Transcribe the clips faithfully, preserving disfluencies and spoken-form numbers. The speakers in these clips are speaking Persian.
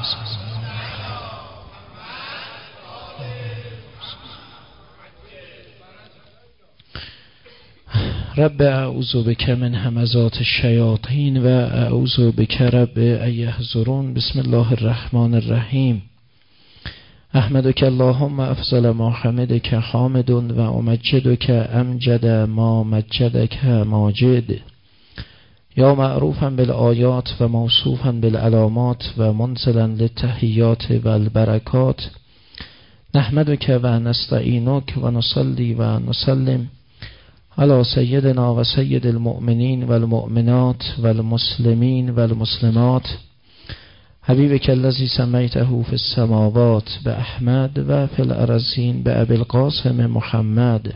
رب اعوذ بک من همزات الشیاطین و اعوذ بک رب ان یحضرون. بسم الله الرحمن الرحیم. احمدک اللهم افضل ما حمدک حامد و امجدک امجد ما مجدک ماجد. یا معروفا بالآیات و موصوفا بالعلامات و منزلا للتحیات و البرکات. نحمدک و نستعینک و نصلی و نسلم علی سیدنا و سید المؤمنین و المؤمنات و المسلمین و المسلمات حبیبک الذی سمیته فی السماوات به احمد و فی الارضین به ابی القاسم محمد.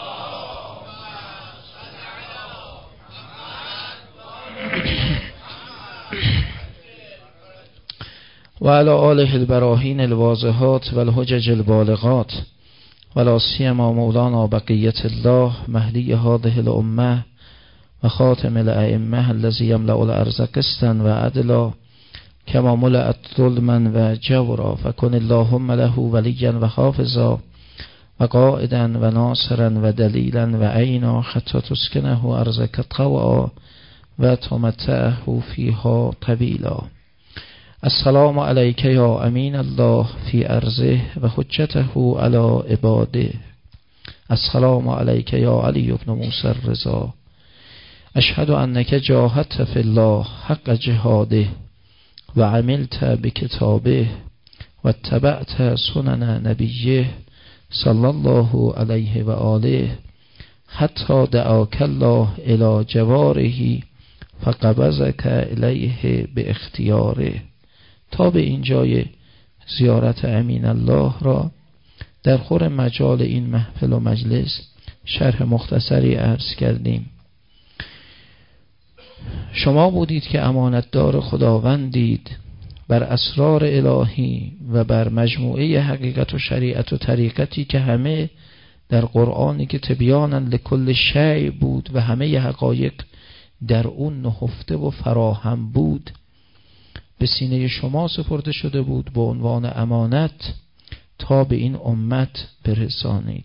و علی آله البراهین الواضحات و الحجج البالغات و لا سیما مولانا بقیت الله مهدی هذه الامه و خاتم الائمه الذی یملأ الارض قسطا و عدلا کما ملأت ظلما و جورا. فکن اللهم له ولیا و حافظا و قائدا و ناصرا و دلیلا و عینا حتی تسکنه ارضک طوعا و تمتعه فیها طویلا. السلام علیک یا امین الله فی ارضه و حجته علی عباده. السلام علیک یا علی بن موسی الرضا. اشهد انک جاهدت فی الله حق جهاده و عملت بکتابه و اتبعت سنن نبیه صلی الله علیه و آله حتی دعاک الله الی جواره فقبضک الیه به اختیاره. تا به اینجای زیارت امین الله را در خور مجال این محفل و مجلس شرح مختصری عرض کردیم. شما بودید که امانتدار خداوندید بر اسرار الهی و بر مجموعه حقیقت و شریعت و طریقتی که همه در قرآنی که تبیانا لکل شیء بود و همه حقایق در اون نهفته و فراهم بود به سینه شما سپرده شده بود به عنوان امانت تا به این امت برسانید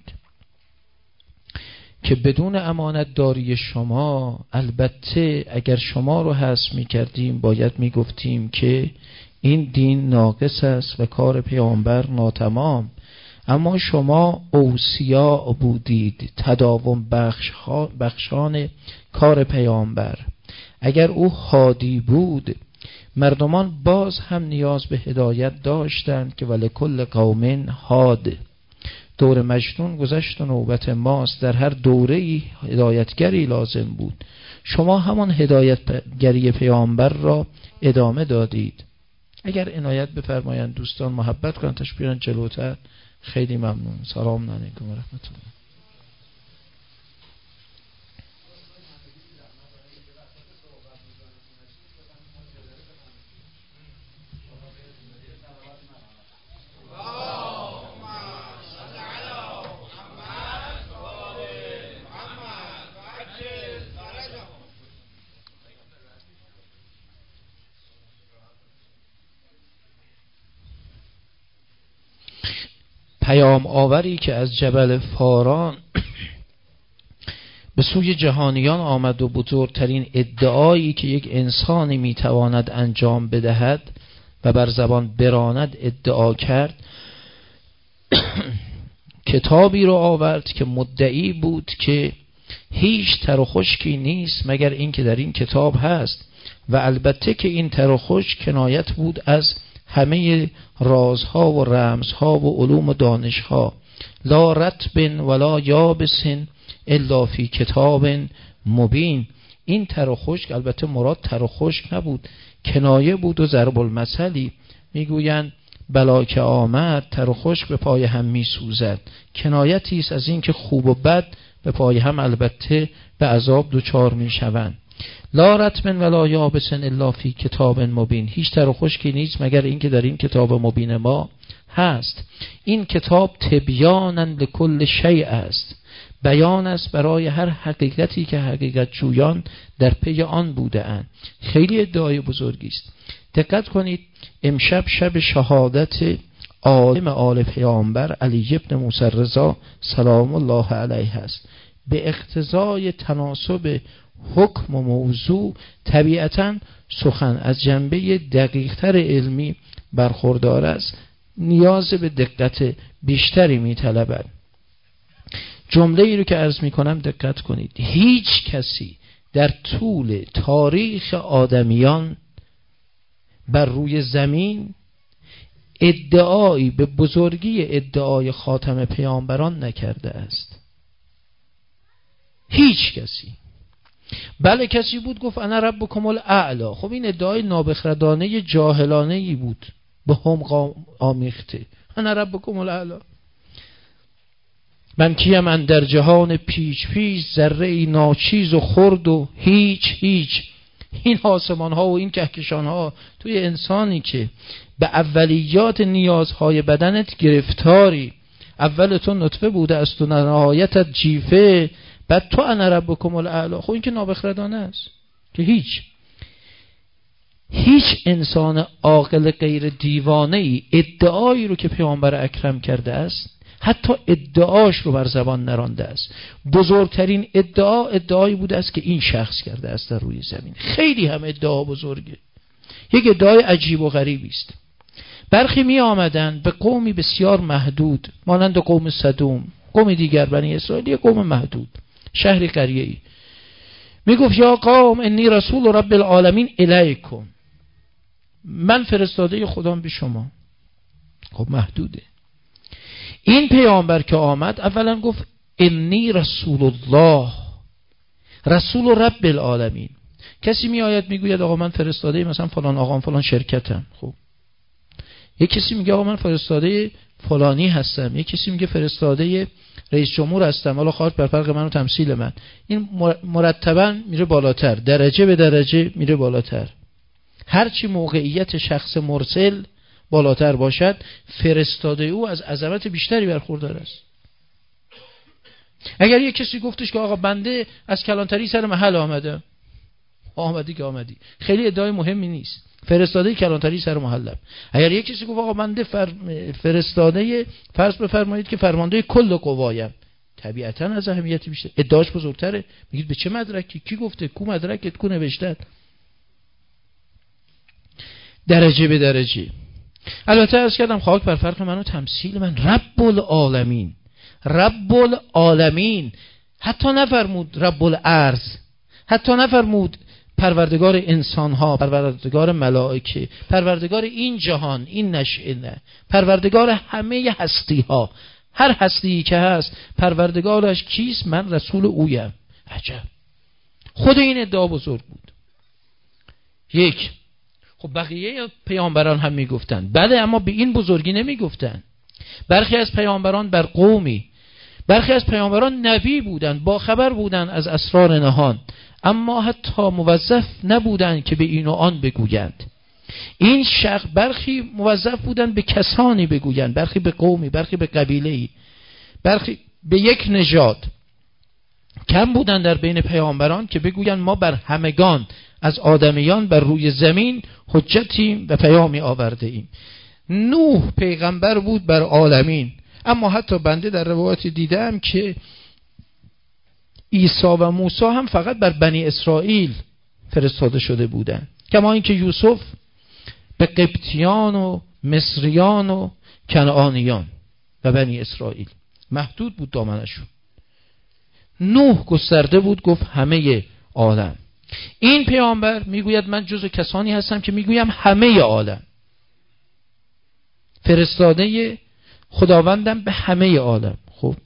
که بدون امانت داری شما، البته اگر شما رو حذف می کردیم باید می گفتیم که این دین ناقص است و کار پیامبر ناتمام، اما شما اوصیا بودید، تداوم بخش بخشان کار پیامبر. اگر او هادی بود مردمان باز هم نیاز به هدایت داشتند که ولکل قوم هاد. دور مجنون گذشت و نوبت ماست. در هر دوره‌ای هدایتگری لازم بود. شما همان هدایتگری پیامبر را ادامه دادید. اگر عنایت بفرمایند دوستان محبت کنند تشریف بیارن جلوتر، خیلی ممنون. سلام علیکم و رحمت الله. پیام آوری که از جبل فاران به سوی جهانیان آمد و بزرگترین ادعایی که یک انسانی میتواند انجام بدهد و بر زبان براند ادعا کرد کتابی رو آورد که مدعی بود که هیچ تر و خشکی نیست مگر این که در این کتاب هست و البته که این تر و خشک کنایت بود از همه رازها و رمزها و علوم و دانشها. لا رطب ولا یابس الا فی کتاب مبین. این تر و خشک البته مراد تر و خشک نبود، کنایه بود و ضرب المثلی. میگویند بلا که آمد تر و خشک به پای هم میسوزد. کنایتی است از این که خوب و بد به پای هم البته به عذاب دوچار میشوند. لا رطب ولا یابس الا فی کتاب مبین. هیچ تر و خشکی نیست مگر اینکه در این کتاب مبین ما هست. این کتاب تبیانا لکل شیء است، بیان است برای هر حقیقتی که حقیقت جویان در پی آن بوده اند. خیلی ادعای بزرگی است. دقت کنید، امشب شب شهادت عالم آل پیامبر علی ابن موسی رضا سلام الله علیه است. به اقتضای تناسب حکم و موضوع طبیعتاً سخن از جنبه دقیق‌تر علمی برخوردار است، نیاز به دقت بیشتری می‌طلبد. جمله ای رو که عرض می‌کنم دقت کنید. هیچ کسی در طول تاریخ آدمیان بر روی زمین ادعایی به بزرگی ادعای خاتم پیامبران نکرده است. هیچ کسی. بله کسی بود گفت انا ربکم الاعلی. خب این ادعای نابخردانه جاهلانه ای بود، به هم آمیخته. انا ربکم الاعلی، من کیم اندر جهان پیچ پیچ، ذره ای ناچیز و خرد و هیچ هیچ. این آسمان ها و این کهکشان ها توی انسانی که به اولیات نیازهای بدنت گرفتاری، اول تو نطفه بوده است و نهایتت جیفه، بعد تو انا ربکم الاعلی. خب این که نابخردانه است که هیچ هیچ انسان عاقل غیر دیوانه ای ادعایی رو که پیامبر اکرم کرده است، حتی ادعاش رو بر زبان نرانده است. بزرگترین ادعا ادعایی بوده است که این شخص کرده است در روی زمین. خیلی هم ادعا بزرگه، یک ادعای عجیب و غریبی است. برخی می آمدن به قومی بسیار محدود مانند قوم سدوم، قوم دیگر بنی اسرائیل، قوم محدود، شهری قریه‌ای، می گفت یا قوم انی رسول رب العالمین الیکم، من فرستاده خدام به شما. خب محدوده. این پیامبر که آمد اولا گفت انی رسول الله، رسول رب العالمین. کسی می آید می گوید آقا من فرستاده مثلا فلان آقا فلان شرکتم. خب یک کسی میگه آقا من فرستاده فلانی هستم، یک کسی میگه فرستاده رئیس جمهور هستم، حالا خواهد بر فرق من و تمثیل من. این مرتبا میره بالاتر، درجه به درجه میره بالاتر. هرچی موقعیت شخص مرسل بالاتر باشد، فرستاده او از عظمت بیشتری برخوردار است. اگر یک کسی گفتش که آقا بنده از کلانتری سر محل آمدم، آمدی که آمدی، خیلی ادعای مهمی نیست. فرستاده کلانتری سر محلم. اگر یک کسی گفت آقا بنده فر... فرستاده فرض بفرمایید که فرمانده کل قوایم، طبیعتا از اهمیتی بیشتر، ادعاش بزرگتره. میگید به چه مدرکی؟ کی گفته؟ کو مدرکت؟ کو نوشتت؟ درجه به درجه. البته عرض کردم خاک بر فرق من و تمثیل من. رب العالمین، رب العالمین، حتی نفرمود رب الارض، حتی نفرمود پروردگار انسانها، پروردگار ملائکه، پروردگار این جهان، این نشئه، نه، پروردگار همه هستی ها. هر هستی که هست پروردگارش کیست؟ من رسول اویم. عجب. خود این ادعا بزرگ بود. یک. خب بقیه پیامبران هم میگفتن بله، اما به این بزرگی نمیگفتن. برخی از پیامبران بر قومی، برخی از پیامبران نبی بودن، با خبر بودن از اسرار نهان، اما حتی موظف نبودن که به این و آن بگویند. این شخص برخی موظف بودن به کسانی بگویند، برخی به قومی، برخی به قبیله‌ای، برخی به یک نژاد. کم بودن در بین پیامبران که بگویند ما بر همگان از آدمیان بر روی زمین حجتیم و پیامی آورده ایم. نوح پیغمبر بود بر عالمین، اما حتی بنده در روایت دیدم که عیسی و موسی هم فقط بر بنی اسرائیل فرستاده شده بودند، کما اینکه یوسف به قبطیان و مصریان و کنعانیان و بنی اسرائیل محدود بود دامنشون. نوح گسترده بود، گفت همه عالم. این پیامبر میگوید من جزو کسانی هستم که میگویم همه عالم، فرستاده خداوندم به همه عالم. خب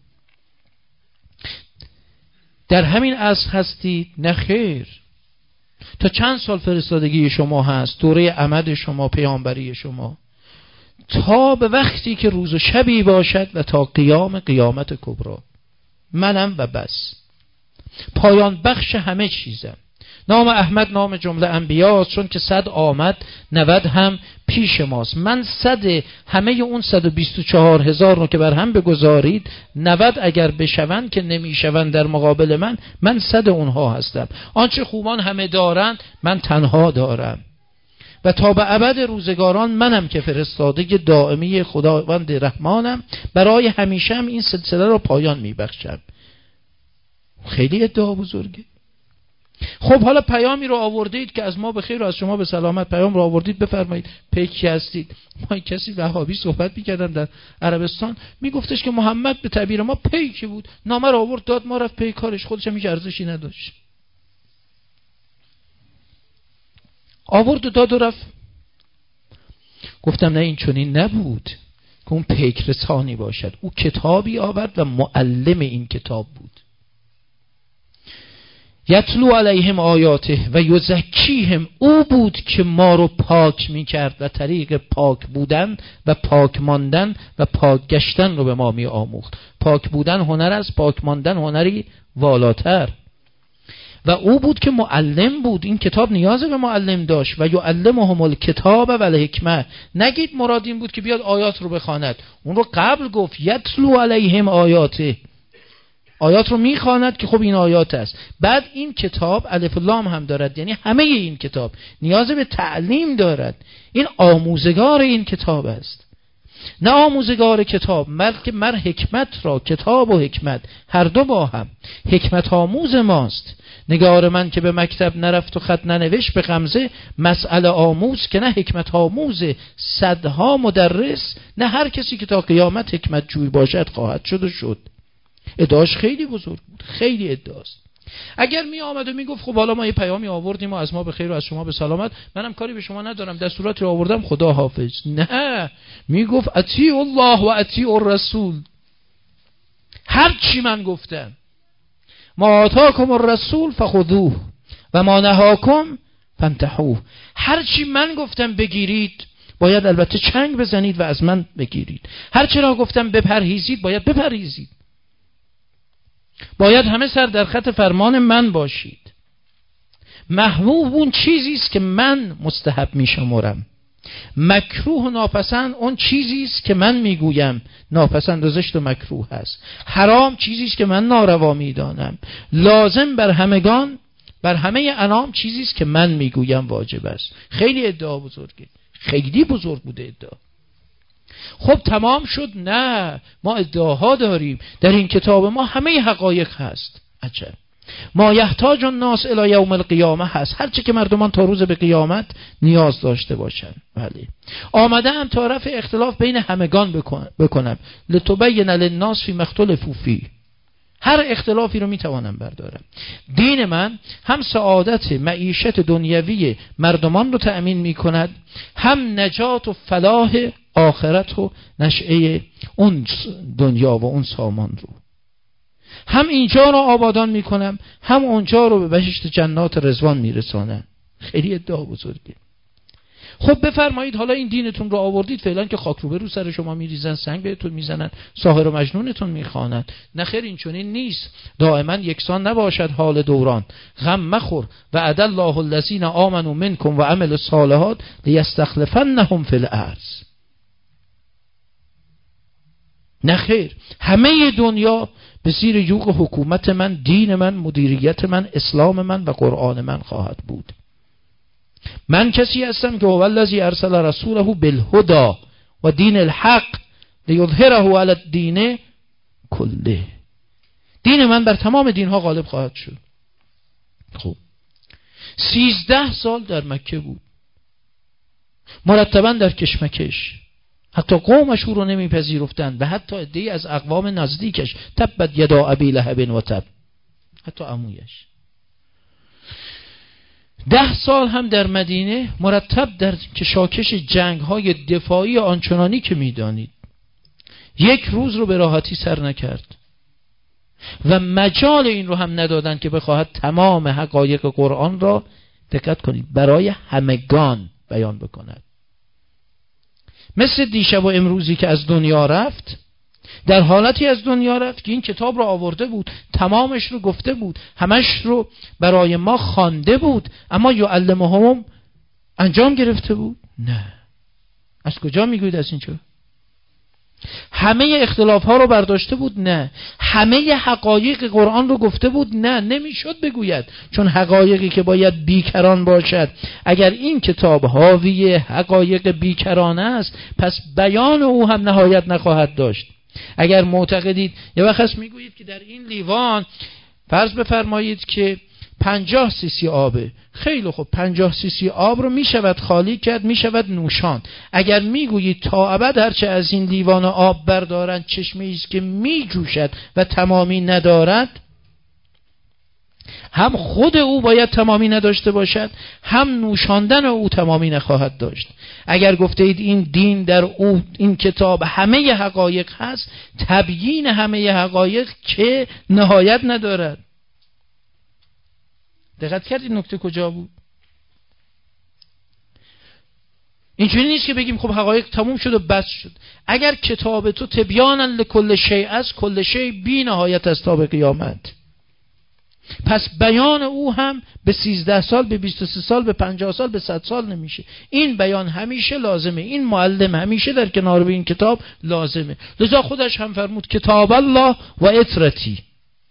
در همین عصر هستید؟ نه خیر. تا چند سال فرستادگی شما هست، دوره عمد شما، پیامبری شما؟ تا به وقتی که روز و شبی باشد و تا قیام قیامت کبری. منم و بس، پایان بخش همه چیزم. نام احمد نام جمله انبیاست، چون که صد آمد نود هم پیش ماست. من صد همه اون صد و بیست و چهار هزار رو که بر هم بگذارید، نود اگر بشوند که نمیشوند در مقابل من، من صد اونها هستم. آنچه خوبان همه دارند من تنها دارم. و تا به ابد روزگاران منم که فرستاده دائمی خداوند رحمانم، برای همیشه هم این سلسله رو پایان میبخشم. خیلی ادعا بزرگه. خب حالا پیامی رو آوردید که از ما به خیر و از شما به سلامت، پیام رو آوردید، بفرمایید پیکی هستید. ما کسی وهابی صحبت می‌کردن در عربستان، میگفتش که محمد به تعبیر ما پیکی بود، نامه رو آورد داد، ما رفت پی کارش، خودش هم هیچ ارزشی نداشت. آورد و داد و رفت. گفتم نه، این چنین نبود که اون پیک رسانی باشد. او کتابی آورد و معلم این کتاب بود. یتلو علیهم آیاته و یزکیهم، او بود که ما رو پاک می کرد و طریق پاک بودن و پاک ماندن و پاک گشتن رو به ما می آموخت. پاک بودن هنر است، پاک ماندن هنری والاتر. و او بود که معلم بود. این کتاب نیاز به معلم داشت. و یعلمهم الکتاب و الحکمه. نگید مراد این بود که بیاد آیات رو بخواند، اون رو قبل گفت یتلو علیهم آیاته، آیات رو میخواند که خب این آیات است. بعد این کتاب الف و لام هم دارد، یعنی همه این کتاب نیاز به تعلیم دارد. این آموزگار این کتاب است، نه آموزگار کتاب، بلکه مر حکمت را، کتاب و حکمت هر دو با هم حکمت آموز ماست. نگار من که به مکتب نرفت و خط ننوشت، به غمزه مسئله آموز که نه حکمت آموز صدها مدرس. نه هر کسی که تا قیامت حکمت جوی باشد خواهد شد و شد. ادعاش خیلی بزرگ بود، خیلی ادعاست. اگر می آمد و می گفت خب حالا ما یه پیامی آوردیم و از ما به خیر و از شما به سلامت، منم کاری به شما ندارم، دستوراتی رو آوردم، خدا حافظ. نه، می گفت اطیع الله و اطیع الرسول. هر چی من گفتم، ما آتاکم الرسول فخذوه و ما نهاکم فانتهوه. هر چی من گفتم بگیرید، باید البته چنگ بزنید و از من بگیرید. هر چی را گفتم بپرهیزید، باید بپرهیزید. باید همه سر در خط فرمان من باشید. محبوب اون چیزی است که من مستحب میشمرم، مکروه و ناپسند اون چیزی است که من میگویم ناپسند و زشت و مکروه است. حرام چیزی است که من ناروا میدانم. لازم بر همگان، بر همه انام چیزی است که من میگویم واجب است. خیلی ادعا بزرگه، خیلی بزرگ بوده ادعا. خب تمام شد؟ نه، ما ادعاها داریم. در این کتاب ما همه حقایق هست. عجب. ما یحتاج الناس الی یوم القیامه هست، هرچی که مردمان تا روز به قیامت نیاز داشته باشن. بله، آمده ام تا رفع اختلاف بین همگان بکنم، لتبین للناس فی مختلفوا فیه. هر اختلافی رو میتوانم بردارم. دین من هم سعادت معیشت دنیوی مردمان رو تأمین میکند، هم نجات و فلاح آخرت و نشعه اون دنیا و اون سامان رو. هم اینجا رو آبادان میکنم، هم اونجا رو به بهشت جنات رضوان میرسانم. خیلی ادعا بزرگه. خب بفرمایید حالا این دینتون رو آوردید، فعلا که خاک رو به رو سر شما میریزن، سنگ بهتون میزنن، ساحر و مجنونتون میخوانند. نخیر، این چنین نیست. دائما یکسان نباشد حال دوران. غم مخور و عد الله الذین آمنوا منکم و عملوا الصالحات لیستخلفنهم فی الارض. نخیر، همه دنیا به زیر یوغ حکومت من، دین من، مدیریت من، اسلام من و قرآن من خواهد بود. من کسی هستم که هو الذی ارسل رسوله بالهدى و دین الحق لیظهره علی الدین کله. دین من بر تمام دینها غالب خواهد شد. خب سیزده سال در مکه بود، مرتبا در کشمکش، حتی قومش او رو نمیپذیرفتند و حتی عده‌ای از اقوام نزدیکش، تبت یدا ابی لهب و تب، حتی عمویش. ده سال هم در مدینه مرتب در کشاکش جنگ های دفاعی آنچنانی که میدانید، یک روز رو به راحتی سر نکرد و مجال این رو هم ندادن که بخواهد تمام حقایق قرآن را، دقت کنید، برای همگان بیان بکند. مثل دیشب و امروزی که از دنیا رفت، در حالتی از دنیا رفت که این کتاب رو آورده بود، تمامش رو گفته بود، همش رو برای ما خوانده بود، اما یعلمهم انجام گرفته بود؟ نه. از کجا میگوید از اینجا؟ همه اختلاف ها رو برداشته بود؟ نه. همه حقایق قرآن رو گفته بود؟ نه، نمیشد بگوید، چون حقایقی که باید بیکران باشد. اگر این کتاب حاوی حقایق بیکران است، پس بیان او هم نهایت نخواهد داشت. اگر معتقدید یه وقت هست میگویید که در این لیوان فرض بفرمایید که پنجاه سی سی آبه، خیلی خوب، پنجاه سی سی آب رو میشود خالی کرد، میشود نوشان. اگر میگویید تا ابد هرچه از این لیوان آب بردارند چشمه است که میجوشد و تمامی ندارد، هم خود او باید تمامی نداشته باشد، هم نوشاندن او تمامی نخواهد داشت. اگر گفته اید این دین در او، این کتاب همه حقایق هست، تبیین همه حقایق که نهایت ندارد. دقت کردید نکته کجا بود؟ اینجوری نیست که بگیم خب حقایق تموم شد و بس شد. اگر کتاب تو تبیانا لکل شیء است، کل شیء بی نهایت از تا به قیامت، پس بیان او هم به سیزده سال، به بیست و سه سال، به پنجاه سال، به صد سال نمیشه. این بیان همیشه لازمه، این معلم همیشه در کنار به این کتاب لازمه. لذا خودش هم فرمود کتاب الله و اطرتی.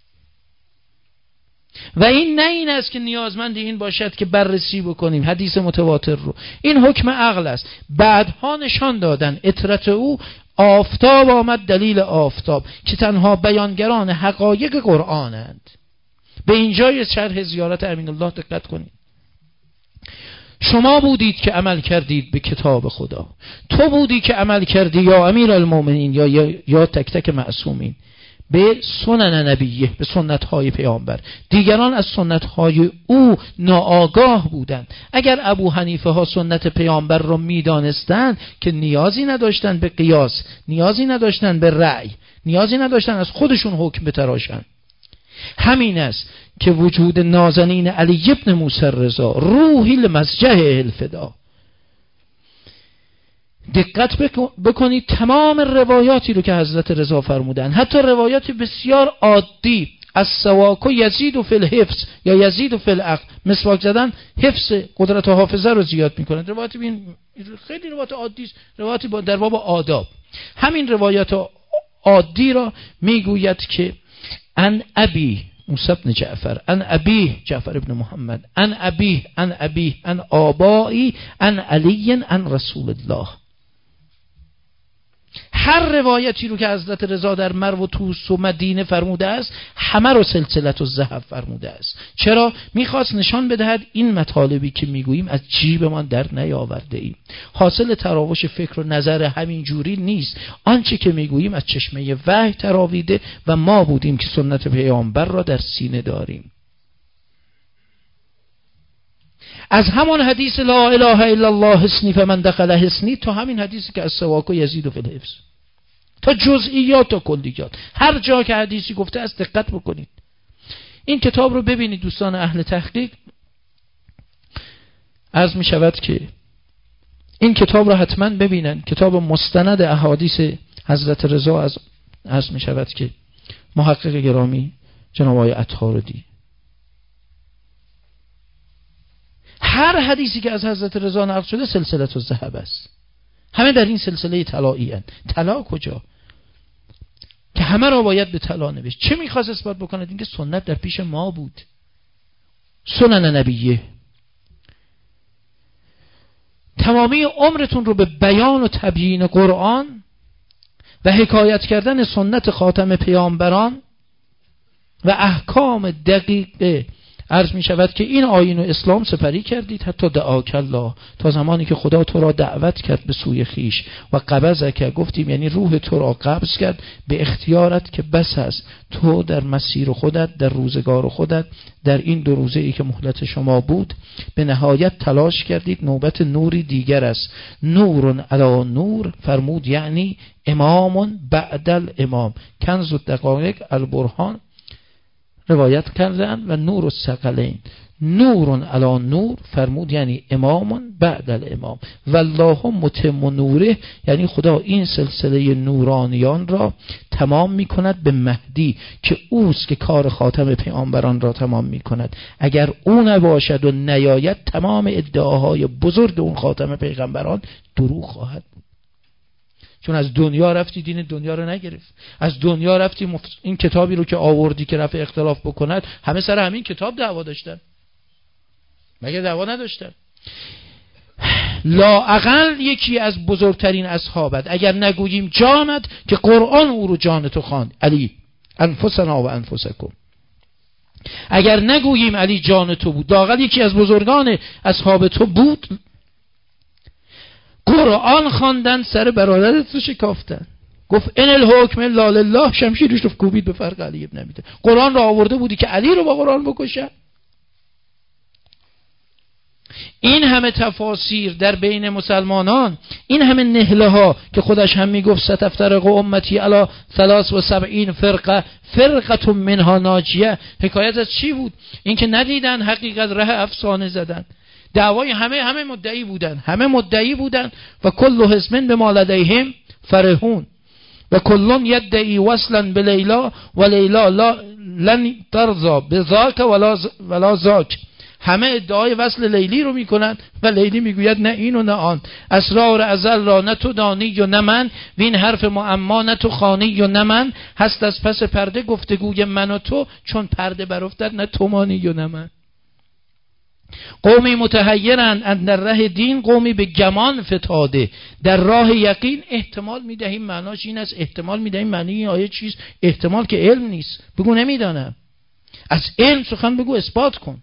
و این نه این است که نیازمند این باشد که بررسی بکنیم حدیث متواتر رو، این حکم عقل است. بعدها نشان دادن اطرت او، آفتاب آمد دلیل آفتاب که تنها بیانگران حقایق قرآنند. به اینجای شرح زیارت امین الله دقت کنید. شما بودید که عمل کردید به کتاب خدا، تو بودی که عمل کردی یا امیر المؤمنین یا, یا, یا تک تک معصومین به سنن نبیه، به سنت های پیامبر. دیگران از سنت های او ناآگاه بودند. اگر ابو حنیفه ها سنت پیامبر رو میدانستند که نیازی نداشتند به قیاس، نیازی نداشتند به رأی، نیازی نداشتند از خودشون حکم بتراشند. همین است که وجود نازنین علی ابن موسی رضا روحی لمسجح الفدا. دقت بکنید تمام روایاتی رو که حضرت رضا فرمودن، حتی روایات بسیار عادی، از سواک یزید فی الحفظ یا یزید فی العقل، مسواک زدن حفظ قدرت و حافظه رو زیاد میکنه. روایات بین خیلی روایات عادی است، روایات با در باب آداب. همین روایات عادی را میگوید که ان ابی موسی بن جعفر، ان ابی جعفر ابن محمد، ان ابی ان ابی ان آبایی ان علی ان رسول الله. هر روایتی رو که حضرت رضا در مرو و طوس و مدینه فرموده است، همه رو سلسلت الذهب فرموده است. چرا؟ میخواست نشان بدهد این مطالبی که میگوییم از جیبمان در نیاورده ایم، حاصل تراوش فکر و نظر همین جوری نیست. آنچه که میگوییم از چشمه وحی تراویده و ما بودیم که سنت پیامبر را در سینه داریم. از همان حدیث لا اله الا الله حسنی فمن دخل حسنی تا همین حدیثی که از سواک و یزید فی الحفظ، تا جزئیات و کلیات، هر جا که حدیثی گفته است دقت بکنید. این کتاب رو ببینید دوستان اهل تحقیق. عرض می شود که این کتاب رو حتما ببینن، کتاب مستند احادیث حضرت رضا، از عرض می شود که محقق گرامی جناب آقای عطاردی. هر حدیثی که از حضرت رضا نقل شده سلسله الذهب است، همه در این سلسله طلایی اند. طلا کجا که همه را باید به طلا نوشت؟ چه میخواست اثبات بکنه؟ اینکه سنت در پیش ما بود، سنن نبیه. تمامی عمرتون رو به بیان و تبیین قرآن و حکایت کردن سنت خاتم پیامبران و احکام دقیقه عرض می شود که این آیین و اسلام سپری کردید، حتی دعاک الله، تا زمانی که خدا تو را دعوت کرد به سوی خیش و قبضک، گفتیم یعنی روح تو را قبض کرد به اختیارت که بس است تو در مسیر خودت، در روزگار خودت، در این دو روزه ای که مهلت شما بود به نهایت تلاش کردید. نوبت نوری دیگر است، نور علی نور فرمود، یعنی امام بعد الامام. کنز الدقایق البرهان روایت کردن و نور الثقلین، نور علی نور فرمود، یعنی امام بعد الامام. والله متم نوره، یعنی خدا این سلسله نورانیان را تمام می کند به مهدی که اوست که کار خاتم پیامبران را تمام می کند. اگر او نباشد و نیاید تمام ادعاهای بزرگ اون خاتم پیغمبران دروغ خواهد بود. چون از دنیا رفتی دین دنیا رو نگرفت، از دنیا رفتی مفت... این کتابی رو که آوردی که رفع اختلاف بکند، همه سر همین کتاب دعوا داشتن، مگه دعوا نداشتن؟ لااقل یکی از بزرگترین اصحابت، اگر نگوییم جانت، که قرآن او رو جان تو خواند، علی انفسنا و انفسکم. اگر نگوییم علی جان تو بود، لااقل یکی از بزرگان اصحاب تو بود، قرآن خواندن، سر برادرت رو شکافتن. گفت ان الحکم الا لله، شمشیرش رو کوبید به فرق علی ابن ابی طالب. قرآن رو آورده بودی که علی رو با قرآن بکشن؟ این همه تفاسیر در بین مسلمانان، این همه نهله ها که خودش هم میگفت ستفترق امتی علی ثلاث و سبعین فرقه فرقه منها ناجیه، حکایت از چی بود؟ این که ندیدن حقیقت، ره افسانه زدن. دعوای همه همه مدعی بودن، همه مدعی بودن و کل حزب بما لدیهم فرحون و کلون یدعی وصلا به لیلا و لیلا لا لن ترضا بذاک ولا ولا ذاک. همه ادعای وصل لیلی رو میکنن و لیلی میگوید نه این و نه آن. اسرار ازل را نه تو دانی و نه من، وین حرف معما نه تو خوانی و نه من. هست از پس پرده گفتگوی من و تو، چون پرده برافتد نه تو مانی و نه من. قومی متحیرند اندر ره دین، قومی به گمان فتاده در راه یقین. احتمال میدهیم معناش این است، احتمال میدهیم معنی این آیه چیست. احتمال که علم نیست، بگو نمیدانم. از علم سخن بگو، اثبات کن.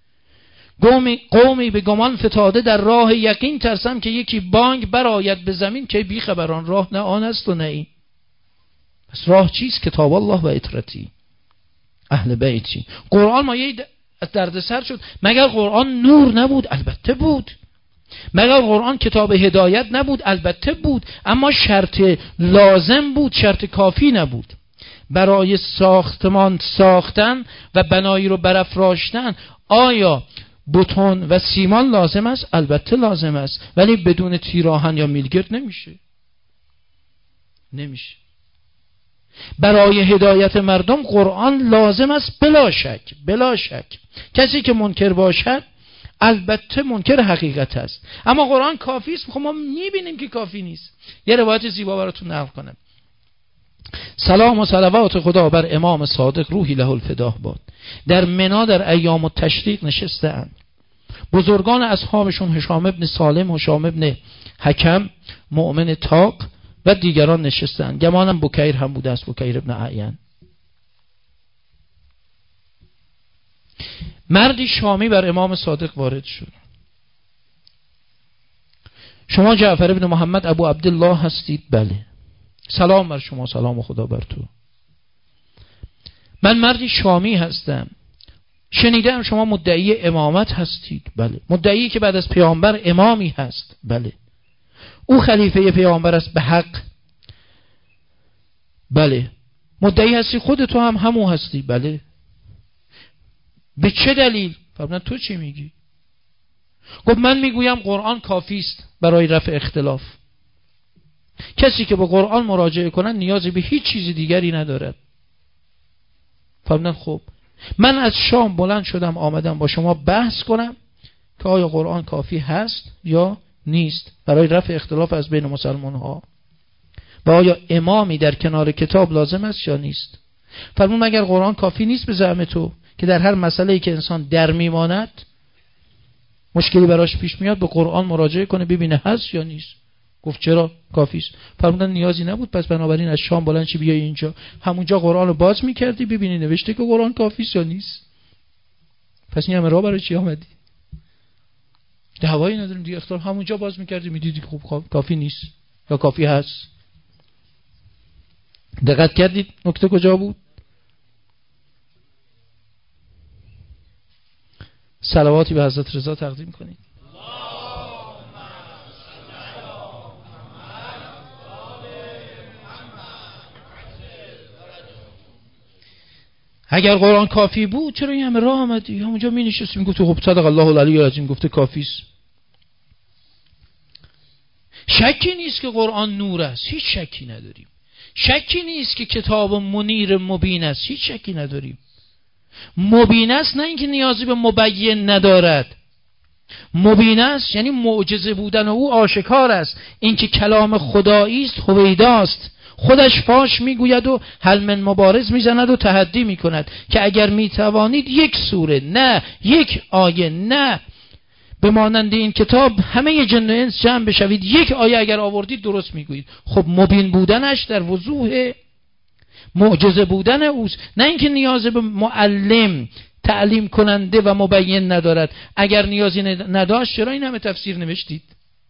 قومی, قومی به گمان فتاده در راه یقین، ترسم که یکی بانگ براید به زمین، که بی خبران راه نه آن است و نه این. پس راه چیست؟ کتاب الله و اطرتی اهل بیتی. قرآن مایه دردسر شد. مگر قرآن نور نبود؟ البته بود. مگر قرآن کتاب هدایت نبود؟ البته بود. اما شرط لازم بود، شرط کافی نبود. برای ساختمان ساختن و بنایی رو برافراشتن آیا بتون و سیمان لازم است؟ البته لازم است، ولی بدون تیراهن یا میلگرد نمیشه. نمیشه. برای هدایت مردم قرآن لازم است، بلا شک بلا شک. کسی که منکر باشد البته منکر حقیقت است، اما قرآن کافی است. خب ما میبینیم که کافی نیست. یه روایت زیبا براتون نقل کنم. سلام و صلوات خدا بر امام صادق روحی له الفداه باد. در منا در ایام التشریق نشسته‌اند. بزرگان اصحابشون هشام ابن سالم، هشام ابن حکم، مؤمن تاق و دیگران نشستند. گمانم بکیر هم بوده است، بکیر ابن اعین. مردی شامی بر امام صادق وارد شد. شما جعفر ابن محمد ابو عبدالله هستید؟ بله. سلام بر شما، سلام خدا بر تو. من مردی شامی هستم، شنیدم شما مدعی امامت هستید؟ بله. مدعی که بعد از پیامبر امامی هست؟ بله. او خلیفه پیامبر است به حق؟ بله. مدعی هستی خود تو هم همون هستی؟ بله. به چه دلیل؟ فرمودن تو چی میگی؟ گفت من میگویم قرآن کافی است برای رفع اختلاف. کسی که به قرآن مراجعه کنن نیازی به هیچ چیز دیگری ندارد. فرمودن خب من از شام بلند شدم آمدم با شما بحث کنم که آیا قرآن کافی هست یا نیست برای رفع اختلاف از بین مسلمان ها، و آیا امامی در کنار کتاب لازم است یا نیست. فرمود مگر قرآن کافی نیست به زعم تو که در هر مسئله‌ای که انسان در میماند، مشکلی براش پیش میاد، به قرآن مراجعه کنه ببینه هست یا نیست؟ گفت چرا کافی است. فرمودن نیازی نبود، پس بنابراین از شام بلند چی بیای اینجا، همونجا قرآن رو باز میکردی ببینی نوشته که قرآن کافی است یا نیست. پس این همه راه برای چی آمدی؟ دعوایی نداریم دیگه، اختلاف همونجا باز میکردی میدیدی خب کافی نیست یا کافی هست. دقت کردید نکته کجا بود؟ صلواتی به حضرت رضا تقدیم کنید. اگر قرآن کافی بود چرا این همه راه آمدی؟ همونجا می نشستیم گفت خب صدق الله العلی العظیم، گفته کافی است. شکی نیست که قرآن نور است، هیچ شکی نداریم. شکی نیست که کتاب منیر مبین است، هیچ شکی نداریم. مبین است نه اینکه نیازی به مبین ندارد. مبین است یعنی معجزه بودن او آشکار است. این که کلام خدایی است هویداست، خودش فاش میگوید و حل من مبارز میزند و تحدی میکند که اگر میتوانید یک سوره، نه یک آیه، نه به مانند این کتاب همه جن و انس جمع بشوید یک آیه اگر آوردید درست میگویید. خب مبین بودنش در وضوح معجزه بودن اوست، نه اینکه نیاز به معلم تعلیم کننده و مبین ندارد. اگر نیازی نداشت چرا این همه تفسیر نوشتید؟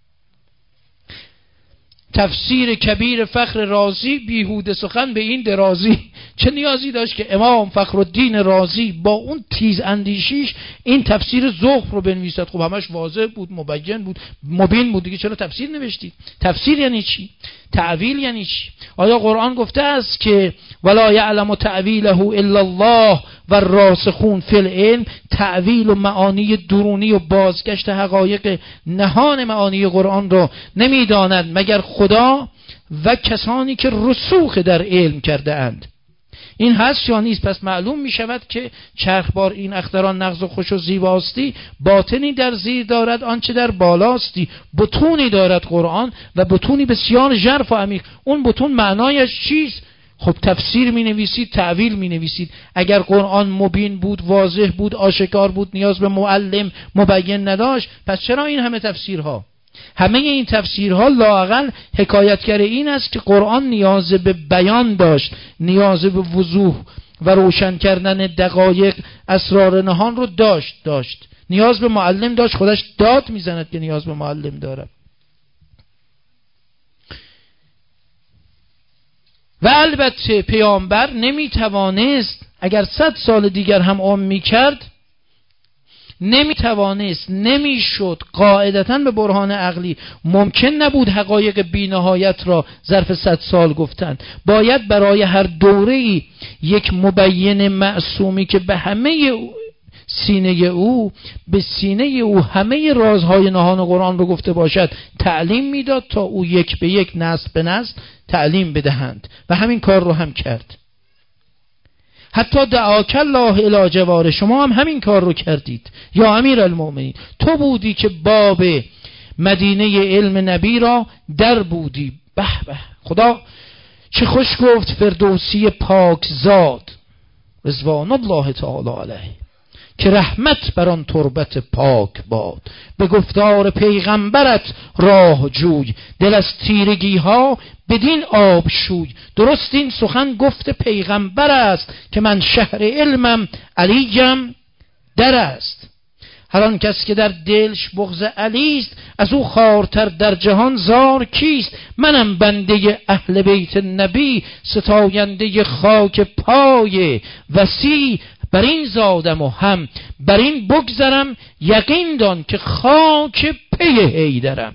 تفسیر کبیر فخر رازی بیهوده سخن به این درازی. چه نیازی داشت که امام فخرالدین رازی با اون تیز اندیشیش این تفسیر زخم رو بنویسد؟ خب همش واضح بود، مبین بود، مبین بود دیگه، چرا تفسیر نوشتید؟ تفسیر یعنی چی؟ تعویل یعنی چی؟ آیا قرآن گفته است که ولا یعلم تعویله الا الله و الراسخون فی العلم؟ تعویل و معانی درونی و بازگشت حقایق نهان معانی قرآن رو نمیداند مگر خدا و کسانی که رسوخ در علم کرده اند. این هست یا نیست؟ پس معلوم می شود که چرخبار این اختران نغز و خوش و زیباستی، باطنی در زیر دارد آنچه در بالاستی. بطونی دارد قرآن و بطونی بسیار ژرف و عمیق. اون بطون معنایش چیست؟ خب تفسیر می نویسید، تعویل می نویسید. اگر قرآن مبین بود، واضح بود، آشکار بود، نیاز به معلم مبین نداشت، پس چرا این همه تفسیرها؟ همه این تفسیرها لااقل حکایتگر این است که قرآن نیاز به بیان داشت، نیاز به وضوح و روشن کردن دقایق اسرار نهان رو داشت داشت نیاز به معلم داشت. خودش داد میزند که نیاز به معلم داره. و البته پیامبر نمیتوانست، اگر صد سال دیگر هم عمر میکرد، نمیتوانست، نمیشد، قاعدتاً به برهان عقلی ممکن نبود حقایق بی‌نهایت را ظرف صد سال گفتن. باید برای هر دوره‌ای یک مبین معصومی که به همه سینه او به سینه او همه رازهای نهان قرآن رو گفته باشد تعلیم میداد تا او یک به یک نسل به نسل تعلیم بدهند و همین کار رو هم کرد. حتی دعاک الله الی جواره، شما هم همین کار رو کردید یا امیر المؤمنین. تو بودی که باب مدینه علم نبی را در بودی. به به، خدا چه خوش گفت فردوسی پاک زاد رضوان الله تعالی علیه که رحمت بر آن تربت پاک باد. به گفتار پیغمبرت راه جوی، دل از تیرگی ها بدین آب شوی. درست این سخن گفت پیغمبر است که من شهر علمم علیم در است. هر آن کس که در دلش بغض علی است، از او خوارتر در جهان زار کیست. منم بنده اهل بیت نبی، ستاینده خاک پای وسی. بر این زادم و هم بر این بگذرم، یقین دان که خاک پی حیدرم.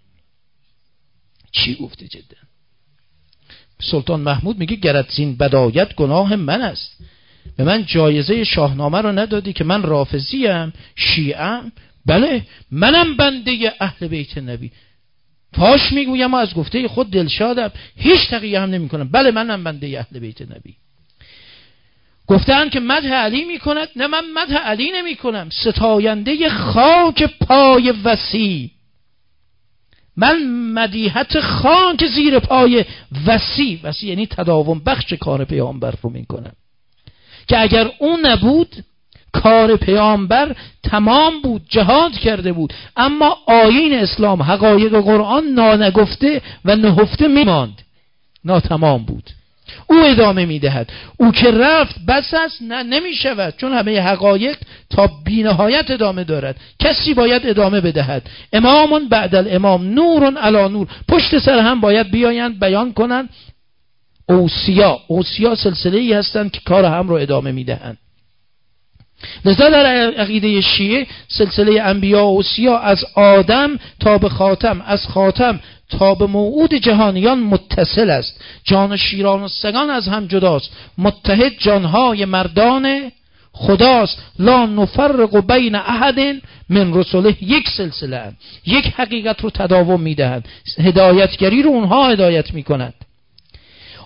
چی گفته جدا؟ سلطان محمود میگه گرت زین بدایت گناه من است. به من جایزه شاهنامه رو ندادی که من رافضیم، شیعم؟ بله، منم بنده اهل بیت نبی. پاش میگویم و از گفته خود دلشادم، هیچ تقیه هم نمی کنم. بله منم بنده اهل بیت نبی. گفتن که مدح علی میکند، نه من مدح علی نمی کنم، ستاینده خاک پای وسی. من مدیحت خاک زیر پای وسی، وسی یعنی تداوم بخش کار پیامبر رو میکنم که اگر اون نبود کار پیامبر تمام بود، جهاد کرده بود، اما آیین اسلام، حقایق قرآن نانگفته و نهفته میماند، ناتمام بود. او ادامه میدهد. او که رفت بس است؟ نه نمیشود، چون همه حقایق تا بی‌نهایت ادامه دارد. کسی باید ادامه بدهد. امامون بعد الامام، نورون علی نور، پشت سر هم باید بیایند بیان کنند. اوصیا، اوصیا سلسله ای هستند که کار هم رو ادامه میدهند. لذا در عقیده شیعه سلسله انبیا و اوصیا از آدم تا به خاتم، از خاتم تا به موعود جهانیان متصل است. جان شیران و سگان از هم جداست، متحد جانهای مردان خداست. لا نفرق بین احد من رسله، یک سلسله هم. یک حقیقت رو تداوم میدهند، هدایتگری رو اونها هدایت میکنند.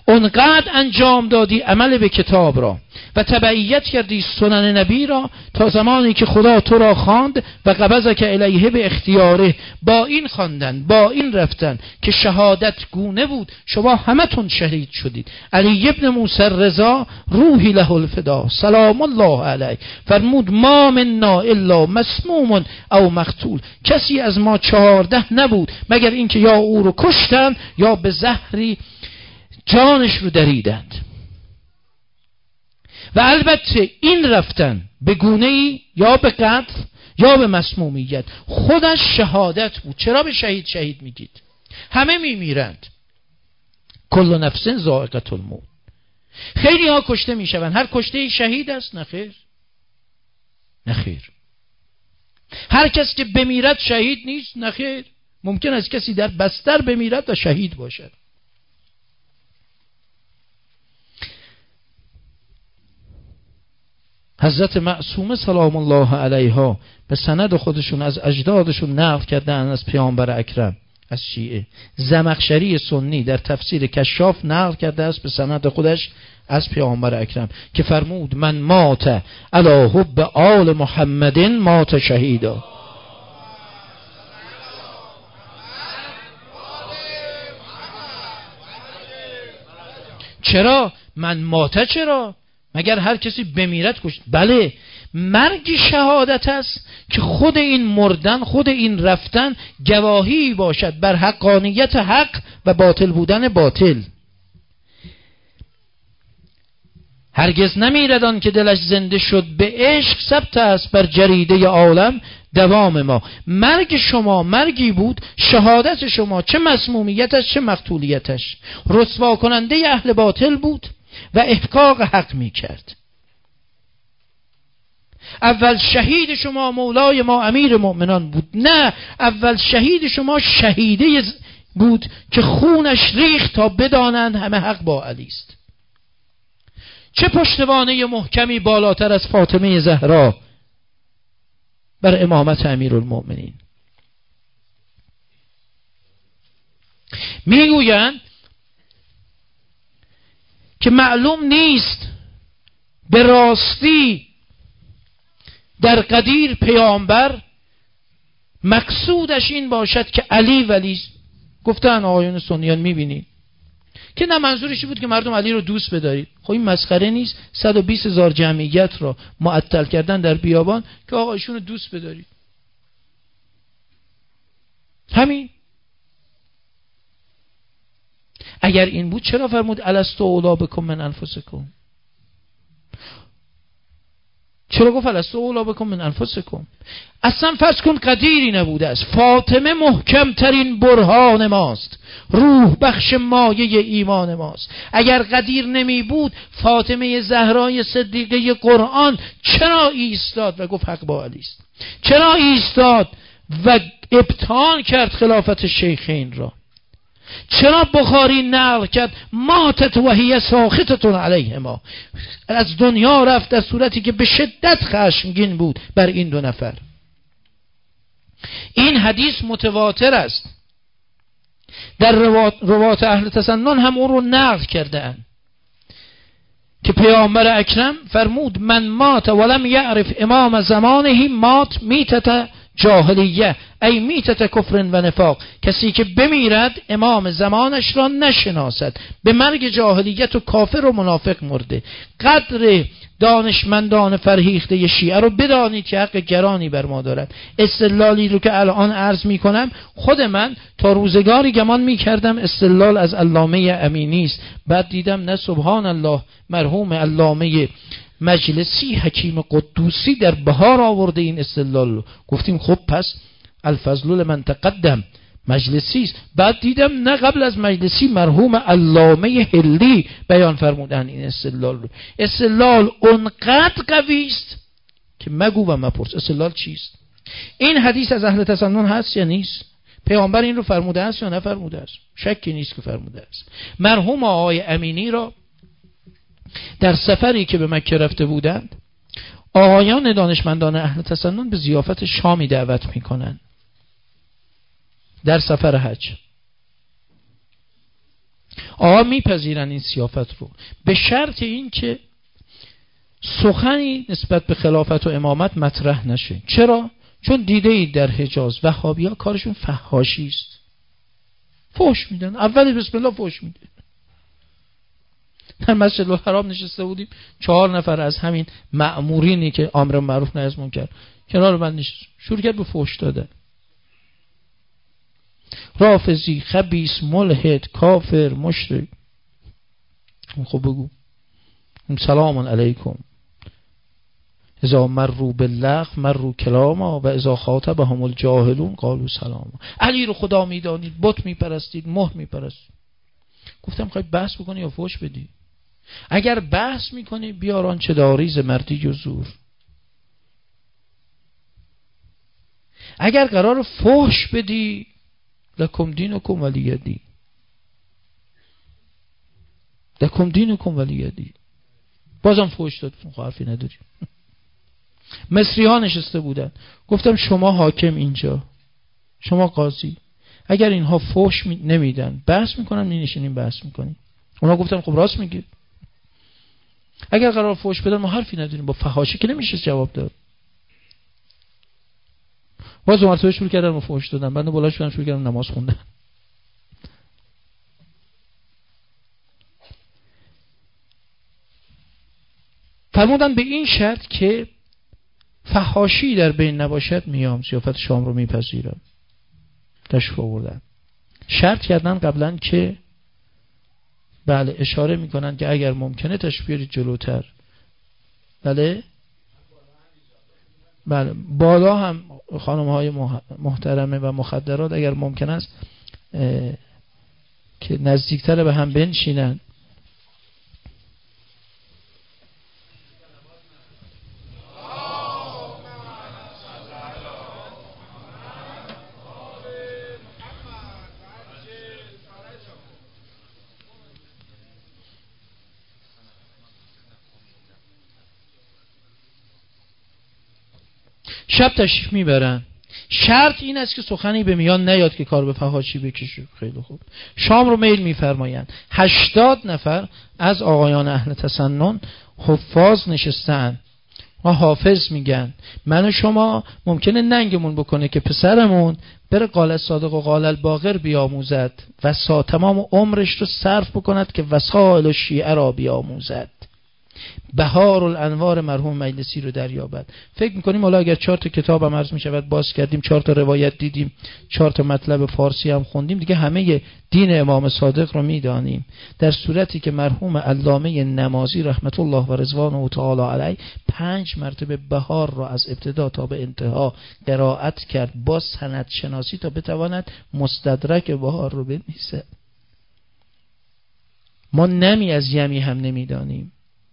اونقدر انجام دادی عمل به کتاب را و تبعیت کردی سنن نبی را تا زمانی که خدا تو را خواند و قبضک الیه به اختیاره. با این خواندن، با این رفتن که شهادت گونه بود، شما همتون شهید شدید. علی ابن موسی رضا روحی له الفدا سلام الله علیه فرمود ما منا الا مسموم او مقتول. کسی از ما چهارده نبود مگر اینکه یا او رو کشتن یا به زهری جانش رو دریدند. و البته این رفتن به گونه‌ای یا به قتل یا به مسمومیت خودش شهادت بود. چرا به شهید شهید میگید؟ همه میمیرند. کل نفس ذائقة الموت. خیلی ها کشته میشوند. هر کشته شهید است؟ نخیر، نخیر. هر کس که بمیرد شهید نیست؟ نخیر. ممکن است کسی در بستر بمیرد و شهید باشد. حضرت معصومه سلام الله علیها به سند خودشون از اجدادشون نقل کردن از پیامبر اکرم، از شیعه. زمخشری سنی در تفسیر کشاف نقل کرده است به سند خودش از پیامبر اکرم که فرمود من مات علی حب آل محمد مات شهیدا. چرا من مات؟ چرا؟ مگر هر کسی بمیرد کشت؟ بله، مرگ شهادت است که خود این مردن، خود این رفتن گواهی باشد بر حقانیت حق و باطل بودن باطل. هرگز نمیرد آن که دلش زنده شد، به عشق ثبت است بر جریده عالم دوام ما. مرگ شما مرگی بود، شهادت شما چه مسمومیتش چه مقتولیتش رسوا کننده اهل باطل بود و احقاق حق می کرد. اول شهید شما مولای ما امیر مؤمنان بود. نه، اول شهید شما شهیده بود که خونش ریخت تا بدانند همه حق با علی است. چه پشتوانه محکمی بالاتر از فاطمه زهرا بر امامت امیرالمؤمنین. میگویند که معلوم نیست به راستی در قدیر پیامبر مقصودش این باشد که علی ولی. گفتن آقایون سنیان میبینید که نه، منظورش بود که مردم علی رو دوست بدارید. خب این مسخره نیست؟ صد و بیست هزار جمعیت رو معطل کردن در بیابان که آقا ایشون رو دوست بدارید. همین. اگر این بود چرا فرمود الستو اولا بکم من انفسکم؟ چرا گفت الستو اولا بکم من انفسکم؟ اصلا فرض کن قدیری نبوده است. فاطمه محکم ترین برهان ماست، روح بخش مایه ایمان ماست. اگر قدیر نمی بود فاطمه زهرای صدیقه قرآن چرا ایستاد و گفت حق با علی است؟ چرا ایستاد و ابطال کرد خلافت شیخین را؟ چرا بخاری نقل کرد ماتت و هی ساخطتون علیه ما؟ از دنیا رفت در صورتی که به شدت خشمگین بود بر این دو نفر. این حدیث متواتر است. در روات, روات اهل تسنن هم اون رو نقل کردن که پیامبر اکرم فرمود من مات ولم یعرف امام زمانه مات میتت جاهلیه ای میتت کفر و نفاق. کسی که بمیرد امام زمانش را نشناسد، به مرگ جاهلیت و کافر و منافق مرده. قدر دانشمندان فرهیخته شیعه رو بدانید که حق گرانی بر ما دارد. استدلالی رو که الان عرض می کنم خود من تا روزگاری گمان می کردم استدلال از علامه امینی است. بعد دیدم نه، سبحان الله، مرحوم علامه مجلسی حکیم قدوسی در بهار آورده این استدلال رو. گفتیم خب پس الفضل لمن تقدم مجلسی است. بعد دیدم نه، قبل از مجلسی مرحوم علامه هلی بیان فرمودن این استدلال رو. استدلال اونقدر قوی است که مگو و مپرس استدلال چیست. این حدیث از اهل تسنن هست یا نیست؟ پیامبر این رو فرموده است یا نفرموده است؟ شکی نیست که فرموده است. مرحوم آقای امینی را در سفری که به مکه رفته بودند آقایان دانشمندان اهل تسنن به ضیافت شامی دعوت میکنند در سفر حج. آقا میپذیرن این سیافت رو به شرط این که سخنی نسبت به خلافت و امامت مطرح نشه. چرا؟ چون دیده اید در حجاز وهابی‌ها کارشون فحاشی است، فحش میدن، اولی بسم الله فحش میده. در مسجد الحرام نشسته بودیم، چهار نفر از همین مأمورینی که امر معروف نهی از منکر کنار من نشست، شروع کرد به فحش دادن. رافضی، خبیث، ملحد، کافر، مشرک. خب بگو سلام علیکم اذا مروا باللغو مروا کلاما و اذا خاطبهم الجاهلون قالوا سلاما. علی رو خدا میدانید، بت میپرستید، مهر میپرستید. گفتم خواهی بحث بکنی یا فحش بدی؟ اگر بحث میکنی بیاران چه داری ز مردی و زور. اگر قرار فحش بدی لکم دینکم ولی دین، لکم دینکم ولی دین. بازم فحش داد، حرفی نداریم. مصری ها نشسته بودن، گفتم شما حاکم اینجا، شما قاضی، اگر اینها فحش می... نمیدن بحث میکنن، می نشینیم بحث میکنیم. اونا گفتن خب راست میگی، اگر قرار فحش بدن ما حرفی نداریم، با فحاشی که نمیشه جواب داد. باز مرتبه شروع کردن و فحش دادن، بنده بالا شدم شروع کردم نماز خوندن. فرمودن به این شرط که فحاشی در بین نباشد میام ضیافت شام رو میپذیرم. تشریف آوردن، شرط کردن قبلا که بله اشاره میکنن که اگر ممکنه تشریف بیارید جلوتر. بله بله بالا هم خانم های محترمه و مخدرات اگر ممکن است که نزدیکتر به هم بنشینن. شب تشریف میبرن. شرط این است که سخنی به میان نیاد که کار به فحاشی بکشه. خیلی خوب. شام رو میل میفرمایند. هشتاد نفر از آقایان اهل تسنن حفاظ نشستن و حافظ میگن من و شما ممکنه ننگمون بکنه که پسرمون بره قال الصادق و قال الباقر بیاموزد و سا تمام عمرش رو صرف بکند که وسائل و شیعه را بیاموزد، بهار الانوار مرحوم مجلسی رو دریابد. فکر میکنیم حالا اگر چهار تا کتاب هم عرض میشود باز کردیم، چهار تا روایت دیدیم، چهار تا مطلب فارسی هم خوندیم، دیگه همه دین امام صادق رو میدانیم. در صورتی که مرحوم علامه نمازی رحمت الله و رضوانه تعالی علیه پنج مرتبه بهار رو از ابتدا تا به انتها قرائت کرد با سند شناسی تا بتواند مستدرک بهار رو بنویسه. ما نمی از یمی هم نمیدانیم.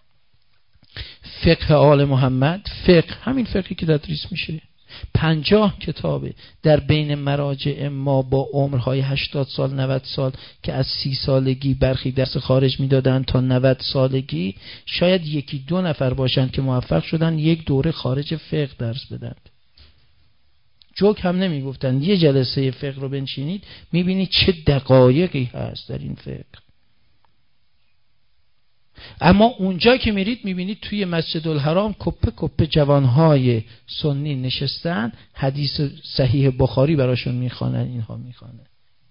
فقه آل محمد، فقه همین فقهی که تدریس میشه، پنجاه کتابه در بین مراجع ما با عمرهای هشتاد سال نود سال که از سی سالگی برخی درس خارج میدادن تا نود سالگی، شاید یکی دو نفر باشن که موفق شدن یک دوره خارج فقه درس بدن. جوک هم نمیگفتن. یه جلسه فقه رو بنشینید میبینید چه دقایقی هست در این فقه. اما اونجا که میرید میبینید توی مسجد الحرام کپه کپه جوانهای سنی نشستن، حدیث صحیح بخاری براشون میخوانن، اینها میخوانن.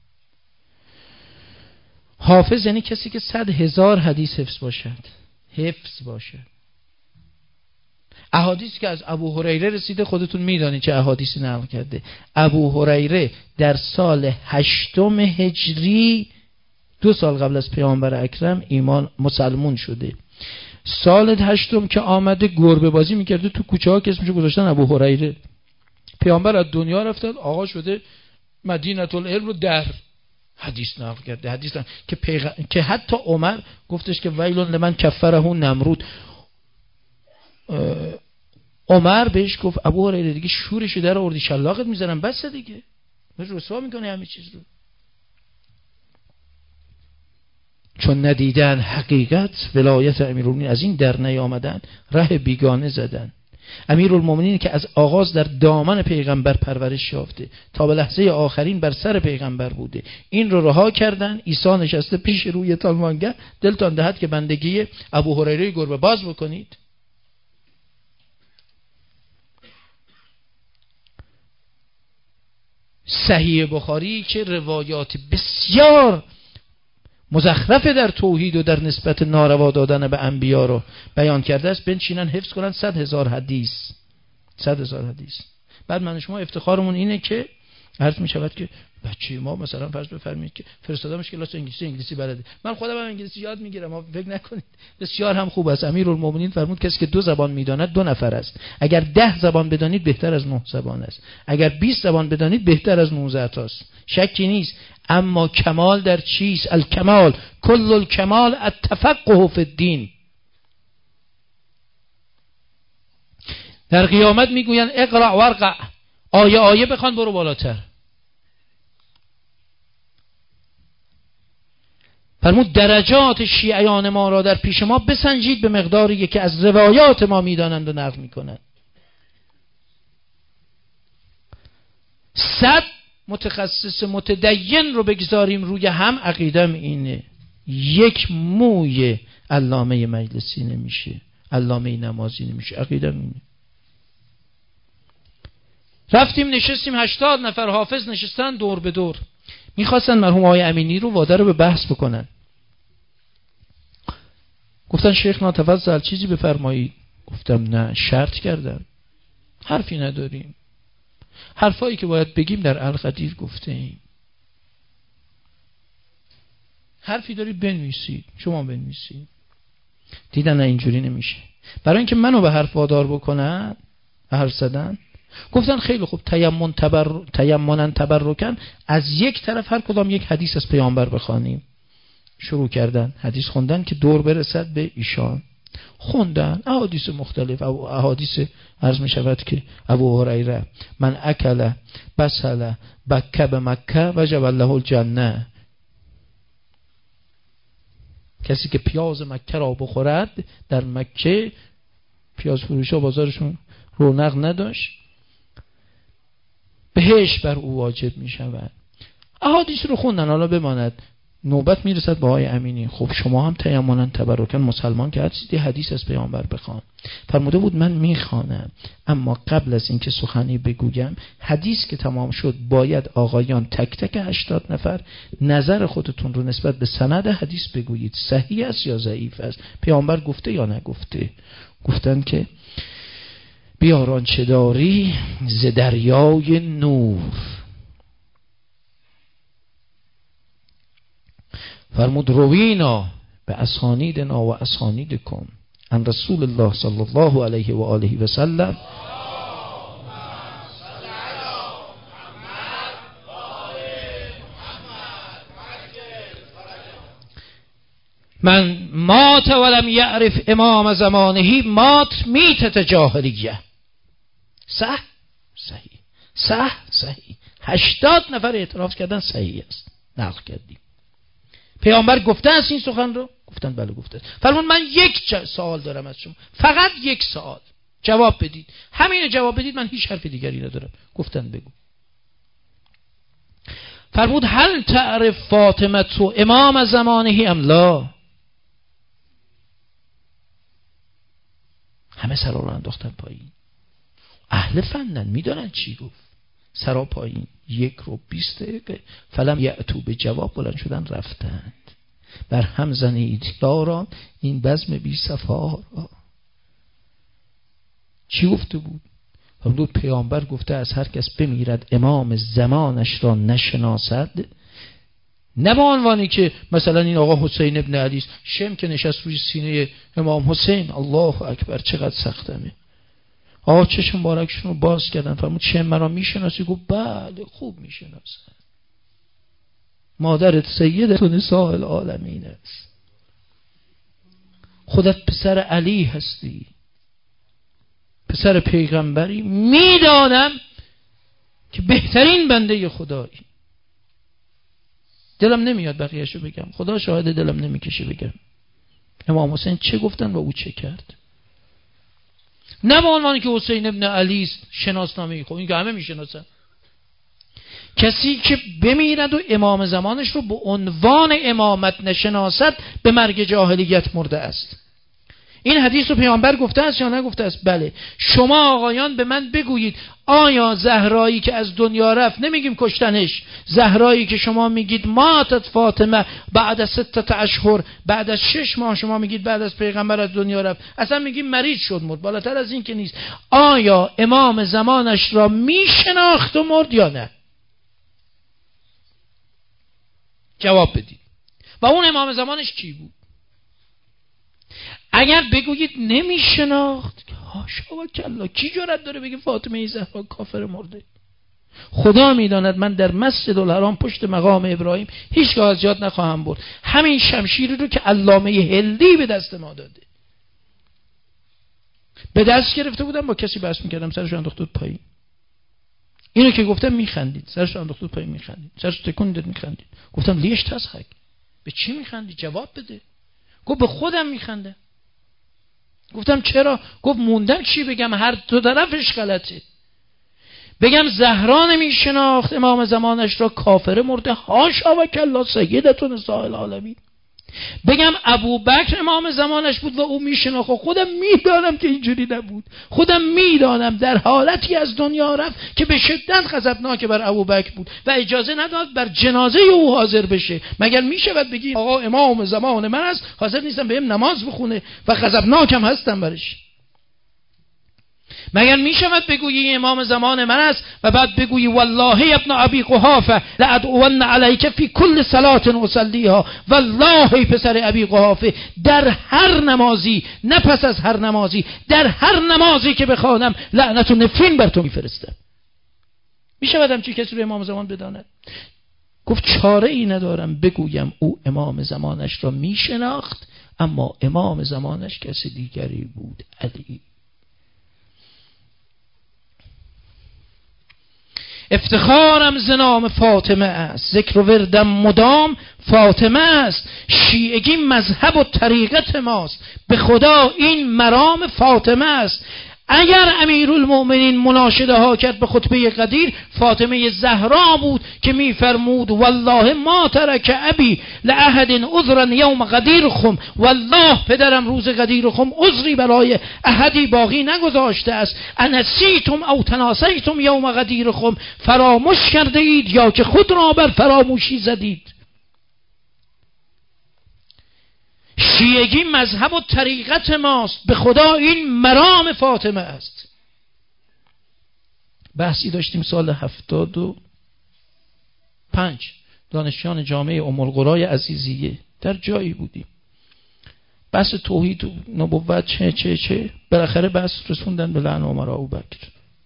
حافظ یعنی کسی که صد هزار حدیث حفظ باشد، حفظ باشد. احادیث که از ابو هریره رسیده خودتون میدانید چه احادیثی نقل کرده. ابو هریره در سال هشتم هجری، دو سال قبل از پیامبر اکرم، ایمان مسلمون شده. سال هشتم که آمده گربه بازی میکرده تو کوچه ها که اسمشو گذاشتن ابو هریره. پیامبر از دنیا رفتن، آقا شده مدینه العلم رو در حدیث نقل کرده. حدیث نقل که, پیغ... که حتی عمر گفتش که ویل لمن کفره نمرود. عمر بهش گفت ابو هریره دیگه شورش در آوردی، شلاقت میزنن بس دیگه، رسوا میکنه همه چیز رو. چون ندیدن حقیقت ولایت امیرالمومنین، از این در نیامدن ره بیگانه زدن. امیرالمومنین که از آغاز در دامن پیغمبر پرورش یافته، تا به لحظه آخرین بر سر پیغمبر بوده، این رو رها کردن. عیسی نشسته پیش روی تالوانگه، دلتان دهد که بندگی ابو هریره گربه باز بکنید. صحیح بخاری که روایات بسیار مزخرفه در توحید و در نسبت ناروا دادن به انبیا رو بیان کرده است، بنشینن حفظ کنن صد هزار حدیث صد هزار حدیث. بعد من شما افتخارمون اینه که عرض می شود که بچه ما مثلا فرض بفرمایید که فرستادمش کلاس انگلیسی انگلیسی بلده، من خودم هم انگلیسی یاد میگیرم، ما فکر نکنید. بسیار هم خوب است. امیرالمومنین فرمود کسی که دو زبان میداند دو نفر است. اگر ده زبان بدانید بهتر از نه زبان است. اگر بیست زبان بدانید بهتر از نوزده تاست. شکی نیست. اما کمال در چیست؟ الکمال کل الکمال التفقه فی الدین. در قیامت میگوین اقرأ ورقع، آیه آیه بخوان برو بالاتر. فرمود درجات شیعیان ما را در پیش ما بسنجید به مقداری که از روایات ما میدانند و نقل میکنند. صد متخصص متدین رو بگذاریم روی هم، عقیدم اینه یک موی علامه مجلسی نمیشه، علامه نمازی نمیشه، عقیدم اینه. رفتیم نشستیم، هشتاد نفر حافظ نشستن دور به دور، میخواستن مرحوم آقای امینی رو وادار به بحث بکنن. گفتن شیخ ناتفضل چیزی بفرمایید. گفتم نه، شرط کردم، حرفی نداریم، حرفایی که باید بگیم در القدیر گفته ایم. حرفی دارید بنویسید، شما بنویسید. دیدن نه اینجوری نمیشه. برای اینکه منو به حرف وادار بکنن، حرف زدن، گفتن خیلی خوب، تیمم تبر تیممن تبرکن، از یک طرف هر کدام یک حدیث از پیامبر بخوانیم. شروع کردن حدیث خوندن که دور برسد به ایشان. خوندن احادیث مختلف، او احادیث عرض می شود که ابو هریره من اکل بسل بکه به مکه وجب له الجنه، کسی که پیاز مکه را بخورد، در مکه پیاز فروشا بازارشون رونق نداشت، بهش بر او واجب می شود. احادیث رو خوندن. حالا بماند نوبت میرسد به آقای امینی. خب شما هم تیممن تبرکن مسلمان که هستی، حدیث از پیامبر بخوان. فرموده بود من میخوانم، اما قبل از اینکه سخنی بگویم، حدیث که تمام شد باید آقایان تک تک هشتاد نفر نظر خودتون رو نسبت به سند حدیث بگویید، صحیح است یا ضعیف است، پیامبر گفته یا نگفته. گفتن که بیاران چه داری ز دریای نور. فرمود روینا به اسانیدنا و اسانیدکم عن رسول الله صلی الله علیه و آله و سلم من مات ولم یعرف امام زمانه مات میتت جاهلیه. صح صحیح، صح صحیح. هشتاد نفر اعتراف کردن صحیح است، نقل کردیم. پیامبر گفته است این سخن رو؟ گفتن بله گفته. فرمود من یک سوال دارم از شما، فقط یک سوال جواب بدید، همین جواب بدید، من هیچ حرف دیگری ندارم. گفتن بگو. فرمود هل تعرف فاطمه تو امام زمانه ام لا؟ همه سرا رو انداختن پایین. اهل فنن، میدونن چی گفت. سرا پایین. یک رو بیست دقیقه فلم یعتو به جواب بلند شدن رفتند. بر هم زنید یاران این بزم بی صفا. چی گفته بود؟ فرمود پیامبر گفته از هر کس بمیرد امام زمانش را نشناسد، نه به عنوانی که مثلا این آقا حسین ابن علی شم که نشست روی سینه امام حسین، الله اکبر چقدر سختمه. آقا چشم مبارکشون رو باز کردن، فرمود شم مرا میشناسی؟ گفت بله خوب میشناسم، مادرت سیدت نساء العالمین است، خودت پسر علی هستی، پسر پیغمبری، میدانم که بهترین بنده خدایی. دلم نمیاد بقیه‌شو بگم، خدا شاهد دلم نمیکشه بگم امام حسین چه گفتن و او چه کرد. نه به عنوانی که حسین ابن علی است شناسنامه. خب این که همه میشناسن. کسی که بمیرد و امام زمانش رو به عنوان امامت نشناسد به مرگ جاهلیت مرده است. این حدیث رو پیامبر گفته است یا نگفته است؟ بله. شما آقایان به من بگویید آیا زهرایی که از دنیا رفت، نمیگیم کشتنش، زهرایی که شما میگید ماتت فاطمه بعد از ستت اشهر، بعد از شش ماه شما میگید بعد از پیغمبر از دنیا رفت، اصلا میگیم مریض شد مرد، بالاتر از این که نیست. آیا امام زمانش را میشناخت و مرد یا نه؟ جواب بدید. و اون امام زمانش کی بود؟ اگر بگویید نمیشناخت، هاشا و کلا، کی جرأت داره بگه فاطمه زهرا کافر مرده؟ خدا میداند من در مسجد الحرام پشت مقام ابراهیم هیچگاه از یاد نخواهم برد همین شمشیری رو که علامه هندی به دست ما داده. به دست گرفته بودم، با کسی بحث میکردم، سرش انداخته بود پایین. اینو که گفتم میخندید، سرش انداخته بود پایین میخندید، سرش تکون داد میخندید. گفتم لیش تضحک، به چی میخندی؟ جواب بده. گفت به خودم میخنده. گفتم چرا؟ گفت موندم چی بگم، هر دو طرفش غلطه. بگم زهرا نمیشناخت امام زمانش را کافر مرده، هاشا و کلا، سیدتون نساء العالمین. بگم ابوبکر امام زمانش بود و او میشناخت، خودم میدانم که اینجوری نبود. خودم میدانم در حالتی از دنیا رفت که به شدت غضبناک بر ابوبکر بود و اجازه نداد بر جنازه او حاضر بشه. مگر میشود بگی آقا امام زمان من است، حاضر نیستم بهم نماز بخونه و غضبناکم هستم برش؟ مگر میشود بگویی امام زمان من است و بعد بگویی والله ابن ابی قحافه لادعون علیک فی کل صلاه اصلیها، والله پسر ابی قحافه در هر نمازی، نه پس از هر نمازی، در هر نمازی که بخوانم لعنت و نفرین بر تو میفرستم. میشود همچی کسی رو امام زمان بداند؟ گفت چاره ای ندارم بگویم او امام زمانش را میشناخت، اما امام زمانش کسی دیگری بود، علی. افتخارم ز نام فاطمه است، ذکر و وردم مدام فاطمه است. شیعگی مذهب و طریقت ماست، به خدا این مرام فاطمه است. اگر امیرالمؤمنین مناشده ها کرد به خطبه قدیر، فاطمه زهرا بود که میفرمود والله ما ترک ابی لاحد عذرا یوم قدیرخم، والله پدرم روز قدیرخم عذری برای احدی باقی نگذاشته است. انسیتم او تناسیتم یوم قدیرخم، فراموش کرده اید یا که خود را بر فراموشی زدید. شیعگی مذهب و طریقت ماست، به خدا این مرام فاطمه است. بحثی داشتیم سال هفتاد و پنج، دانشجویان جامعه ام القرای عزیزیه، در جایی بودیم بحث توحید و نبوت چه چه چه بالاخره بحث رسوندن به لعن عمر و ابوبکر.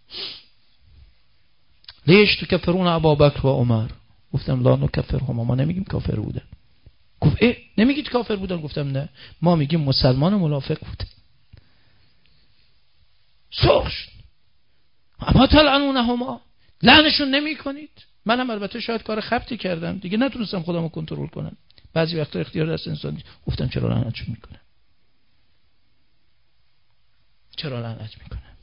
لیش تو کفرون ابوبکر و عمر؟ گفتم لا نکفرهم، ما نمیگیم کافر بودن. گفت اه نمیگید کافر بودن؟ گفتم نه، ما میگیم مسلمان و منافق بودن. سرش اما تلعنونهما، لعنشون نمی کنید؟ منم البته شاید کار خبتی کردم دیگه، نتونستم خودمو کنترل کنم، بعضی وقتا اختیار دست انسان نیست. گفتم چرا لعنتشون میکنم؟ چرا لعنت میکنم؟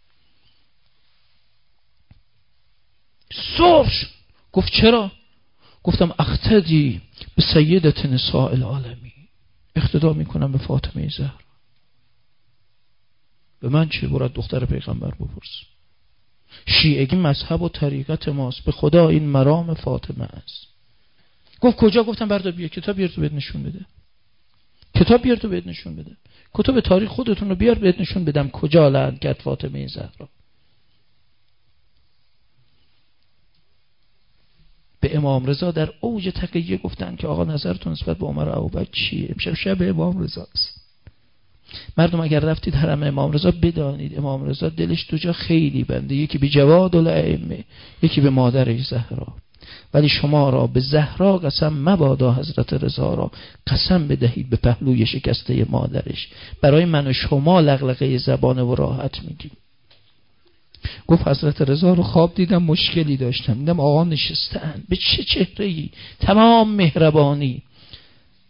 سرش گفت چرا؟ گفتم اقتدی به سیدت نساء العالمین، اقتدا میکنم به فاطمه زهرا. به من چه؟ برات دختر پیغمبر بپرس. شیعگی مذهب و طریقت ماست، به خدا این مرام فاطمه است. گفت کجا؟ گفتم بردار بیا کتاب بیار تو بهت نشون بده. کتاب بیار تو بهت نشون بده. کتاب تاریخ خودتون رو بیار بهت نشون بدم کجا لعن کرد فاطمه زهرا. به امام رضا در اوج تقیه گفتن که آقا نظرتون نسبت به عمر و ابوبکر چیه؟ امشب شب امام رضاست. مردم اگر رفتید حرم امام رضا بدانید امام رضا دلش دو جا خیلی بنده، یکی به جواد الائمه، یکی به مادرش زهرا. ولی شما را به زهرا قسم مبادا حضرت رضا را قسم بدهید به پهلوی شکسته مادرش. برای من و شما لغلقه زبانه و راحت میگیم. گفت حضرت رضا رو خواب دیدم، مشکلی داشتم، دیدم آقا نشستن، به چه چهره‌ای، تمام مهربانی،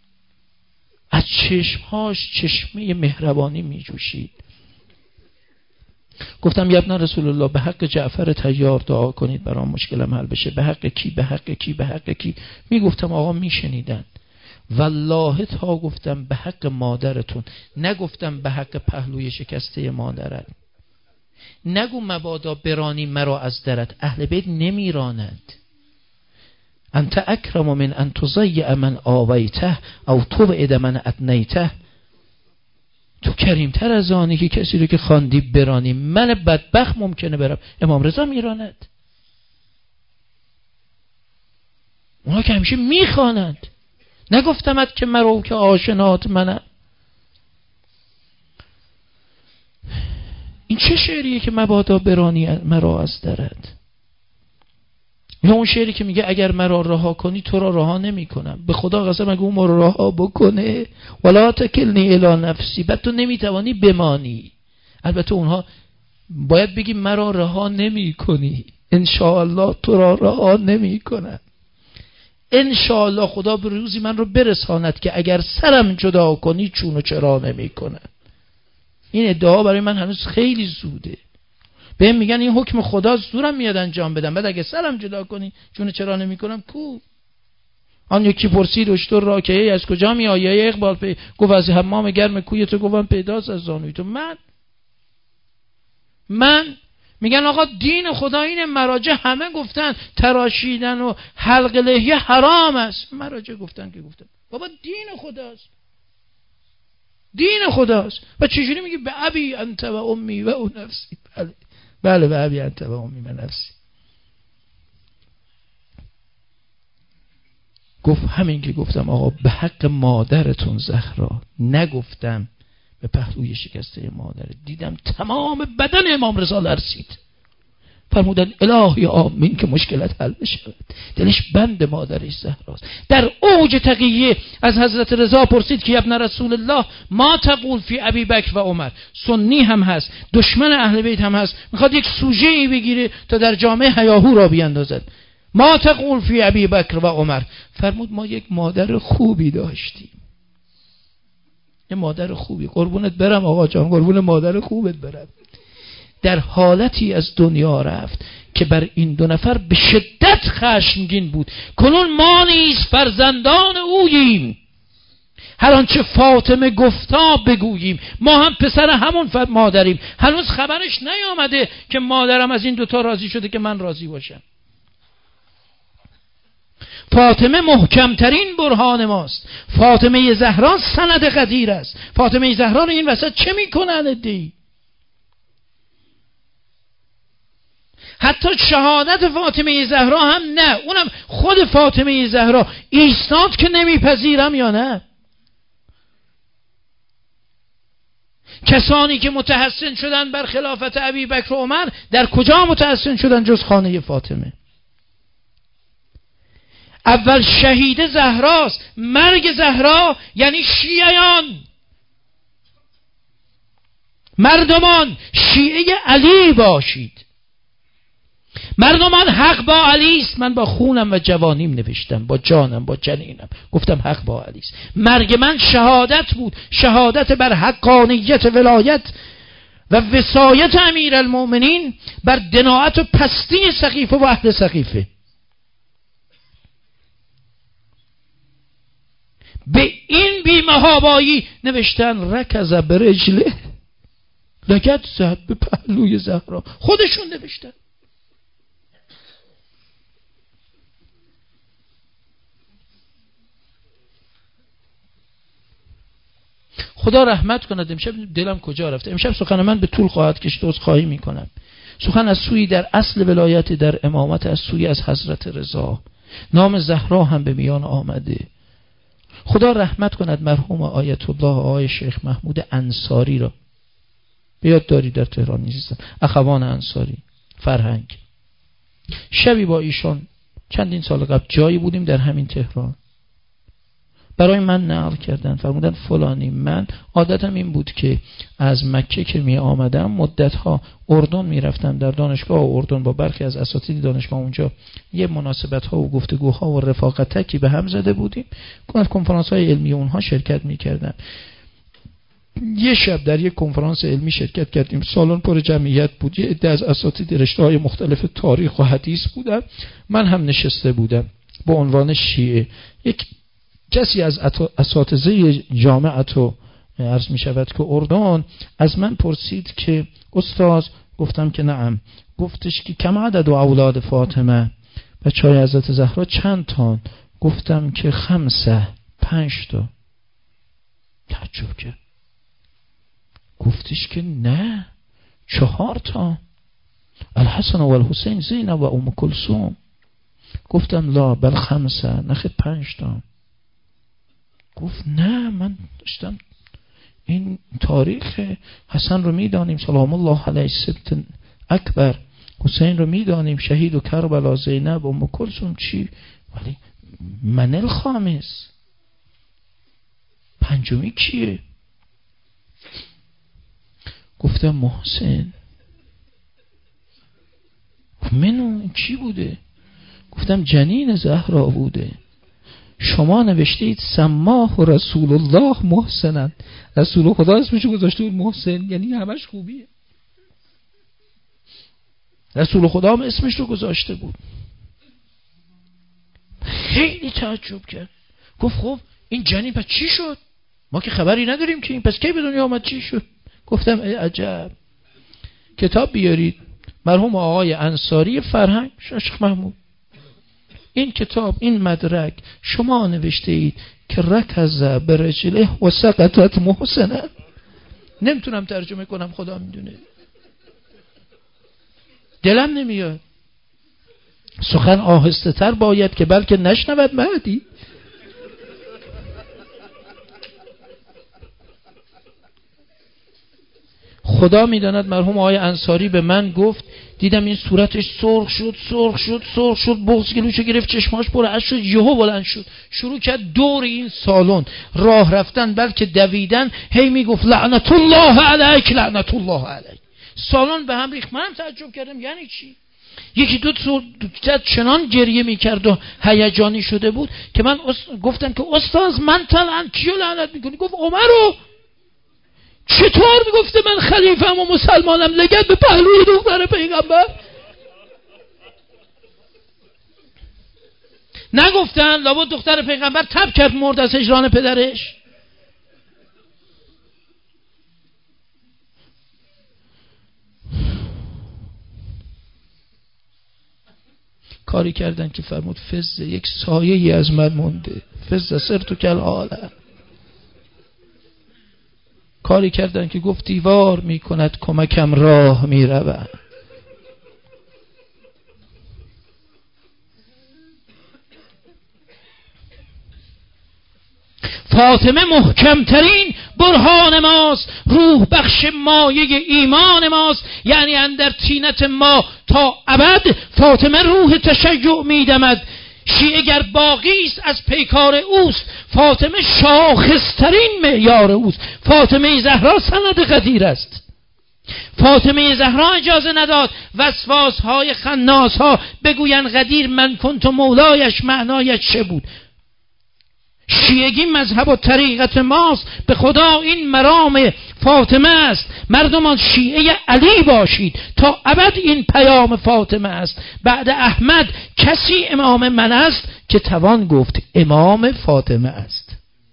از چشمهاش چشمه مهربانی می جوشید. گفتم یا ابن رسول الله به حق جعفر طیار دعا کنید برام مشکلم حل بشه. به حق کی؟ به حق کی؟ به حق کی؟ میگفتم آقا میشنیدن. والله تا گفتم به حق مادرتون، نگفتم به حق پهلوی شکسته مادرت. نگو مبادا برانی مرا از درت، اهل بیت نمیراند. انت اکرم من ان تضیع من آویته او توعد من ادنیته. تو کریمتر از آنی که کسی رو که خواندی برانی. من بدبخت ممکنه برم، امام رضا میراند. اونا که همیشه میخوانند. نگفتمت که مرو که آشنات منم. این چه شعریه که مبادا برانی مرا از درت؟ یا اون شعری که میگه اگر مرا رها کنی تو را رها نمی کنم. به خدا قسم اگه اون ما را رها بکنه ولا تکلنی الی نفسی، بعد تو نمیتوانی بمانی. البته اونها باید بگی مرا رها نمی کنی، انشاءالله تو را رها نمی کنم. انشاءالله خدا به روزی من رو برساند که اگر سرم جدا کنی چون و چرا نمی کنم. این ادعا برای من هنوز خیلی زوده. بهم میگن این حکم خداست، زورم میاد انجام بدم، بعد اگه سرم جدا کنی چون چرا نمی کنم کو. آن یکی پرسید اشتر را که از کجا می آیی اقبال پی، گفت از حمام گرم کوی تو. گفتم پیداست از زانوی تو. من من میگن آقا دین خدا اینه. مراجع همه گفتن تراشیدن و حلق لحیه حرام است. مراجع گفتن که گفتن بابا دین خداست، دین خداست. و چجوری میگی به ابی انت و امی و او نفسی؟ بله بله به ابی انت و امی و نفسی. گفت همین که گفتم آقا به حق مادرتون زهرا، نگفتم به پهلوی شکسته مادر. دیدم تمام بدن امام رضا لرزید. فرمودن الهی آمین که مشکلت حل بشود. دلش بند مادرش زهراست. در اوج تقیه از حضرت رضا پرسید که ابن رسول الله ما تقول فی ابی بکر و عمر. سنی هم هست، دشمن اهل بیت هم هست، میخواد یک سوژه ای بگیره تا در جامعه هیاهو را بیاندازد. ما تقول فی ابی بکر و عمر. فرمود ما یک مادر خوبی داشتیم. یه مادر خوبی. قربونت برم آقا جان، قربون مادر خوبت برم. در حالتی از دنیا رفت که بر این دو نفر به شدت خشمگین بود. کنون ما نیز فرزندان اوییم، هر آنچه فاطمه گفتا بگوییم. ما هم پسر همون مادریم. هنوز خبرش نیامده که مادرم از این دوتا راضی شده که من راضی باشم. فاطمه محکمترین برهان ماست. فاطمه زهرا سند قدیر است. فاطمه زهرا رو این وسط چه میکنن ادعی؟ حتی شهادت فاطمه زهرا هم نه، اونم خود فاطمه زهرا ایستاد که نمیپذیرم یا نه. کسانی که متحسن شدن بر خلافت ابی بکر و عمر در کجا متحسن شدن جز خانه فاطمه؟ اول شهید زهراست. مرگ زهرا یعنی شیعیان، مردمان شیعه علی باشید. مردمان حق با علی است. من با خونم و جوانیم نوشتم، با جانم، با جنینم گفتم حق با علی است. مرگ من شهادت بود، شهادت بر حقانیت ولایت و وصایت امیرالمؤمنین بر دناعت و پستی سقیفه و اهل سقیفه. به این بی‌محابایی نوشتن رکز برجله، لگد زد به پهلوی زهرا. خودشون نوشتن. خدا رحمت کند. امشب دلم کجا رفته. امشب سخن من به طول خواهد کشید، عذرخواهی میکنم. سخن از سوی در اصل ولایت در امامت از سوی از حضرت رضا. نام زهرا هم به میان آمده. خدا رحمت کند مرحوم آیت الله آقای شیخ محمود انصاری را. بیاد داری در تهران نیستن، اخوان انصاری فرهنگ. شبی با ایشان چندین سال قبل جایی بودیم در همین تهران، برای من نقل کردن. فرمودن فلانی من عادتم این بود که از مکه که می آمدم مدتها اردن می رفتم، در دانشگاه اردن با برخی از اساتید دانشگاه اونجا یه مناسبت ها و گفتگوها و رفاقتکی به هم زده بودیم. از کنفرانس های علمی اونها شرکت می کردم. یه شب در یک کنفرانس علمی شرکت کردیم، سالن پر جمعیت بود، یه عده از اساتید رشته‌های مختلف تاریخ و حدیث بودن، من هم نشسته بودم با عنوان شیعه. یک کسی از اساتذه جامعه و عرض می شود که اردن از من پرسید که استاد، گفتم که نعم، گفتش که کم عدد و اولاد فاطمه، بچه های حضرت زهرا چند تان؟ گفتم که خمسه، پنج تا. تعجب کرد، گفتش که نه، چهار تا، الحسن و الحسین، زینب و ام کلثوم. گفتم لا بل خمسه، نخیر پنج تا. گفت نه، من داشتم این تاریخ حسن رو میدانیم سلام الله علیه سبت اکبر، حسین رو میدانیم شهید و کربلا، زینب و ام کلثوم، چی؟ ولی من الخامس، پنجمی کیه؟ گفتم محسن. منو کی بوده؟ گفتم جنین زهرا بوده. شما نوشتید سماه رسول الله محسنن، رسول خدا اسمشو گذاشته بود محسن، یعنی همش خوبیه. رسول خدا هم اسمش رو گذاشته بود. خیلی تعجب کرد، گفت خب این جنین پس چی شد؟ ما که خبری نداریم که این پس کی به دنیا آمد، چی شد؟ گفتم ای عجب، کتاب بیارید، مرحوم آقای انصاری فرهنگ، شیخ محمود، این کتاب، این مدرک شما نوشته اید که رکض برجله و سقطت محسنه. نمیتونم ترجمه کنم، خدا میدونه، دلم نمیاد. سخن آهسته تر باید که بلکه نشنود مهدی. خدا میداند مرحوم آقای انصاری به من گفت، دیدم این صورتش سرخ شد سرخ شد سرخ شد، بغض گلوشو گرفت، چشماش پر اشک شد، یهو بلند شد، شروع کرد دور این سالن راه رفتن بلکه دویدن، هی میگفت لعنت الله علیک لعنت الله علیک. سالن به هم ریخت. منم تعجب کردم یعنی چی؟ یکی دو تا چنان گریه میکرد و هیجانی شده بود که من گفتم که استاد من طلعن کیو لعنت میکنی؟ گفت عمرو. چطور میگفته من خلیفه‌ام و مسلمانم، لگد به پهلوی دختر پیغمبر؟ نگفتن لابد دختر پیغمبر تب کرد مرد از هجران پدرش؟ کاری کردن که فرمود فز یک سایه ای از من مونده، فز سرتو کل عالم. کاری کردن که گفت دیوار میکند کمکم راه میرود. فاطمه محکمترین برهان ماست، روح بخش مایه ایمان ماست، یعنی اندر طینت ما تا ابد فاطمه روح تشیع میدمد. شیعه گر باقی است از پیکار اوست، فاطمه شاخصترین معیار اوست. فاطمه زهرا سند قدیر است. فاطمه زهرا اجازه نداد وسواس های خناس ها بگوین قدیر من کنت مولایش معنایش چه بود. شیعگی مذهب و طریقت ماست، به خدا این مرام فاطمه است. مردمان شیعه علی باشید تا ابد، این پیام فاطمه است. بعد احمد کسی امام من است که توان گفت امام فاطمه است.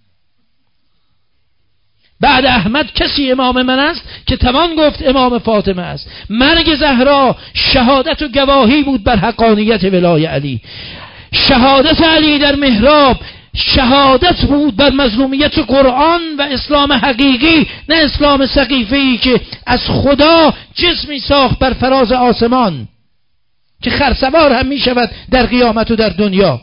بعد احمد کسی امام من است که توان گفت امام فاطمه است. مرگ زهرا شهادت و گواهی بود بر حقانیت ولای علی. شهادت علی در محراب شهادت بود بر مظلومیت قرآن و اسلام حقیقی، نه اسلام سقیفه‌ای که از خدا جسمی ساخت بر فراز آسمان که خرسوار هم می شود در قیامت و در دنیا.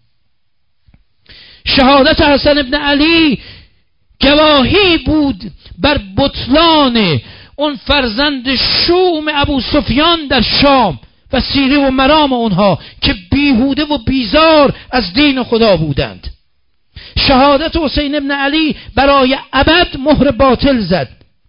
شهادت حسن ابن علی گواهی بود بر بطلان اون فرزند شوم ابو سفیان در شام و سیره و مرام اونها که بیهوده و بیزار از دین خدا بودند. شهادت حسین ابن علی برای ابد مهر باطل زد.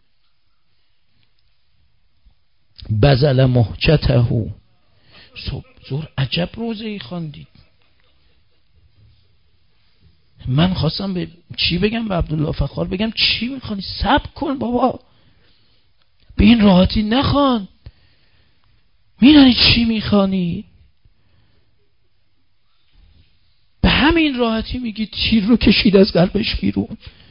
بذل محجته. صبح زور عجب روزه ای خواندید. من خواستم به چی بگم؟ به عبدالله فخار بگم چی میخوانی؟ صبر کن بابا، به این راحتی نخوان. میدونی چی میخوانی؟ به همین راحتی میگی تیر رو کشید از قلبش بیرون.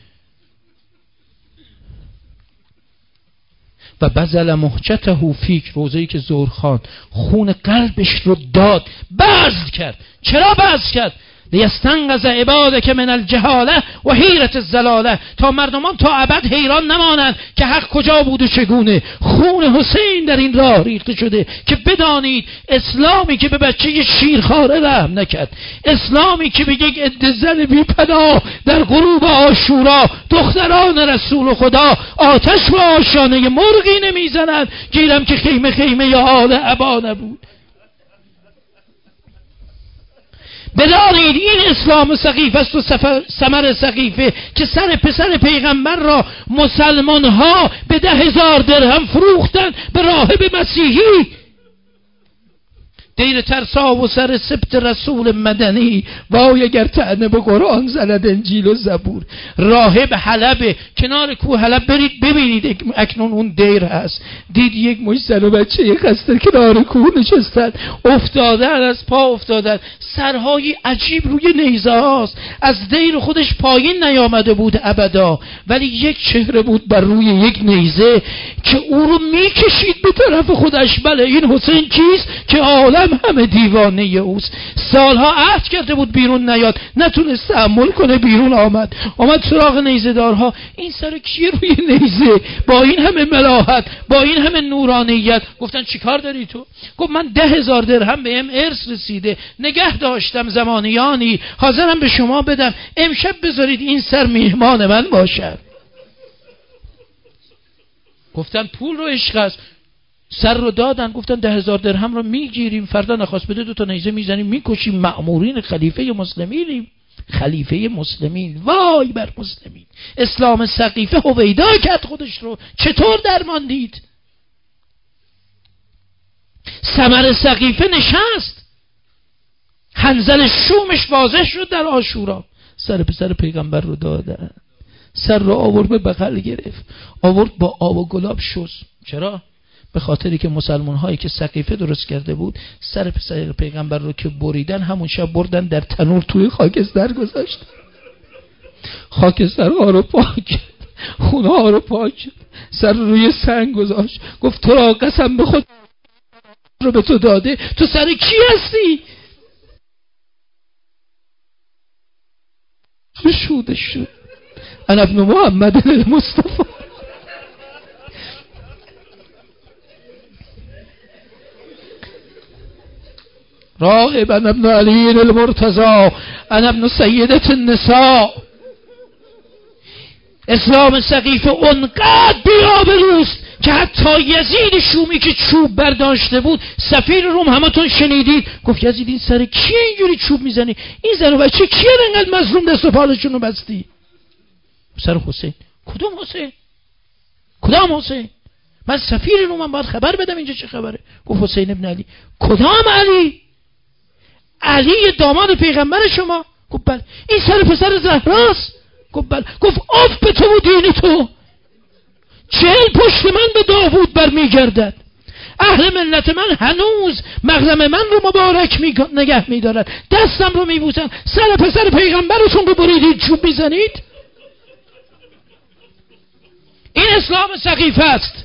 و بذل محجته فیک، روزه‌ای که زورخان خون قلبش رو داد، بذل کرد. چرا بذل کرد؟ لیستنقذ عبادک من الجهاله و حیرت الضلاله، تا مردمان تا ابد حیران نمانند که حق کجا بود و چگونه. خون حسین در این راه ریخته شده که بدانید اسلامی که به بچه شیرخواره رحم نکرد، اسلامی که به یک عده زن بی پناه در غروب عاشورا دختران رسول خدا آتش و آشانه مرغی نمیزنند، گیرم که خیمه خیمه یا آل عبا نبود. بدانید این اسلام سقیفه است و ثمر سقیفه که سر پسر پیغمبر را مسلمان ها به ده هزار درهم فروختن به راهب مسیحی. دیر ترسا و سر سبت رسول مدنی، وای اگر طعنه به قرآن زند انجیل و زبور. راهب حلب، کنار کوه حلب برید ببینید اکنون اون دیر هست. دید یک مش زن و بچه یک خسته کنار کوه نشستن، افتادن، از پا افتادن، سرهای عجیب روی نیزه هاست. از دیر خودش پایین نیامده بود ابدا، ولی یک چهره بود بر روی یک نیزه که او رو میکشید به طرف خودش. بله این حسین کیست که عالم همه دیوانه اوست. سالها عهد کرده بود بیرون نیاد، نتونست تحمل کنه، بیرون آمد. آمد سراغ نیزه دارها. این سر کیه روی نیزه با این همه ملاحت، با این همه نورانیت؟ گفتن چیکار داری تو؟ گفت من ده هزار درهم بهم ارث رسیده، نگه داشتم زمانیانی، حاضرم به شما بدم، امشب بذارید این سر میهمان من باشد. گفتن پول رو عشق است. سر رو دادن، گفتن ده هزار درهم رو میگیریم، فردا نخواست بده دو تا نیزه میزنیم میکشیم، مأمورین خلیفه مسلمینیم. خلیفه مسلمین، وای بر مسلمین. اسلام سقیفه هویدا کرد خودش رو. چطور درماندید؟ ثمر سقیفه نشست، حنظل شومش واضح شد در عاشورا. سر پسر پیغمبر رو دادن، سر رو آورد به بغل گرفت، آورد با آب و گلاب شست. چرا؟ به خاطری که مسلمان هایی که سقیفه درست کرده بود سر پسر پیغمبر رو که بریدن، همون شب بردن در تنور توی خاکستر گذاشتن. خاکسترها رو پاک، خونه ها رو پاک، سر روی سنگ گذاشت. گفت تو را قسم به خود رو به تو داده، تو سر کی هستی؟ بشودش شد. انا ابن محمد المصطفى. راغب انا ابن علی المرتضی، انا ابن سیدة النساء. اسلام سقیفه اونقدر بی‌آبروست که حتی یزید شومی که چوب برداشته بود، سفیر روم، همتون شنیدید، گفت یزید این سر کیه اینجوری چوب میزنی؟ این زن و بچه کیه انقدر مظلوم دست و پالشون رو بستی؟ سر حسین. کدوم حسین؟ کدام حسین؟ من سفیر رومم، باید خبر بدم اینجا چه خبره. گفت حسین ابن علی. کدام علی؟ علی داماد پیغمبر شما؟ گفت بله. این سر پسر زهراست؟ گفت بله. گفت آف به تو و دین تو، چهل پشت من به داوود برمیگردد. اهل ملت من هنوز مغزم من رو مبارک می نگه میدارد، دستم رو میبوسن. سر پسر پیغمبرتون رو بریدید چوب میزنید؟ این اسلام سقیفه است.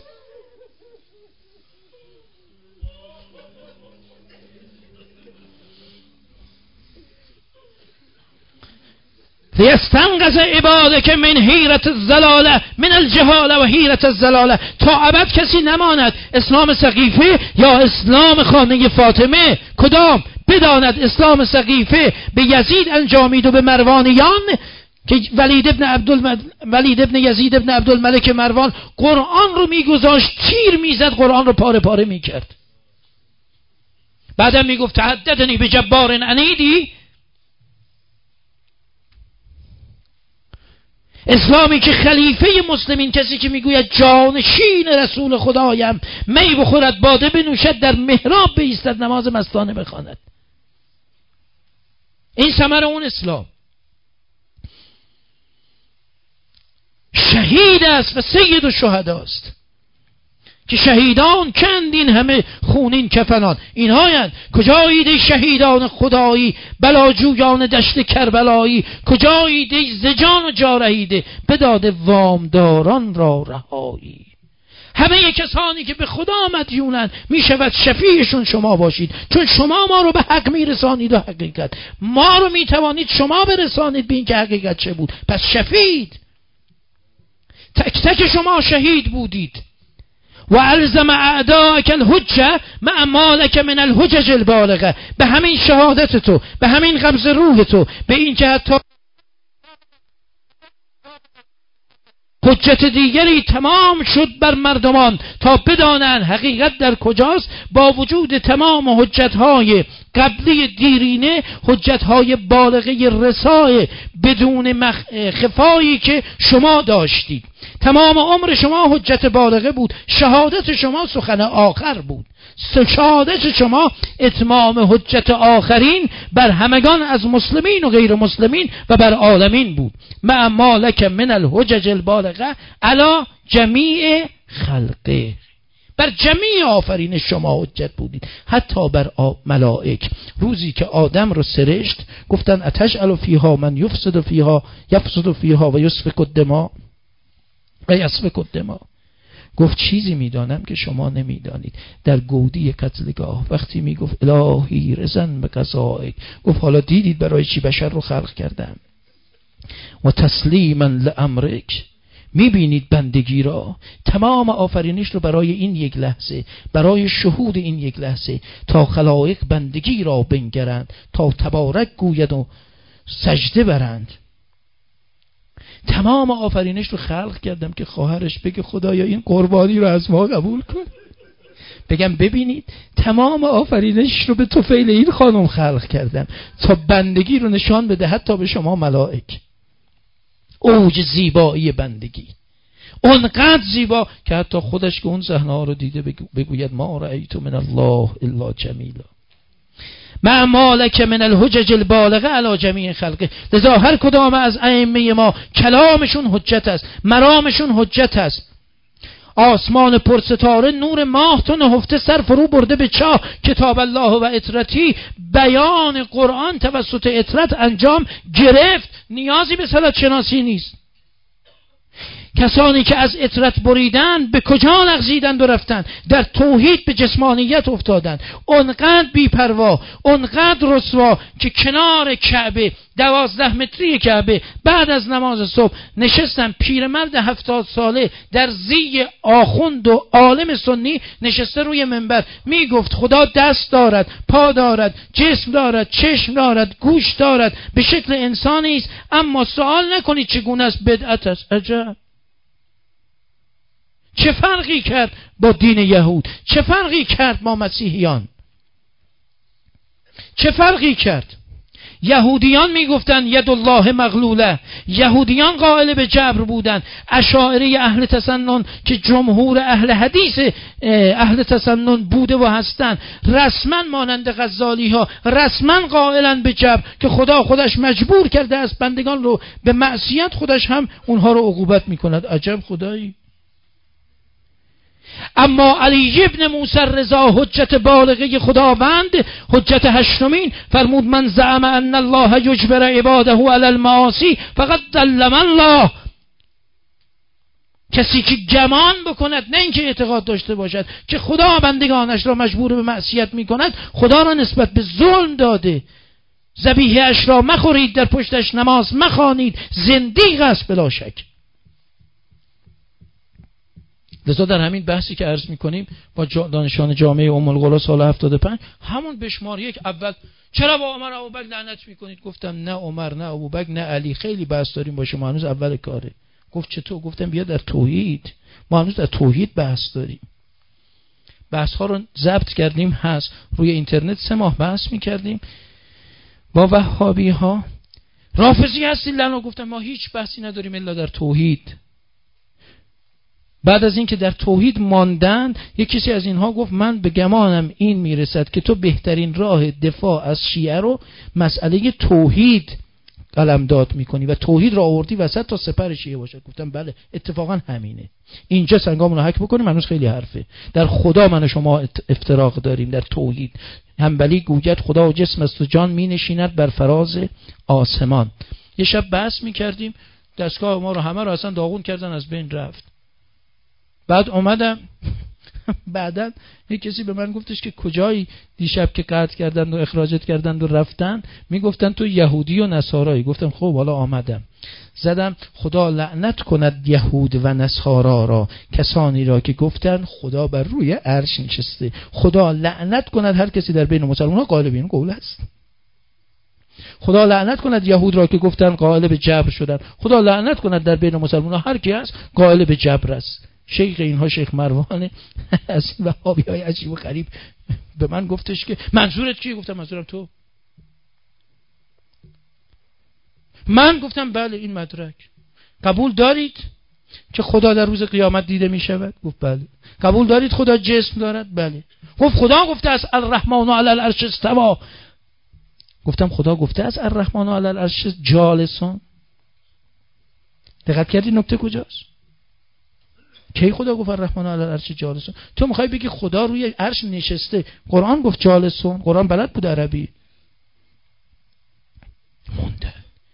لیستنقذ عبادک من حیرت الضلاله من الجهاله و حیرت الضلاله، تا ابد کسی نماند. اسلام سقیفه یا اسلام خانه فاطمه؟ کدام؟ بداند اسلام سقیفه به یزید انجامید و به مروانیان که ولید ابن عبدالملک ولید ابن یزید ابن عبدالملک مروان قرآن رو میگذاشت، تیر میزد، قرآن رو پاره پاره میکرد. بعدم میگفت تهددنی به جبار عنیدی. اسلامی که خلیفه مسلمین، کسی که میگوید جانشین رسول خدایم، می بخورد باده بنوشد، در محراب بایستد نماز مستانه بخواند. این ثمر اون اسلام. شهید است و سید الشهدا است. که شهیدان چندین همه خونین کفنان اینهایند. کجایید ای شهیدان خدایی، بلاجویان دشت کربلایی، کجایید ای ز جان و جارهیده، بداده وامداران را رهایی. همه کسانی که به خدا مدیونند می شود شفیعشون شما باشید، چون شما ما رو به حق می رسانید و حقیقت ما رو می توانید شما برسانید به این که حقیقت چه بود. پس شفید، تک تک شما شهید بودید. و الزم اعداءک الحجه مع مالک من الحجج البالغه. به همین شهادت تو، به همین قبض روح تو، به این که حتی حجت دیگری تمام شد بر مردمان تا بدانند حقیقت در کجاست، با وجود تمام حجتهای قبلی دیرینه، حجتهای بالغه رسای بدون مخ... خفایی که شما داشتید. تمام عمر شما حجت بالغه بود، شهادت شما سخن آخر بود، شهادت شما اتمام حجت آخرین بر همگان از مسلمین و غیر مسلمین و بر عالمین بود. مع مالک من الحجج البالغه علی جمیع خلقه. بر جمیع آفرین شما حجت بودید، حتی بر ملائک. روزی که آدم رو سرشت گفتن اتجعل فیها من یفسد فیها یفسد فیها و یسفک الدماء و یسفک الدماء، گفت چیزی میدانم که شما نمیدانید. در گودی قتلگاه وقتی میگفت الهی رزن به قضایک، گفت حالا دیدید برای چی بشر رو خلق کردم. و تسلیما لامرک، میبینید بندگی را، تمام آفرینش رو برای این یک لحظه، برای شهود این یک لحظه، تا خلائق بندگی را بنگرند، تا تبارک گوید و سجده برند. تمام آفرینش رو خلق کردم که خواهرش بگه خدایا این قربانی رو از ما قبول کن. بگم ببینید تمام آفرینش رو به طفیل این خانم خلق کردم تا بندگی رو نشان بده حتی به شما ملائک. اوج زیبایی بندگی اونقدر زیبا که حتی خودش که اون صحنه ها رو دیده بگوید ما رأیت من الله الا جمیلا. مع مالک من الحجج البالغه علی جمیع خلقه. لذا هر کدام از ائمه ما کلامشون حجت است، مرامشون حجت است. آسمان پرستاره نور ماه تو نهفته سر فرو برده به چاه، کتاب الله و اطرتی، بیان قرآن توسط اطرت انجام گرفت، نیازی به صلات شناسی نیست. کسانی که از اطرت بریدن به کجا لغزیدند و رفتند؟ در توحید به جسمانیت افتادند. اونقدر بی‌پروا، اونقدر رسوا که کنار کعبه، دوازده متری کعبه، بعد از نماز صبح نشستن. پیرمرد هفتاد ساله در زی آخوند و عالم سنی نشسته روی منبر، میگفت خدا دست دارد، پا دارد، جسم دارد، چشم دارد، گوش دارد، به شکل انسانی است، اما سوال نکنید چگونه است، بدعت است. عجب، چه فرقی کرد با دین یهود؟ چه فرقی کرد با مسیحیان؟ چه فرقی کرد؟ یهودیان میگفتن ید الله مغلوله، یهودیان قائل به جبر بودن. اشاعره اهل تسنن که جمهور اهل حدیث اهل تسنن بوده و هستن، رسما مانند غزالی ها رسما قائلن به جبر که خدا خودش مجبور کرده است بندگان رو به معصیت، خودش هم اونها رو عقوبت میکند. عجب خدایی. اما علی ابن موسی رضا حجت بالغه خداوند، حجت هشتمین، فرمود من زعم ان الله یجبر عباده علی المعاصی فقد ظلم الله. کسی که گمان بکند، نه اینکه اعتقاد داشته باشد، که خدا بندگانش را مجبور به معصیت میکند، خدا را نسبت به ظلم داده. ذبیحه اش را مخورید، در پشتش نماز مخوانید، زندیق است بلا شک. لذا در همین بحثی که عرض میکنیم با دانشان جامعه ام القری سال هفتاد و پنج، همون بشمار یک اول چرا با عمر ابوبکر لعنت میکنید؟ گفتم نه عمر، نه ابوبکر، نه علی، خیلی بحث داریم با شما، هنوز اول کاره. گفت چطور؟ گفتم بیا در توحید، ما هنوز در توحید بحث داریم. بحث ها رو ضبط کردیم، هست روی اینترنت، سه ماه بحث میکردیم با وهابی ها. رافضی هستی لنا؟ گفتم ما هیچ بحثی نداریم الا در توحید. بعد از این که در توحید ماندن، یک کسی از اینها گفت من به گمانم این میرسد که تو بهترین راه دفاع از شیعه رو مسئله توحید قلمداد میکنی و توحید را آوردی وسط تا سپر شیعه باشد. گفتم بله اتفاقا همینه. اینجا سنگامون رو حک بکنیم، هنوز خیلی حرفه. در خدا من و شما افتراق داریم، در توحید. حنبلی گوید خدا و جسم است و جان می نشیند بر فراز آسمان. یه شب بحث میکردیم، دستگاه ما رو همه رو اصلا داغون کردن، از بین رفت. بعد اومدم بعدن یک کسی به من گفتش که کجایی دیشب که قطع کردند و اخراجت کردند و رفتن، میگفتن تو یهودی و نصارایی. گفتم خب حالا آمدم. زدم خدا لعنت کند یهود و نصارا را، کسانی را که گفتند خدا بر روی عرش نشسته. خدا لعنت کند هر کسی در بین مسلمان‌ها قائل به این قول است. خدا لعنت کند یهود را که گفتند قائل به جبر شدند. خدا لعنت کند در بین مسلمان‌ها هر کی است قائل به جبر است. شیخ اینها شیخ مروان از این وهابی‌های عجیب و غریب به من گفتش که منظورت کیه؟ گفتم منظورم تو. من گفتم بله این مدرک. قبول دارید که خدا در روز قیامت دیده می شود؟ گفت بله. قبول دارید خدا جسم دارد؟ بله. گفت خدا گفته است الرحمن علی العرش استوى. گفتم خدا گفته است الرحمن علی العرش جالسون؟ دقت کردی نکته کجاست؟ کی خدا گفت الرحمن علی العرش جالسون؟ تو میخوای بگی خدا روی عرش نشسته، قرآن گفت جالسون. قرآن بلد بود عربی. مونده.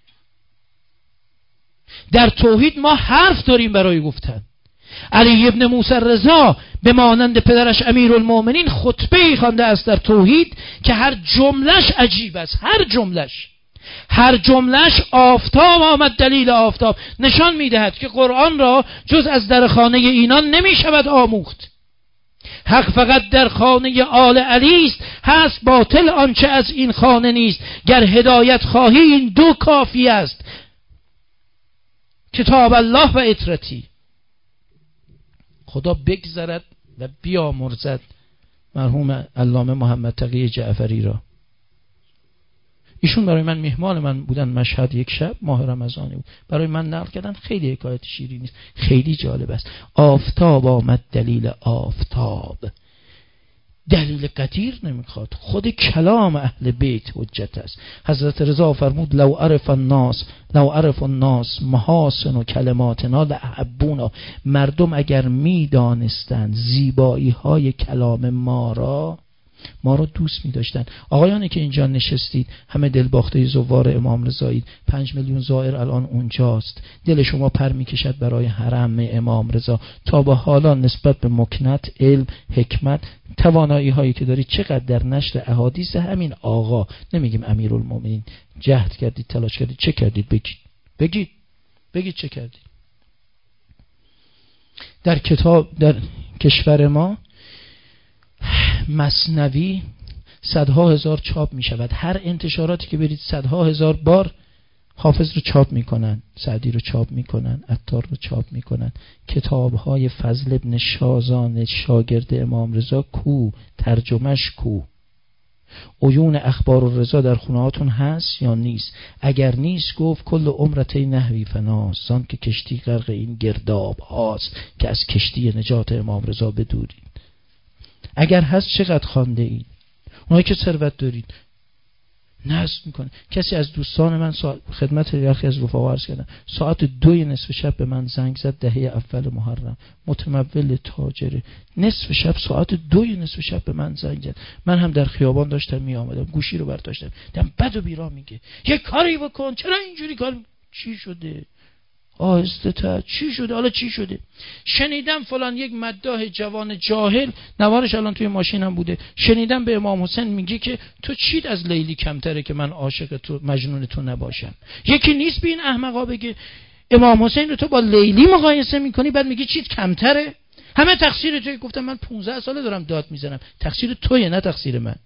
در توحید ما حرف داریم برای گفتن. علی ابن موسی رضا به مانند پدرش امیرالمومنین خطبه‌ای خوانده است در توحید که هر جملش عجیب است. هر جملش هر جملش آفتاب آمد دلیل آفتاب نشان میدهد که قرآن را جز از در خانه اینان نمی شود آموخت. حق فقط در خانه آل علی است، هست باطل آنچه از این خانه نیست. گر هدایت خواهی این دو کافی است، کتاب الله و اطرتی. خدا بگذرد و بیامرزد مرحوم علامه محمد تقی جعفری را. ایشون برای من مهمان من بودن مشهد، یک شب ماه رمضانی بود، برای من نقل کردن. خیلی حکایت شیرینی نیست، خیلی جالب است. آفتاب آمد دلیل آفتاب، دلیل قدیر نمیخواد، خود کلام اهل بیت حجت است. حضرت رضا فرمود لو عرف الناس لو عرف الناس محاسن و کلماتنا لأحبونا. مردم اگر میدانستند زیبایی های کلام ما را، ما رو دوست می داشتن. آقایانی که اینجا نشستید همه دلباخته زوار امام رضایید. پنج میلیون زائر الان اونجاست. دل شما پر می کشد برای حرم امام رضا. تا به حالا نسبت به مکنت، علم، حکمت، توانایی هایی که دارید چقدر در نشر احادیث همین آقا، نمیگیم امیرالمومنین، جهد کردید، تلاش کردید؟ چه کردید؟ بگید بگید بگید چه کردید؟ در کتاب در کشور ما مثنوی صدها هزار چاپ می شود. هر انتشاراتی که برید صدها هزار بار حافظ رو چاپ می کنن، سعدی رو چاپ می کنن، عطار رو چاپ می کنن. کتاب های فضل ابن شازان شاگرد امام رضا کو؟ ترجمهش کو؟ عیون اخبار الرضا در خونهاتون هست یا نیست؟ اگر نیست گفت کل عمرته نحوی فناس، زان که کشتی غرق این گرداب هاست که از کشتی نجات امام رضا بدورید. اگر هست چقدر خوانده اید؟ اونایی که ثروت دارید نصب میکنه. کسی از دوستان من ساعت خدمت یکی از رفقا عرض کردن، ساعت دوی نصف شب به من زنگ زد، دهه اول محرم، متمول تاجره، نصف شب ساعت دوی نصف شب به من زنگ زد. من هم در خیابان داشتم می آمدم، گوشی رو برداشتم، دیدم بد و بیرا میگه یه کاری بکن، چرا اینجوری کار؟ چی شده؟ آهسته تر. چی شده؟ حالا چی شده؟ شنیدم فلان یک مداح جوان جاهل، نوارش الان توی ماشینم بوده، شنیدم به امام حسین میگه که تو چیت از لیلی کمتره که من عاشق تو مجنون تو نباشم. یکی نیست به این احمقا بگه امام حسین رو تو با لیلی مقایسه میکنی بعد میگی چیت کمتره؟ همه تقصیر توی. گفتم من پونزده ساله دارم داد میزنم، تقصیر تویه نه تقصیر من.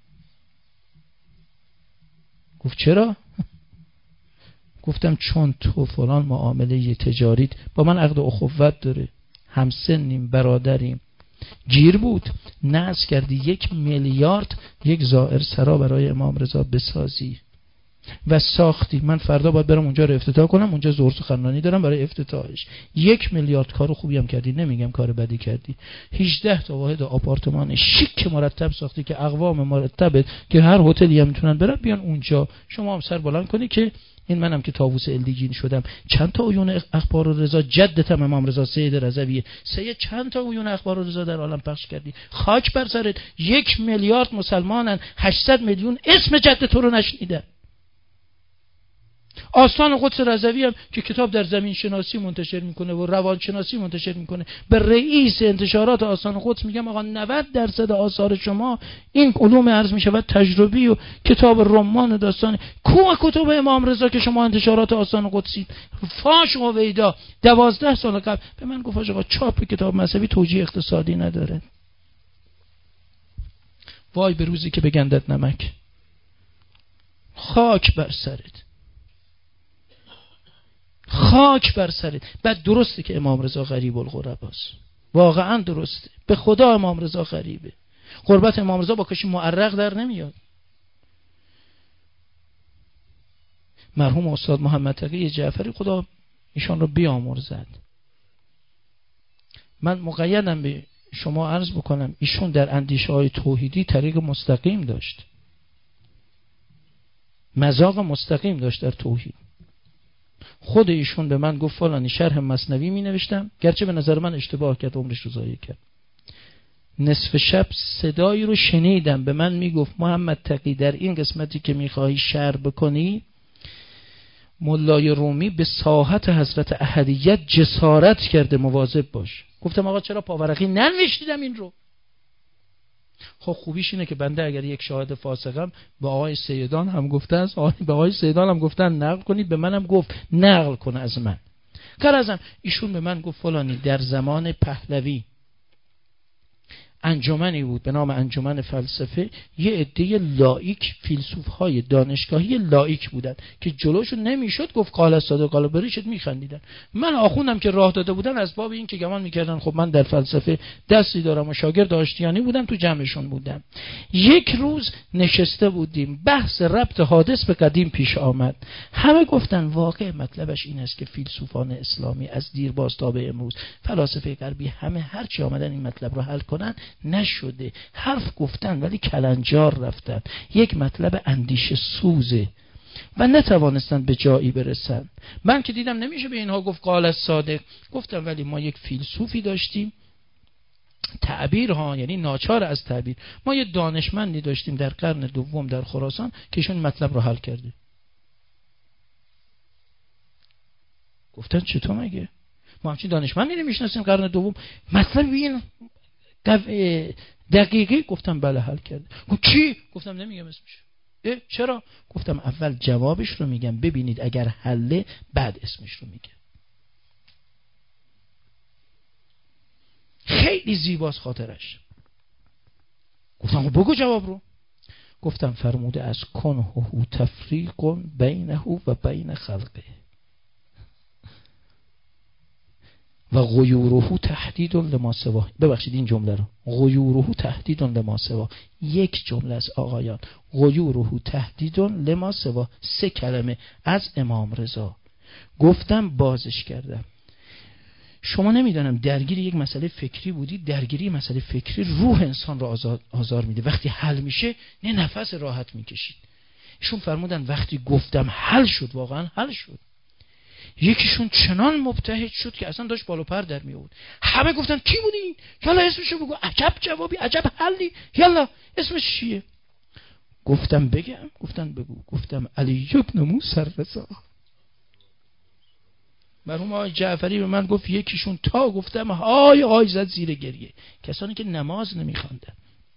گفت چرا؟ گفتم چون تو فلان معامله تجاریت با من عقد اخوت داره، همسنیم، برادریم. گیر بود ناز کردی یک میلیارد یک زائر سرا برای امام رضا بسازی. و ساختی. من فردا باید برم اونجا رو افتتاح کنم، اونجا ظهر سخنرانی دارم برای افتتاحش. یک میلیارد کارو خوبی هم کردی، نمیگم کار بدی کردی. هجده تا واحد آپارتمان شیک مرتب ساختی که اقوام مرتبه که هر هتلی هم میتونن برن بیان اونجا. شما هم سر بلند کنی که این منم که طاووس الدیگین شدم. چند تا عیون اخبار و رضا جدتم امام رضا سید رضوی سه چند تا عیون اخبار و رضا در عالم پخش کردی. خاک بر سرت. یک میلیارد مسلمانن، هشتصد میلیون اسم جد تو رو نشنیدن. آستان قدس رضوی هم که کتاب در زمین شناسی منتشر میکنه و روان شناسی منتشر میکنه، به رئیس انتشارات آستان قدس میگم آقا نود درصد آثار شما این علوم عرض میشود تجربی و کتاب رمان داستان کو کتب امام رضا که شما انتشارات آستان قدسی فاش و ویدا دوازده سال قبل به من گفت آقا چاپ کتاب مذهبی توجیه اقتصادی نداره. وای به روزی که بگندت نمک. خاک بر سرت، خاک بر سرت. بعد درسته که امام رضا غریب الغرباست، واقعا درسته، به خدا امام رضا غریبه. قربت امام رضا با کشی معرق در نمیاد. مرحوم استاد محمد تقی جعفری خدا ایشان رو بیامرزد، من مقیدم به شما عرض بکنم ایشون در اندیشه های توحیدی طریق مستقیم داشت، مذاق مستقیم داشت در توحید. خود ایشون به من گفت فلانی شرح مثنوی می نوشتم، گرچه به نظر من اشتباه کرد، عمرش رو ضایع کرد. نصف شب صدایی رو شنیدم به من می گفت محمد تقی در این قسمتی که می خواهی شرح بکنی مولای رومی به ساحت حضرت احدیت جسارت کرده، مواظب باش. گفتم آقا چرا پاورقی ننوشتیدم این رو؟ خب خوبیش اینه که بنده اگر یک شاهد فاسقم به آقای سیدان هم گفته است، آقای به آقای سیدان هم گفتن نقل کنید، به منم گفت نقل کنه از من. غرضم ایشون به من گفت فلانی در زمان پهلوی انجمنی بود به نام انجمن فلسفه، یه عده لایک فیلسوف‌های دانشگاهی لایک بودن که جلوشون نمیشد گفت قال الصادق قال بریشت، میخندیدن. من آخوندم که راه داده بودن از باب این که گمان میکردن خب من در فلسفه دستی دارم و شاگرد آشتیانی بودم، تو جمعشون بودم. یک روز نشسته بودیم، بحث ربط حادث به قدیم پیش آمد. همه گفتن واقع مطلبش این است که فیلسوفان اسلامی از دیرباز تا به امروز، فلاسفه غربی، همه هر چی آمدن این مطلب رو حل کنن نشده. حرف گفتن ولی کلنجار رفتن. یک مطلب اندیشه سوزه و نتوانستن به جایی برسن. من که دیدم نمیشه به اینها گفت قال الصادق، گفتم ولی ما یک فیلسوفی داشتیم، تعبیر ها یعنی ناچار از تعبیر، ما یک دانشمندی داشتیم در قرن دوم در خراسان که ایشون مطلب رو حل کرده. گفتن چطور مگه؟ ما همچین دانشمندی نمیشناسیم قرن دوم مطلب این دقیقی؟ گفتم بله حل کرده. گفت کی؟ گفتم نمیگم اسمش. اه چرا؟ گفتم اول جوابش رو میگم ببینید اگر حله بعد اسمش رو میگم. خیلی زیباست خاطرش. گفتم بگو جواب رو. گفتم فرموده از کنه تفریق بینه و بین خلقه و غیوره تهدید لما سوا. ببخشید این جمله رو، غیوره تهدید لما سوا، یک جمله از آقایان، غیوره تهدید لما سوا، سه کلمه از امام رضا. گفتم بازش کردم. شما نمیدانم درگیری یک مسئله فکری بودی، درگیری مسئله فکری روح انسان رو آزار, آزار میده. وقتی حل میشه نه نفس راحت میکشید. ایشون فرمودن وقتی گفتم حل شد، واقعا حل شد. یکیشون چنان مبتهج شد که اصلا داشت بالو پر در می آورد. همه گفتن کی بودی؟ یالا اسمشو بگو. عجب جوابی، عجب حلی. یالا اسمش چیه؟ گفتم بگم. گفتن بگو. گفتم علی ابن موسی الرضا. مرحوم آقای جعفری به من گفت یکیشون تا گفتم های های زد زیر گریه، کسانی که نماز نمیخواندن.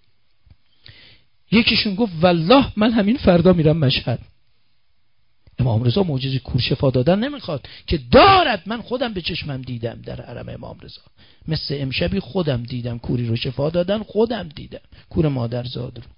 یکیشون گفت والله من همین فردا میرم مشهد. امام رضا معجزه کور شفا دادن نمیخواد که دارد، من خودم به چشمم دیدم در حرم امام رضا، مثل امشبی خودم دیدم کوری رو شفا دادن، خودم دیدم کور مادرزاد رو.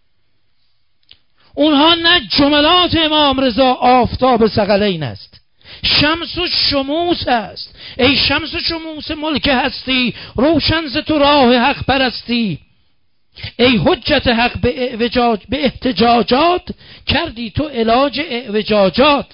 اونها نه جملات امام رضا آفتاب ثقلین است، شمس و شموس است. ای شمس و شموس ملک هستی، روشن ز تو راه حق پرستی. ای حجت حق به اعوجاج به احتجاجات، کردی تو علاج اعوجاجات.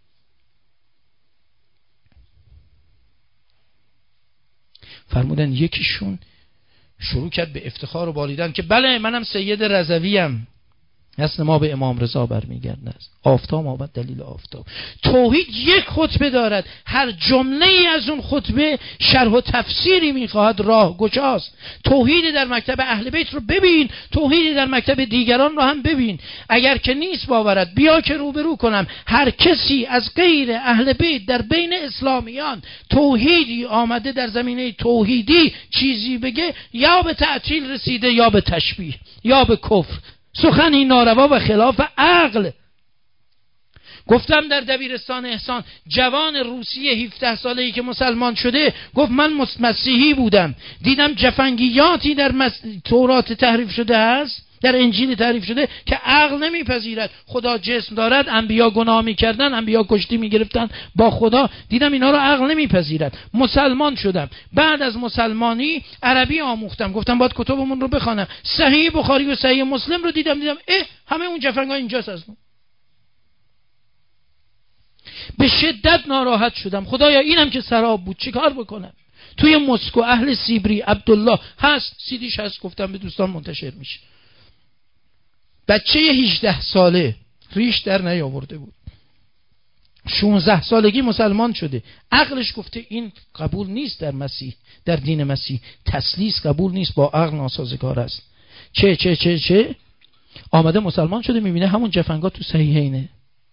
فرمودن یکیشون شروع کرد به افتخار و بالیدن که بله منم سید رضویم. اصل ما به امام رضا برمیگرده است. آفتاب آمد دلیل آفتاب. توحید یک خطبه دارد، هر جمله ای از اون خطبه شرح و تفسیری میخواهد، راه گشاست. توحید در مکتب اهل بیت رو ببین، توحید در مکتب دیگران رو هم ببین. اگر که نیست باورت، بیا که روبرو کنم. هر کسی از غیر اهل بیت در بین اسلامیان توحیدی آمده در زمینه توحیدی چیزی بگه، یا به تعطیل رسیده یا به تشبیه یا به کفر. سخنی ناروا و خلاف عقل. گفتم در دبیرستان احسان جوان روسی هفده ساله‌ای که مسلمان شده گفت من مسیحی بودم، دیدم جفنگیاتی در مس... تورات تحریف شده است، در انجیل تعریف شده که عقل نمیپذیرد. خدا جسم دارد، انبیا گناه میکردن، انبیا کشتی میگرفتن با خدا، دیدم اینا رو عقل نمیپذیرد. مسلمان شدم، بعد از مسلمانی عربی آموختم، گفتم باید کتبمون رو بخوانم، صحیح بخاری و صحیح مسلم رو دیدم، دیدم اه همه اون جفنگا اینجاست. اصلا به شدت ناراحت شدم. خدایا اینم که سراب بود چیکار بکنم؟ توی مسکو اهل سیبری عبدالله هست، سیدیش هست، گفتم به دوستان منتشر میشه. بچه هجده ساله، ریش در نیاورده بود، شانزده سالگی مسلمان شده. عقلش گفته این قبول نیست در مسیح، در دین مسیح تسلیس قبول نیست، با عقل ناسازگار است. چه چه چه چه آمده مسلمان شده، میبینه همون جفنگا تو صحیحینه.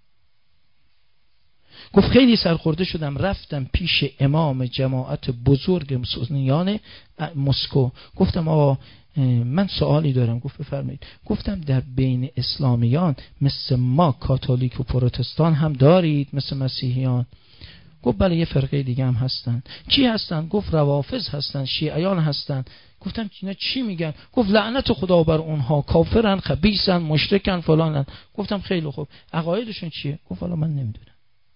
گفت خیلی سرخورده شدم، رفتم پیش امام جماعت بزرگ سنیان مسکو، گفتم آقا من سوالی دارم. گفت بفرمایید. گفتم در بین اسلامیان مثل ما کاتولیک و پروتستان هم دارید مثل مسیحیان؟ گفت بله یه فرقه دیگه هم هستن. چی هستن؟ گفت روافض هستن، شیعیان هستن. گفتم اینا چی میگن؟ گفت لعنت خدا بر اونها، کافرن، خبیثن، مشرکن، فلانن. گفتم خیلی خوب، عقایدشون چیه؟ گفت حالا من نمیدونم.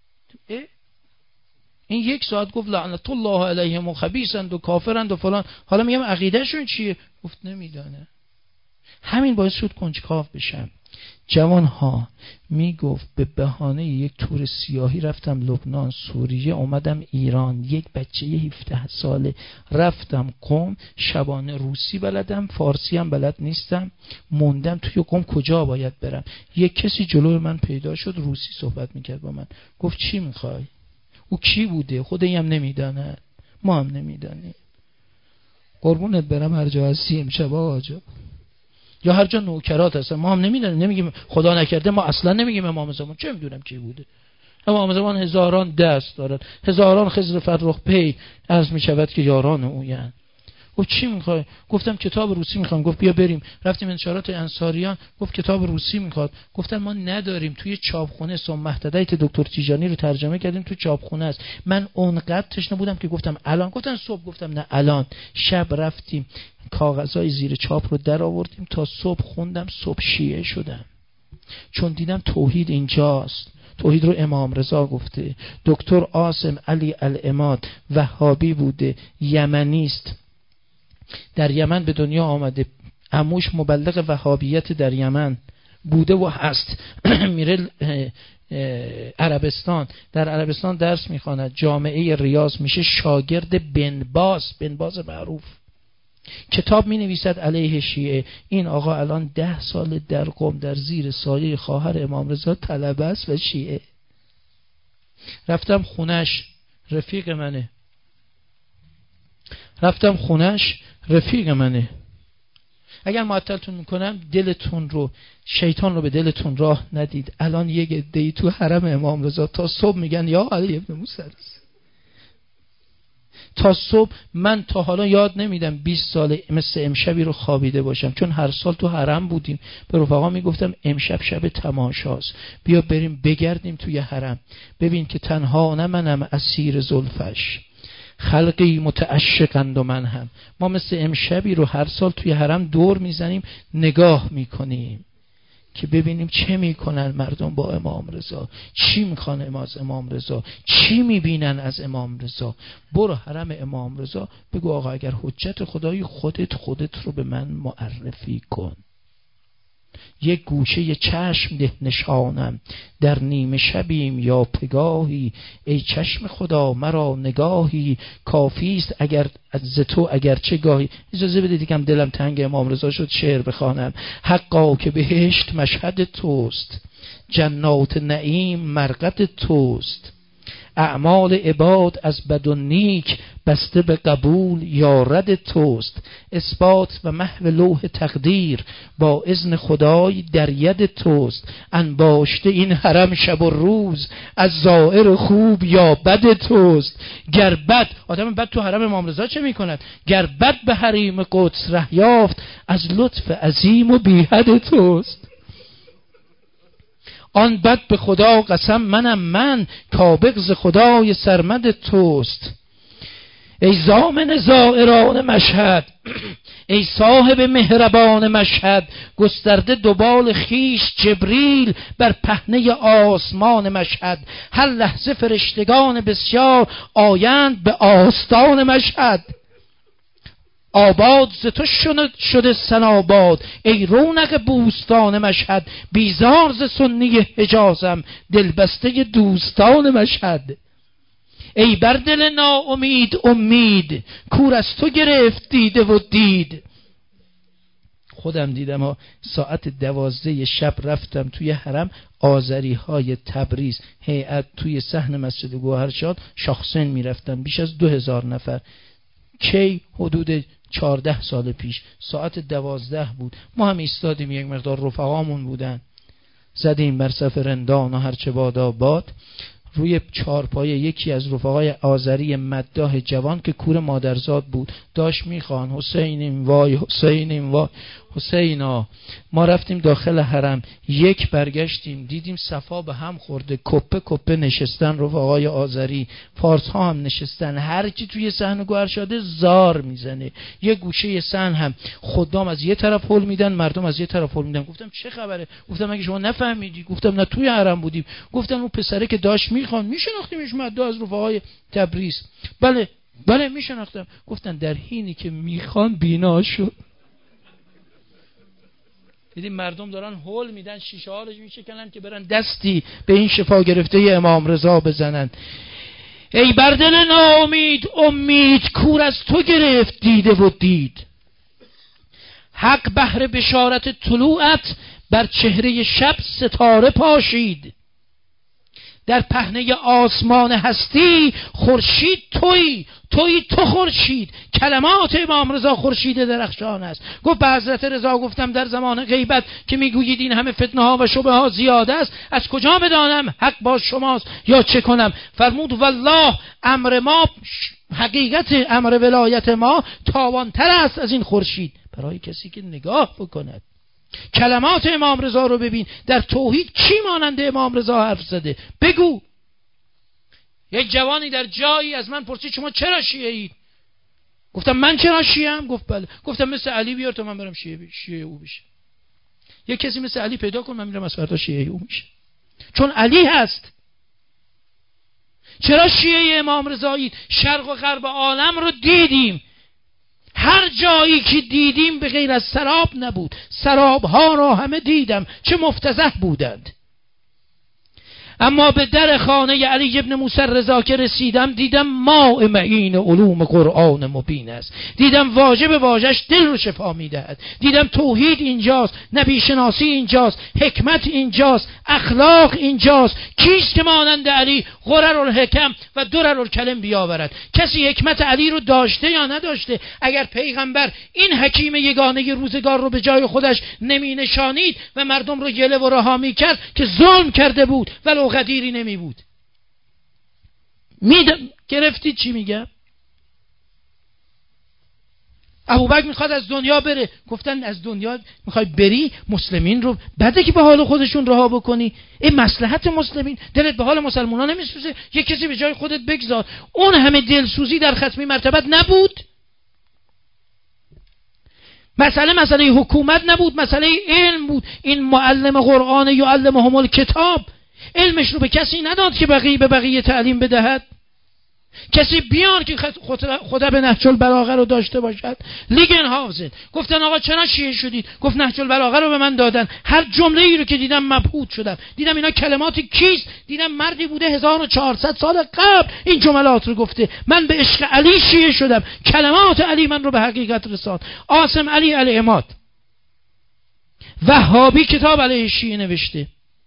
این یک ساعت گفت لعنت الله علیهم و خبیثند و کافرند و فلان، حالا میگم عقیدهشون چیه؟ گفت نمیدانه. همین باعث شد کنجکاو بشم. جوان ها میگفت به بهانه یک تور سیاهی رفتم لبنان، سوریه، اومدم ایران، یک بچه هفده ساله، رفتم قم، شبانه روسی بلدم، فارسی هم بلد نیستم، موندم توی قم کجا باید برم. یک کسی جلوی من پیدا شد، روسی صحبت میکرد با من، گفت چی میخوای؟ او کی بوده؟ خودی هم نمیدانه، ما هم نمیدانیم. قربونت برم هر جا هستی امشب آجا، یا هر جا نوکرات هستن، ما هم نمیدونیم، نمیگیم خدا نکرده، ما اصلا نمیگیم امام زمان، چه میدونم کی بوده. امام زمان هزاران دست دارد، هزاران خضر فرخ پی عرض میشود که یاران اوین. گفت چی میخوای؟ گفتم کتاب روسی میخوام. گفت بیا بریم. رفتیم انشارات انصاریان، گفت کتاب روسی میخواد. گفتم ما نداریم، توی چاپخونه ثم مهتدیت دکتر تیجانی رو ترجمه کردیم، تو چاپخونه است. من اونقدر تشنه بودم که گفتم الان، گفتن صبح، گفتم نه الان. شب رفتیم کاغذای زیر چاپ رو در آوردیم، تا صبح خوندم، صبح شیعه شدم، چون دیدم توحید اینجاست. توحید رو امام رضا گفته. دکتر عاصم علی العماد وهابی بوده، یمنیست، در یمن به دنیا آمده، عموش مبلغ وهابیت در یمن بوده و هست. میره عربستان، در عربستان درس میخواند، جامعه ریاض، میشه شاگرد بن باز، بن باز معروف، کتاب می نویسد علیه شیعه. این آقا الان ده سال در قم در زیر سایه خواهر امام رضا طلبه است و شیعه. رفتم خونش، رفیق منه، رفتم خونش رفیق منه. اگر معطلتون میکنم دلتون رو، شیطان رو به دلتون راه ندید. الان یک عده‌ای تو حرم امام رضا تا صبح میگن یا علی ابن موسی، تا صبح. من تا حالا یاد نمیدم بیست ساله مثل امشبی رو خوابیده باشم، چون هر سال تو حرم بودیم. به رفقا میگفتم امشب شب تماشاست، بیا بریم بگردیم توی حرم، ببین که تنها نه منم اسیر زلفش، خلقی متعشقند و من هم. ما مثل امشبی رو هر سال توی حرم دور میزنیم، نگاه میکنیم که ببینیم چه میکنن مردم با امام رضا، چی میخوان از امام رضا، چی میبینن از امام رضا. برو حرم امام رضا بگو آقا اگر حجت خدایی خودت خودت رو به من معرفی کن. یک گوشه ی چشم ده نشانم، در نیمه شبیم یا پگاهی، ای چشم خدا مرا نگاهی، کافیست اگر از تو اگرچه گاهی. اجازه بده دیگم دلم تنگ امام رضا شد شعر بخوانم. حقا که بهشت مشهد توست، جنات نعیم مرقد توست، اعمال عباد از بد و نیک، بسته به قبول یا رد توست، اثبات و محو لوح تقدیر، با اذن خدای در ید توست، انباشته این حرم شب و روز، از زائر خوب یا بد توست. گر بد، آدم بد تو حرم امام رضا چه میکند؟ گر بد به حریم قدس ره یافت، از لطف عظیم و بی حد توست. آن بد به خدا قسم منم من، کابق ز خدای سرمد توست. ای ضامن زائران مشهد، ای صاحب مهربان مشهد، گسترده دوبال خیش جبریل بر پهنه آسمان مشهد. هر لحظه فرشتگان بسیار آیند به آستان مشهد. آباد ز تو شده سناباد، ای رونق بوستان مشهد. بیزار ز سنی حجازم، دلبسته دوستان مشهد. ای بر دل ناامید امید، کور از تو گرفت دیده و دید. خودم دیدم ها، ساعت دوازده شب رفتم توی حرم، آذری های تبریز هیئت توی صحن مسجد گوهرشاد شاخسن میرفتن، بیش از دو هزار نفر. کی؟ حدود چارده سال پیش. ساعت دوازده بود، ما هم ایستادیم، یک مقدار رفقامون بودن، زدیم بر صف رندان و هرچه بادا باد. روی چارپایه یکی از رفقای آذری مداح جوان که کور مادرزاد بود داشت میخوان حسینیم وای حسینیم وای حسینا. ما رفتیم داخل حرم، یک برگشتیم دیدیم صفا به هم خورده، کپه کپه نشستن رفقای آذری، فارس ها هم نشستن، هر کی توی صحن گوهرشاده زار میزنه. یه گوشه صحن هم خدام از یه طرف هول میدن، مردم از یه طرف هول میدن. گفتم چه خبره؟ گفتم مگه شما نفهمیدی؟ گفتم نه توی حرم بودیم. گفتم اون پسره که داشت میخوان میشناختیمش، مدعا از رفقای تبریز. بله بله میشناختم. گفتن در حینی که میخوان بینا شد. دیدیم مردم دارن هول میدن، شیشه ها رو میشکنن که برن دستی به این شفا گرفته امام رضا بزنن. ای بر دل ناامید امید، کور از تو گرفت دیده و دید. حق بهر بشارت طلوعت، بر چهره شب ستاره پاشید. در پهنه آسمان هستی، خورشید تویی تویی تو خورشید. کلمات امام رضا خورشید درخشان است. گفت به حضرت رضا گفتم در زمان غیبت که میگویید این همه فتنه ها و شبه ها زیاده است، از کجا بدانم حق با شماست یا چه کنم؟ فرمود والله امر ما، حقیقت امر ولایت ما تاوانتر است از این خورشید برای کسی که نگاه بکند. کلمات امام رضا رو ببین. در توحید کی مانند امام رضا حرف زده؟ بگو. یک جوانی در جایی از من پرسید شما چرا شیعه اید؟ گفتم من چرا شیعه ام؟ گفت بله. گفتم مثل علی بیار تا من برم شیعه شیعه او بشه. یک کسی مثل علی پیدا کن، من میرم از فردا شیعه او میشه، چون علی هست. چرا شیعه امام رضایید؟ شرق و غرب عالم رو دیدیم، هر جایی که دیدیم به غیر از سراب نبود. سراب ها را همه دیدم، چه مفتضح بودند. اما به در خانه علی ابن موسی رضا که رسیدم، دیدم ماء معین علوم قرآن مبین است. دیدم واجب واژش دل رو شفا میدهد. دیدم توحید اینجاست، نبی شناسی اینجاست، حکمت اینجاست، اخلاق اینجاست. کیست که مانند علی غررالحکم و دررالکلم بیاورد؟ کسی حکمت علی رو داشته یا نداشته؟ اگر پیغمبر این حکیم یگانه روزگار رو به جای خودش نمی نشانید و مردم رو گله و رها می کرد که ظلم کرده بود ولو قدیری نمی بود. میدم گرفتید چی میگم؟ ابوبکر میخواد از دنیا بره، گفتن از دنیا میخوای بری؟ مسلمین رو بده که به حال خودشون رها بکنی. این مصلحت مسلمین، دلت به حال مسلمانان نمیسوزه؟ یک کسی به جای خودت بگذار. اون همه دلسوزی در ختمی مرتبت نبود؟ مسئله مسئله حکومت نبود، مسئله علم بود. این معلم قرآن یعلمهم الکتاب، علمش رو به کسی نداد که بقیه به بقیه تعلیم بدهد. کسی بیان که خدا به نهج البلاغه رو داشته باشد. لیگنهاوزن گفتن آقا چرا شیعه شدید؟ گفت نهج البلاغه رو به من دادن، هر جمله ای رو که دیدم مبهوت شدم. دیدم اینا کلماتی کیست؟ دیدم مردی بوده هزار و چهارصد سال قبل این جملات رو گفته. من به عشق علی شیعه شدم، کلمات علی من رو به حقیقت رساند. عاصم علی العماد وهابی کتاب علیه شیعه نوشته،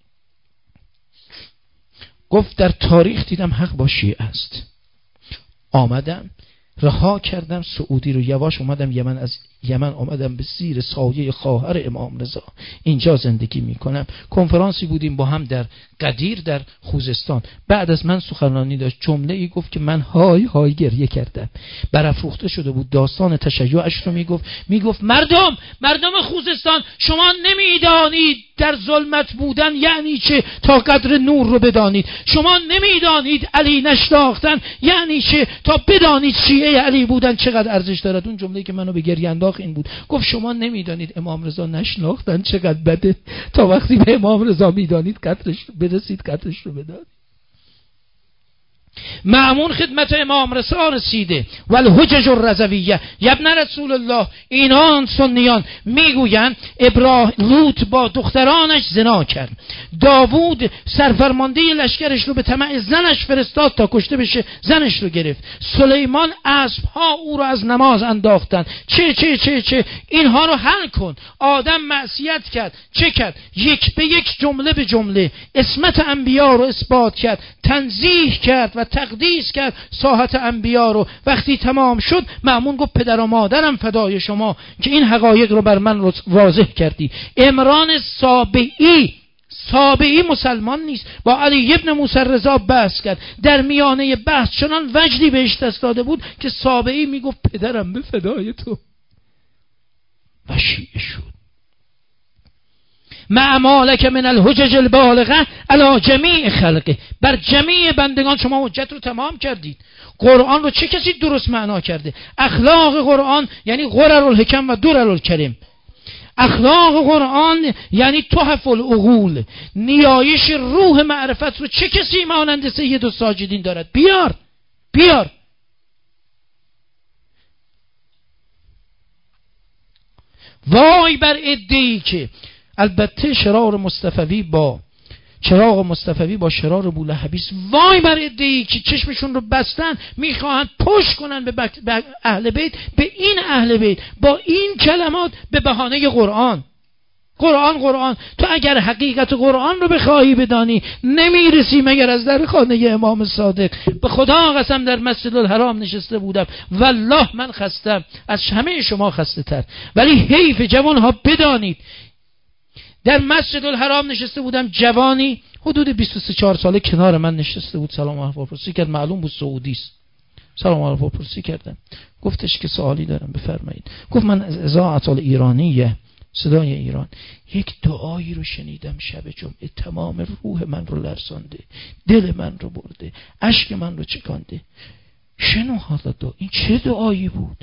گفت در تاریخ دیدم حق با شیعه است. آمدم رها کردم سعودی رو، یواش اومدم یمن، از یمن اومدم به زیر سایه خواهر امام رضا، اینجا زندگی میکنم. کنفرانسی بودیم با هم در قدیر در خوزستان. بعد از من سخنرانی داشت، جمله ای گفت که من های های گریه کردم. برافروخته شده بود، داستان تشیعش رو میگفت. میگفت مردم مردم خوزستان، شما نمیدانید در ظلمت بودن یعنی چه تا قدر نور رو بدانید. شما نمیدانید علی نشناختن یعنی چه تا بدانید شیعه علی بودن چقدر ارزش دارد. اون جمله‌ای که منو به گریه انداخت این بود. گفت شما نمیدانید امام رضا نشناختن چقدر بده، تا وقتی به امام رضا میدانید قدرش برسید، قدرش رو بدانید. مأمون خدمت امام رضا رسیده. والحجج الرضویه ابن رسول الله. اینان سنیان میگویند ابراهیم لوط با دخترانش زنا کرد. داوود سرفرمانده لشکرش رو به طمع زنش فرستاد تا کشته بشه، زنش رو گرفت. سلیمان اسبها او رو از نماز انداختن. چه چه چه چه اینها رو حل کن. آدم معصیت کرد، چه کرد؟ یک به یک جمله به جمله عصمت انبیا رو اثبات کرد، تنزیه کرد و تقدیس کرد ساحت انبیا رو. وقتی تمام شد مأمون گفت پدر و مادرم فدای شما که این حقایق رو بر من واضح کردی. عمران سابعی سابعی مسلمان نیست، با علی ابن موسی رضا بحث کرد. در میانه بحث چنان وجدی بهش دست داده بود که سابعی میگفت پدرم به فدای تو و شیعه شد. مع مالک من الحجج البالغه علی جمیع خلقه. بر جمیع بندگان شما حجت رو تمام کردید. قرآن رو چه کسی درست معنا کرده؟ اخلاق قرآن یعنی غرر الحکم و درر الکریم. اخلاق قرآن یعنی تحف العقول، نیایش روح معرفت رو چه کسی مانند سید الساجدین دارد؟ بیار بیار. وای بر عده‌ای که البته شرار مصطفوی با چراغ مصطفوی با شرار بولهبی است. وای بر عده‌ای که چشمشون رو بستن میخواهند پشت کنن به, بک... به اهل بیت، به این اهل بیت با این کلمات به بهانه قرآن. قرآن قرآن تو اگر حقیقت قرآن رو بخواهی بدانی نمیرسی مگر از در خانه امام صادق. به خدا قسم در مسجد الحرام نشسته بودم، والله من خستم از همه شما خسته تر، ولی حیف جوان ها بدانید. در مسجد الحرام نشسته بودم، جوانی حدود بیست و سه چهار ساله کنار من نشسته بود. سلام علیکم پرسی کرد، معلوم بود سعودی است. سلام علیکم پرسی کردم، گفتش که سوالی دارم بفرمایید. گفت من از اذاعه الایرانیه، صدای ایران، یک دعایی رو شنیدم شب جمعه، تمام روح من رو لرزانده، دل من رو برده، اشک من رو چکانده. شنو حالا دعا، این چه دعایی بود؟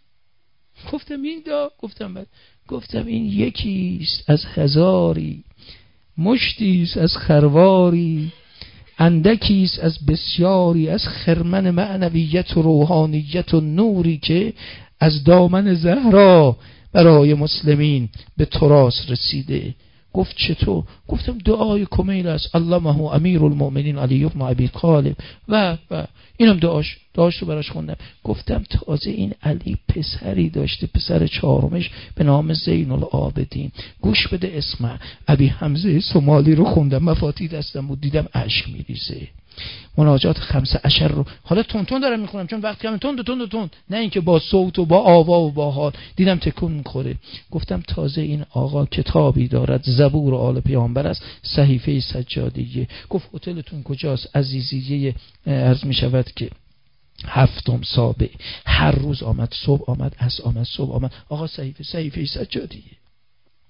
گفتم این دعا، گفتم بعد گفتم این یکیست از هزاری، مشتیست از خرواری، اندکیست از بسیاری، از خرمن معنویت و روحانیت و نوری که از دامن زهرا برای مسلمین به تراث رسیده. گفت چطور؟ گفتم دعای کمیل است، علمه امیر المؤمنین علی بن ابی طالب و و اینم دعاش دعاش رو براش خوندم. گفتم تازه این علی پسری داشته، پسر چهارمش به نام زین العابدین. گوش بده، اسمع. ابی حمزه سومالی رو خوندم، مفاتی دستم بود، دیدم اشک میریزه. مناجات خمسه عشر رو حالا تون تون دارم میخونم چون وقتی هم تون تون تون، نه اینکه با صوت و با آوا و با حال. دیدم تکون میخوره. گفتم تازه این آقا کتابی دارد، زبور آل پیامبر است، صحیفه سجادیه. گفت هتلتون کجاست؟ عزیزیه عرض میشود که هفتم سابع، هر روز آمد، صبح آمد، عصر آمد، صبح آمد. آقا صحیفه صحیفه سجادیه.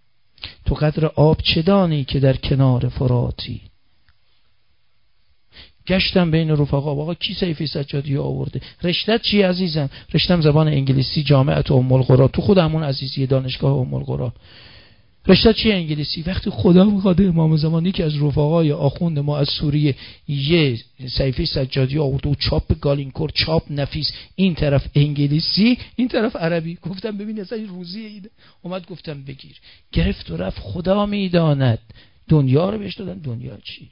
تو قدر آب چه دانی که در کنار فراتی؟ گشتم بین رفقا، آقا کی سیفی سجادی آورده؟ رشتت چی عزیزم؟ رشتم زبان انگلیسی، جامعه ام القرا، تو خود همون عزیزی دانشگاه ام القرا. رشته چی انگلیسی؟ وقتی خدا میخواد امام زمانی که از رفقای آخوند ما از سوریه یه صحیفه سجادی آورده و چاپ گالینکور، چاپ نفیس، این طرف انگلیسی این طرف عربی، گفتم ببین اصلا روزی ایده. اومد گفتم بگیر، گرفت و رفت. خدا میداند دنیا رو بهش دادن. دنیا چیه؟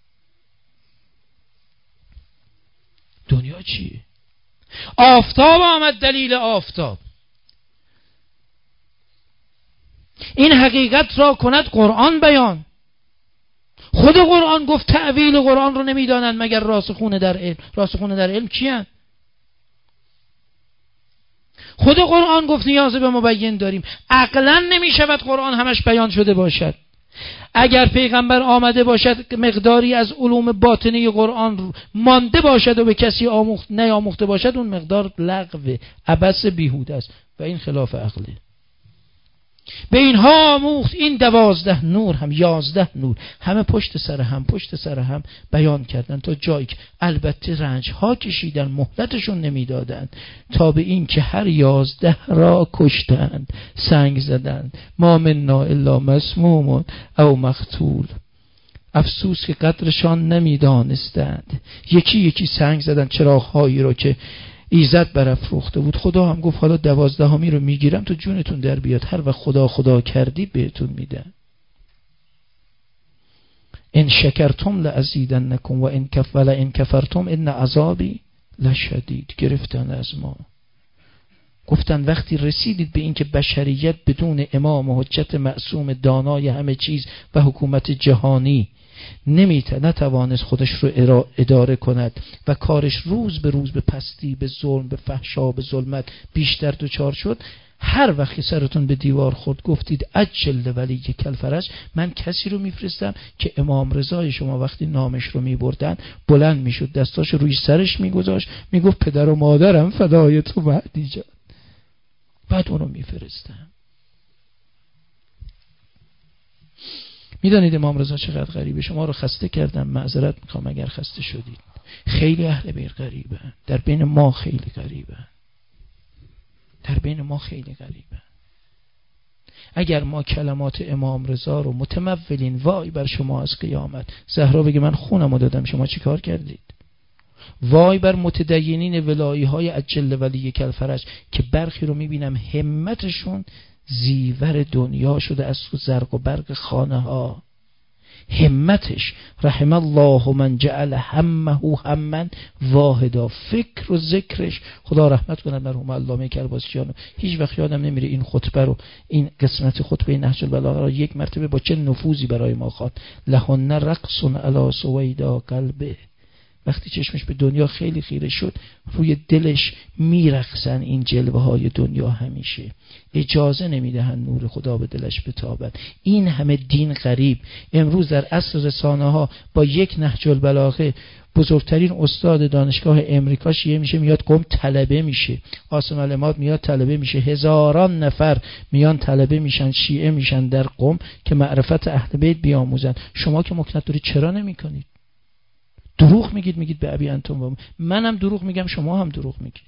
دنیا چیه؟ آفتاب آمد دلیل آفتاب. این حقیقت را کند قرآن بیان. خود قرآن گفت تأویل قرآن رو نمیدانند مگر راسخون در علم. راسخون در علم کیان؟ خود قرآن گفت نیاز به مبین داریم. عقلا نمی شود قرآن همش بیان شده باشد. اگر پیغمبر آمده باشد مقداری از علوم باطنی قرآن مانده باشد و به کسی آموخت نیاموخته باشد، اون مقدار لغو عبث بیهوده است و این خلاف عقله. به اینها آموخت این دوازده نور هم یازده نور، همه پشت سر هم پشت سر هم بیان کردن تا جایی که البته رنج ها کشیدن، مهلتشون نمیدادن، تا به این که هر یازده را کشتند، سنگ زدند. ما منا الا مسموم او مقتول. افسوس که قدرشان نمیدانستند. یکی یکی سنگ زدن چراغ هایی رو که ایزد برافروخته بود. خدا هم گفت حالا دوازدهمی رو میگیرم تو جونتون در بیاد، هر وقت خدا خدا کردی بهتون میدن. ان شکرتم لازیدنکم و ان کف ولا ان کفرتم ان عذابی لشدید. گرفتن از ما، گفتن وقتی رسیدید به این که بشریت بدون امام و حجت معصوم دانای همه چیز و حکومت جهانی نمیته نتوانست خودش رو اداره کند و کارش روز به روز به پستی، به ظلم، به فحشا، به ظلمت بیشتر دچار شد، هر وقت که سرتون به دیوار خورد گفتید عجل ولی کل فرج، من کسی رو میفرستم که امام رضای شما وقتی نامش رو میبردن بلند میشد، دستاش روی سرش میگذاشت، میگفت پدر و مادرم فدای تو مهدی جان، بعد اونو میفرستم. میدانید امام رضا چقدر غریبه؟ شما رو خسته کردم، معذرت میخوام اگر خسته شدید. خیلی اهل بیت غریبن، در بین ما خیلی غریبن، در بین ما خیلی غریبن. اگر ما کلمات امام رضا رو متمولین وای بر شما از قیامت، زهرا بگه من خونم رو دادم شما چی کار کردید؟ وای بر متدینین ولایی های عجل ولی کل فرج که برخی رو میبینم همتشون زیور دنیا شده از تو زرق و برق خانه ها. همتش رحم الله من جعل همه همًا واحدا. فکر و ذکرش، خدا رحمت کنه مرحوم علامه کرباسیانو، هیچ وقت یادم نمیره این خطبه رو، این قسمت خطبه نهج البلاغه رو یک مرتبه با چه نفوذی برای ما خواند. لهن رقص علی سویدا قلبه. وقتی چشمش به دنیا خیلی خیره شد، روی دلش میرقصن این جلوه های دنیا، همیشه اجازه نمیدهن نور خدا به دلش بتابد. این همه دین غریب امروز در عصر رسانه ها با یک نهج البلاغه بزرگترین استاد دانشگاه امریکا شیعه میشه، میاد قم طلبه میشه، عاصم العماد میاد طلبه میشه، هزاران نفر میان طلبه میشن، شیعه میشن در قم که معرفت اهل بیت بیاموزن. شما که مکنت دارید چرا نمیکنید؟ دروغ میگید، میگید به ابی انتم و منم دروغ میگم، شما هم دروغ میگید.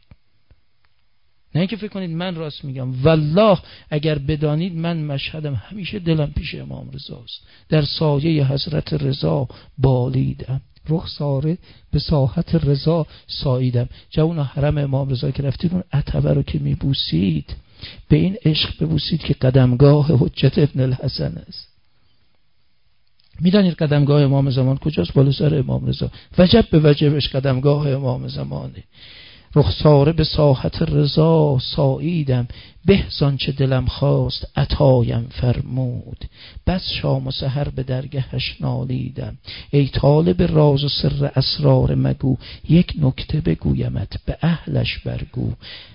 نه اینکه فکر کنید من راست میگم، والله اگر بدانید من مشهدم همیشه دلم پیش امام رضاست. در سایه حضرت رضا بالیدم، رخساره به ساحت رضا ساییدم. جوونا حرم امام رضا که رفتید اون عتبه رو که میبوسید، به این عشق ببوسید که قدمگاه حجت ابن الحسن است. میدانید قدمگاه امام زمان کجاست؟ بالا سر امام رضا. وجب به وجبش قدمگاه امام زمانه. رخساره به ساحت رضا ساییدم، بهزان چه دلم خواست عطایم فرمود. بس شام و سحر به درگهش نالیدم، ای طالب راز و سر اسرار مگو. یک نکته بگویمت به اهلش برگو،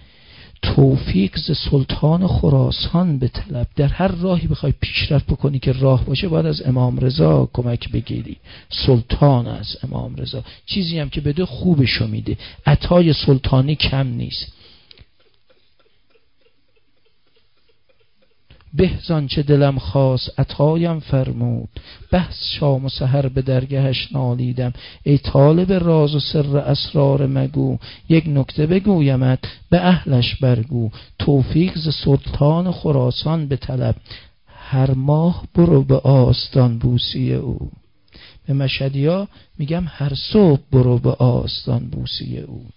توفیق ز سلطان خراسان به طلب. در هر راهی بخوای پیشرفت بکنی که راه باشه باید از امام رضا کمک بگیری. سلطان از امام رضا چیزی هم که بده خوبشو میده، عطای سلطانی کم نیست. بهزان چه دلم خواست عطایم فرمود، بحث شام و سحر به درگهش نالیدم. ای طالب راز و سر اسرار مگو، یک نکته بگویمت به اهلش برگو. توفیق ز سلطان خراسان به طلب، هر ماه برو به آستان بوسی او. به مشهدیا میگم هر صبح برو به آستان بوسی او.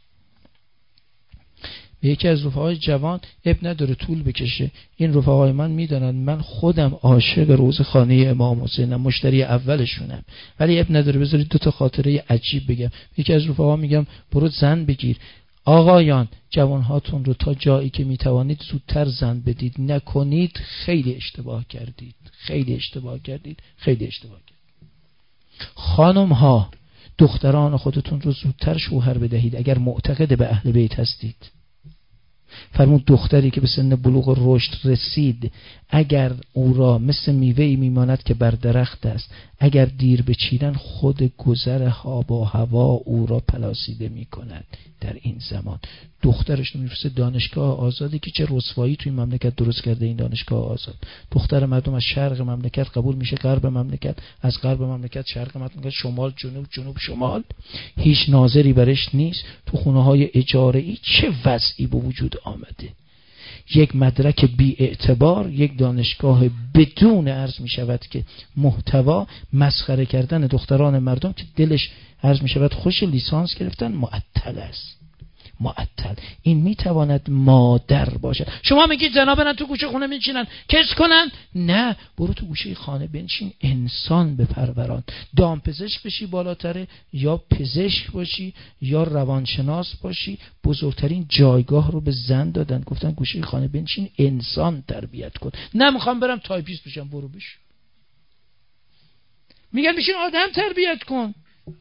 به یکی از رفقای جوان اب نداره طول بکشه، این رفقای من میدونن من خودم عاشق روزخانه امام حسینم، مشتری اولشونم، ولی اب نداره بذارید دو تا خاطره عجیب بگم. یکی از رفقا میگم برو زن بگیر. آقایان جوانهاتون رو تا جایی که میتوانید زودتر زن بدید، نکنید خیلی اشتباه کردید، خیلی اشتباه کردید، خیلی اشتباه کردید. خانم ها دختران خودتون رو زودتر شوهر بدهید اگر معتقد به اهل بیت هستید. فرمود دختری که به سن بلوغ و رشد رسید اگر او را مثل میوه‌ای میماند که بر درخت است، اگر دیر بچینن خود گذر آب و هوا او را پلاسیده میکند. در این زمان دخترش رو میفرسته دانشگاه آزادی که چه رسوایی توی این مملکت درست کرده این دانشگاه آزاد. دختر مردم از شرق مملکت قبول میشه غرب مملکت، از غرب مملکت شرق مملکت، شمال جنوب، جنوب شمال، هیچ ناظری برش نیست. تو خونه های اجاره ای چه وضعی به وجود آمده. یک مدرک بی اعتبار، یک دانشگاه بدون عرض می شود که محتوا، مسخره کردن دختران مردم که دلش عرض می شود خوش لیسانس گرفتن، معطل است، معطل. این می تواند مادر باشد. شما میگید زنا برن تو گوشه خونه میچینن کس کنن؟ نه، برو تو گوشه خانه بنشین، انسان بپروران. دامپزشک بشی بالاتره، یا پزشک باشی یا روانشناس باشی. بزرگترین جایگاه رو به زن دادن، گفتن گوشه خانه بنشین انسان تربیت کن. نه میخوام برم تایپیست بشم، برو بش. میگن بشین آدم تربیت کن،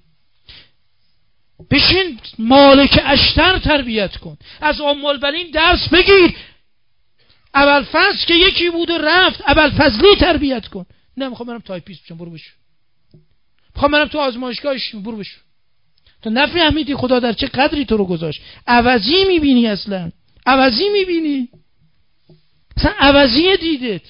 بشین مالک اشتر تربیت کن، از ام البنین درس بگیر. اول فصل که یکی بود و رفت، اول فصلی تربیت کن. نه میخوام برم تایپیست بشم، برو بشو. میخوام برم تو آزمایشگاهش، برو بشو. تو نفهمیدی خدا در چه قدری تو رو گذاشت. عوضی میبینی، اصلا عوضی میبینی، اصلا عوضی دیدت.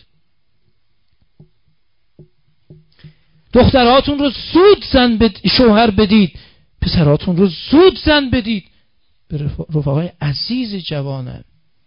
دخترهاتون رو زود زن بد... شوهر بدید، پسراتون رو زود زن بدید. به رفقای عزیز جوانم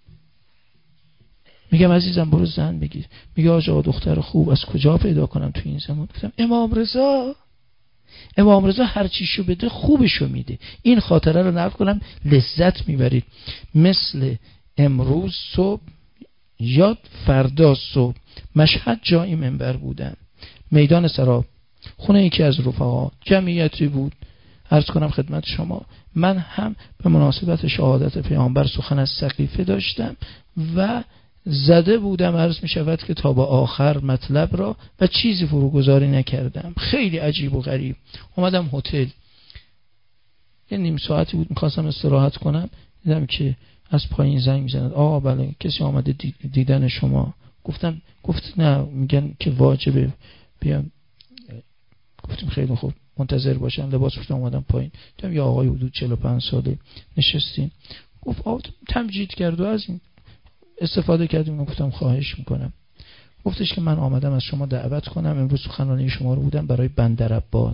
میگم عزیزم برو زن بگیر. میگه آقا دختر خوب از کجا پیدا کنم تو این زمان؟ گفتم امام رضا. امام رضا هر چیشو بده خوبشو میده. این خاطره رو نقل کنم لذت میبرید. مثل امروز صبح یا فردا صبح مشهد جایی منبر بودن، میدان سراب، خونه یکی از رفقا، جمعیتی بود. عرض کنم خدمت شما من هم به مناسبت شهادت پیامبر سخن از سقیفه داشتم و زده بودم عرض می شود که تا به آخر مطلب را و چیزی فروگذاری نکردم. خیلی عجیب و غریب. اومدم هتل، یه نیم ساعتی بود میخواستم استراحت کنم، دیدم که از پایین زنگ میزند آقا بله کسی آمده دیدن شما. گفتم گفت نه میگن که واجبه بیام. گفتم خیلی خوب منتظر باشم. لباس پوشیدم اومدم پایین، دیدم یه آقای حدود چهل و پنج ساله نشستین. گفت آقا تمجید کرد و از این استفاده کردیم. گفتم خواهش میکنم. گفتش که من آمدم از شما دعوت کنم، امروز سخنرانی شما رو بودم برای بندر عباس.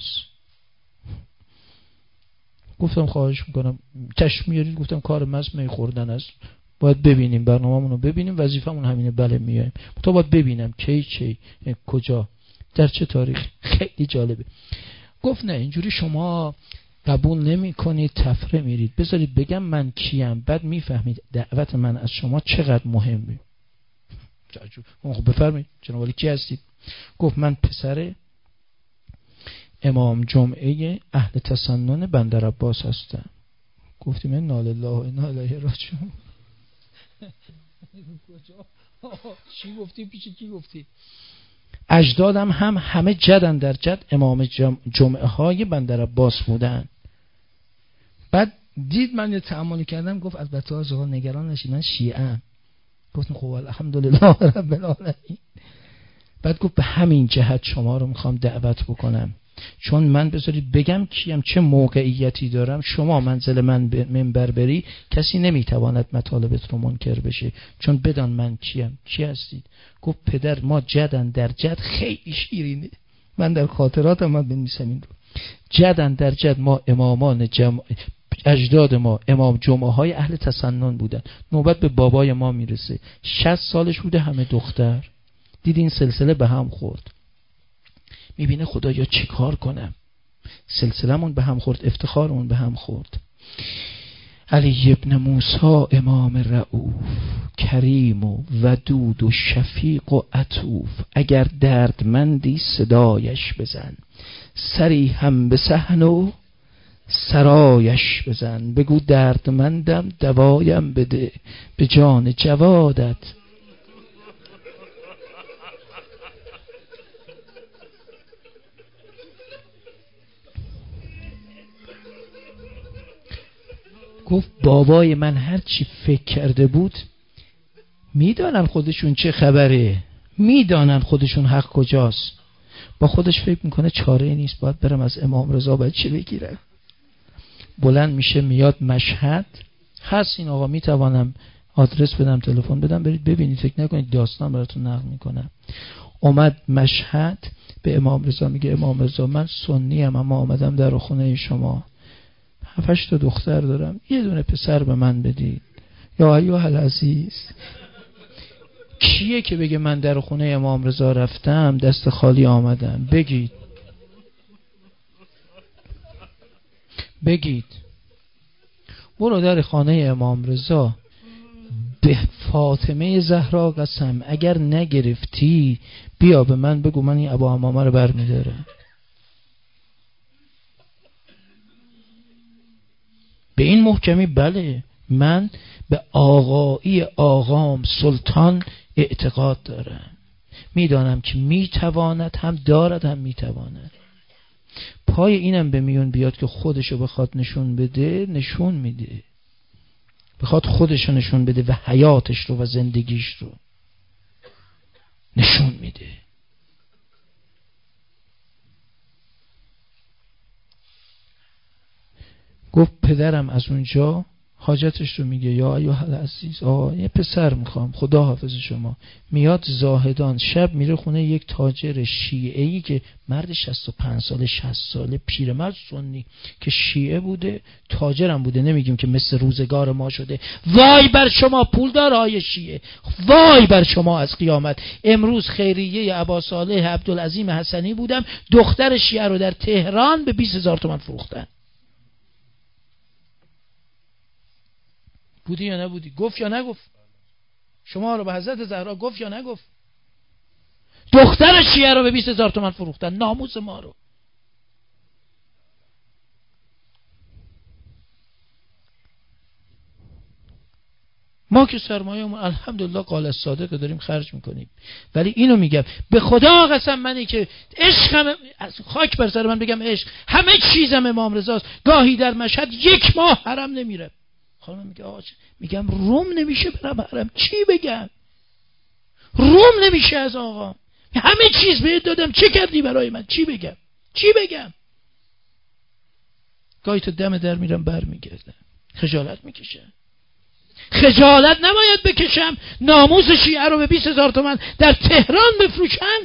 گفتم خواهش میکنم چشم میارید؟ گفتم کار مز می خوردن است، باید ببینیم برنامه‌مون رو ببینیم، وظیفمون همینه. بله میایم، تو باید ببینم کی کی کجا در چه تاریخ. خیلی جالبه. گفت نه اینجوری شما قبول نمی کنید، تفره میرید، بذارید بگم من کیم، بعد میفهمید دعوت من از شما چقدر مهمه. خب بفرمایید جناب عالی کی هستید؟ گفت من پسر امام جمعه اهل تسنن بندر عباس هستم. گفتیم انا لله و انا الیه راجعون. چی گفتی؟ پیش کی گفتی؟ اجدادم هم همه جدن در جد امام جمعه های بندر عباس بودن. بعد دید من یه تأملی کردم، گفت البته آقا نگران نشید من شیعه ام. گفتم خب الحمدلله رب العالمین. بعد گفت به همین جهت شما رو میخوام دعوت بکنم چون من بذارید بگم کیم، چه موقعیتی دارم، شما منزل من به منبر بری کسی نمیتواند مطالبت رو منکر بشه، چون بدان من کیم. کی هستید؟ گفت پدر ما جدن در جد. خیلی شیرینه، من در خاطراتم من بنویسم این رو. جدن در جد ما امامان جمع اجداد ما امام جمعه های اهل تسنن بودن. نوبت به بابای ما میرسه، شصت سالش بوده، همه دختر. دید این سلسله به هم خورد، میبینه خدایا چی کار کنم، سلسلمون به هم خورد، افتخارمون به هم خورد. علی ابن موسی امام رؤوف، کریم و ودود و شفیق و عطوف، اگر دردمندی صدایش بزن، سری هم به صحن و سرایش بزن. بگو دردمندم دوایم بده، به جان جوادت. گفت بابای من هر چی فکر کرده بود، میدانن خودشون چه خبره، میدانن خودشون حق کجاست، با خودش فکر میکنه چاره نیست، باید برم از امام رضا باید چه بگیرم. بلند میشه میاد مشهد، هست این آقا، میتوانم آدرس بدم، تلفن بدم، برید ببینید، فکر نکنید داستان براتون نقل میکنم. اومد مشهد، به امام رضا میگه امام رضا من سنی ام اما آمدم در خونه شما، هفتش تا دختر دارم، یه دونه پسر به من بدید. یا ایها العزیز، کیه که بگه من در خونه امام رضا رفتم دست خالی آمدم؟ بگید بگید. برو در خانه امام رضا، به فاطمه زهرا قسم اگر نگرفتی بیا به من بگو، من این ابا امامه رو برمیدارم. به این محکمی بله، من به آقایی آقام سلطان اعتقاد دارم، میدانم که میتواند، هم دارد هم میتواند. پای اینم به میون بیاد که خودشو بخواد نشون بده، نشون میده، بخواد خودشو نشون بده و حیاتش رو و زندگیش رو نشون میده. گفت پدرم از اونجا حاجتش رو میگه، یا ایها العزیز آقا یه پسر میخوام، خدا حافظ شما. میاد زاهدان، شب میره خونه یک تاجر شیعه‌ای که مرد شصت و پنج ساله شصت ساله، پیرمرد سنی که شیعه بوده، تاجرم بوده، نمیگیم که مثل روزگار ما شده. وای بر شما پولدارهای شیعه، وای بر شما از قیامت. امروز خیریه ابا صالح عبدالعظیم حسنی بودم، دختر شیعه رو در تهران به بیست هزار تومان فروختن. بودی یا نبودی؟ گفت یا نگفت؟ شما رو به حضرت زهرا گفت یا نگفت؟ دختر شیعه رو به بیست هزار تومان فروختن، ناموس ما رو. ما که سرمایه‌مون الحمدلله قال الصادق داریم خرج میکنیم، ولی اینو میگم به خدا قسم، منی که عشقم از خاک بر سر من بگم عشق، همه چیزم امام رضاست. گاهی در مشهد یک ماه حرم نمیره. خانم میگه آقا میگم روم نمیشه برم حرم، چی بگم؟ روم نمیشه از آقا، همه چیز بهت دادم، چه کردی برای من؟ چی بگم؟ چی بگم؟ گاهی تو دم در میرم بر میگردم، خجالت میکشم. خجالت نباید بکشم ناموس شیعه رو به بیست هزار تومان در تهران بفروشن؟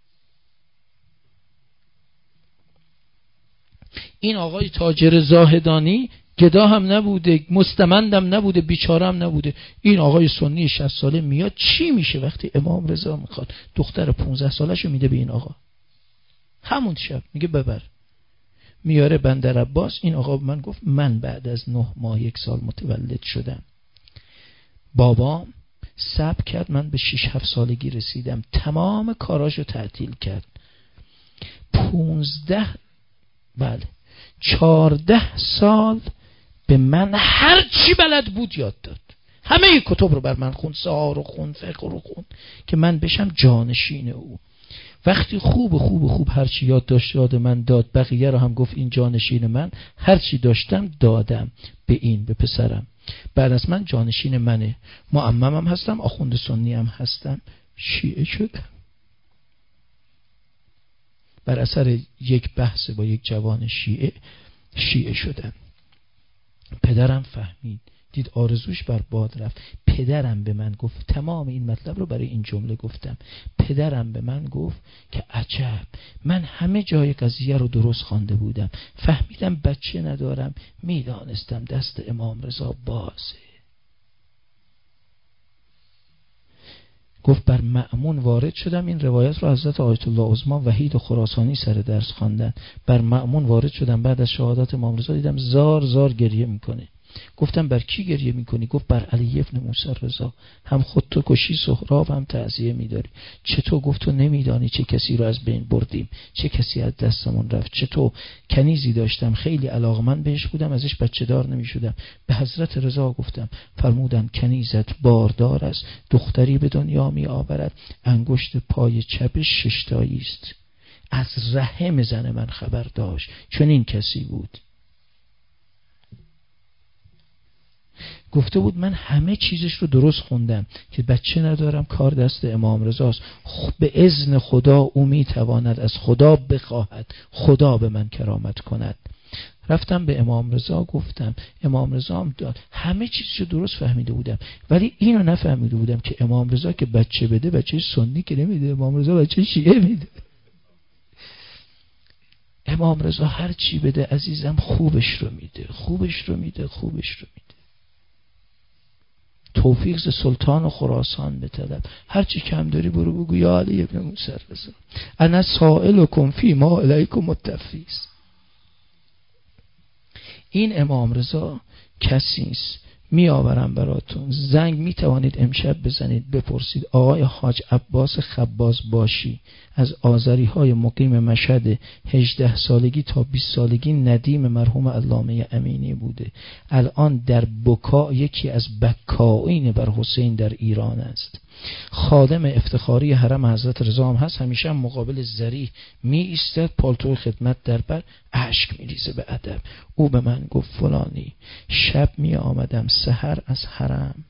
این آقای تاجر زاهدانی گدا هم نبوده، مستمندم نبوده، بیچاره هم نبوده. این آقای سنی شصت ساله میاد، چی میشه وقتی امام رضا میخواد دختر پانزده سالشو میده به این آقا؟ همون شب میگه ببر، میاره بندر عباس. این آقا به من گفت من بعد از نه ماه یک سال متولد شدم، بابام صبر کرد، من به شش هفت سالگی رسیدم، تمام کاراشو تعطیل کرد. پونزده بله چارده سال به من هر چی بلد بود یاد داد، همه کتب رو بر من خوند، سحار رو خوند، فقه رو خوند که من بشم جانشین او. وقتی خوب خوب خوب هر چی یاد داشت یاد من داد، بقیه رو هم گفت این جانشین من، هر چی داشتم دادم به این، به پسرم. بعد از من جانشین منه، معممم هستم، آخوند سنی هم هستم، شیعه شدم. بر اثر یک بحث با یک جوان شیعه شیعه شدم. پدرم فهمید، دید آرزوش بر باد رفت. پدرم به من گفت، تمام این مطلب رو برای این جمله گفتم، پدرم به من گفت که عجب، من همه جای قضیه رو درست خوانده بودم، فهمیدم بچه ندارم، میدانستم دست امام رضا بازه. گفت بر مأمون وارد شدم، این روایت رو حضرت آیت الله عظما وحید خراسانی سر درس خواندن. بر مأمون وارد شدم بعد از شهادت امام رضا، دیدم زار زار گریه میکنه. گفتم بر کی گریه میکنی؟ گفت بر علی ابن موسی رضا. هم خودتو کشی سهراب، هم تعزیه میداری. چطور؟ گفت تو نمیدانی چه کسی رو از بین بردیم، چه کسی از دستمون رفت. چطور؟ کنیزی داشتم خیلی علاقمند بهش بودم، ازش بچه دار نمیشدم. به حضرت رضا گفتم، فرمودن کنیزت باردار است، دختری به دنیا می آورد، انگشت پای چپش ششتایی است. از رحم زن من خبر داشت، چون این کسی بود. گفته بود من همه چیزش رو درست خوندم که بچه ندارم، کار دست امام رضاست، به اذن خدا او میتواند از خدا بخواهد، خدا به من کرامت کند. رفتم به امام رضا گفتم، امام رضا هم داد، همه چیزش رو درست فهمیده بودم، ولی اینو نفهمیده بودم که امام رضا که بچه بده، بچه سنی که نمیده، امام رضا بچه شیعه میده. امام رضا هر چی بده عزیزم خوبش رو میده، خوبش رو میده، خوبش رو میده. توفیق ز سلطان و خراسان بطلب، هر چی کم داری برو بگو یا علی ابن موسی رضا انا سائلکم فی ما الیکم التفویض. این امام رضا کسی است، می آورم براتون، زنگ می توانید امشب بزنید بپرسید آقای حاج عباس خباز باشی از آذری های مقیم مشهد، هجده سالگی تا بیست سالگی ندیم مرحوم علامه امینی بوده، الان در بکا یکی از بکائین بر حسین در ایران است، خادم افتخاری حرم حضرت رضا هم هست، همیشه هم مقابل ذریح می ایستد، پالتو خدمت در بر، اشک می ریزه به ادب. او به من گفت فلانی شب می آمدم سحر از حرم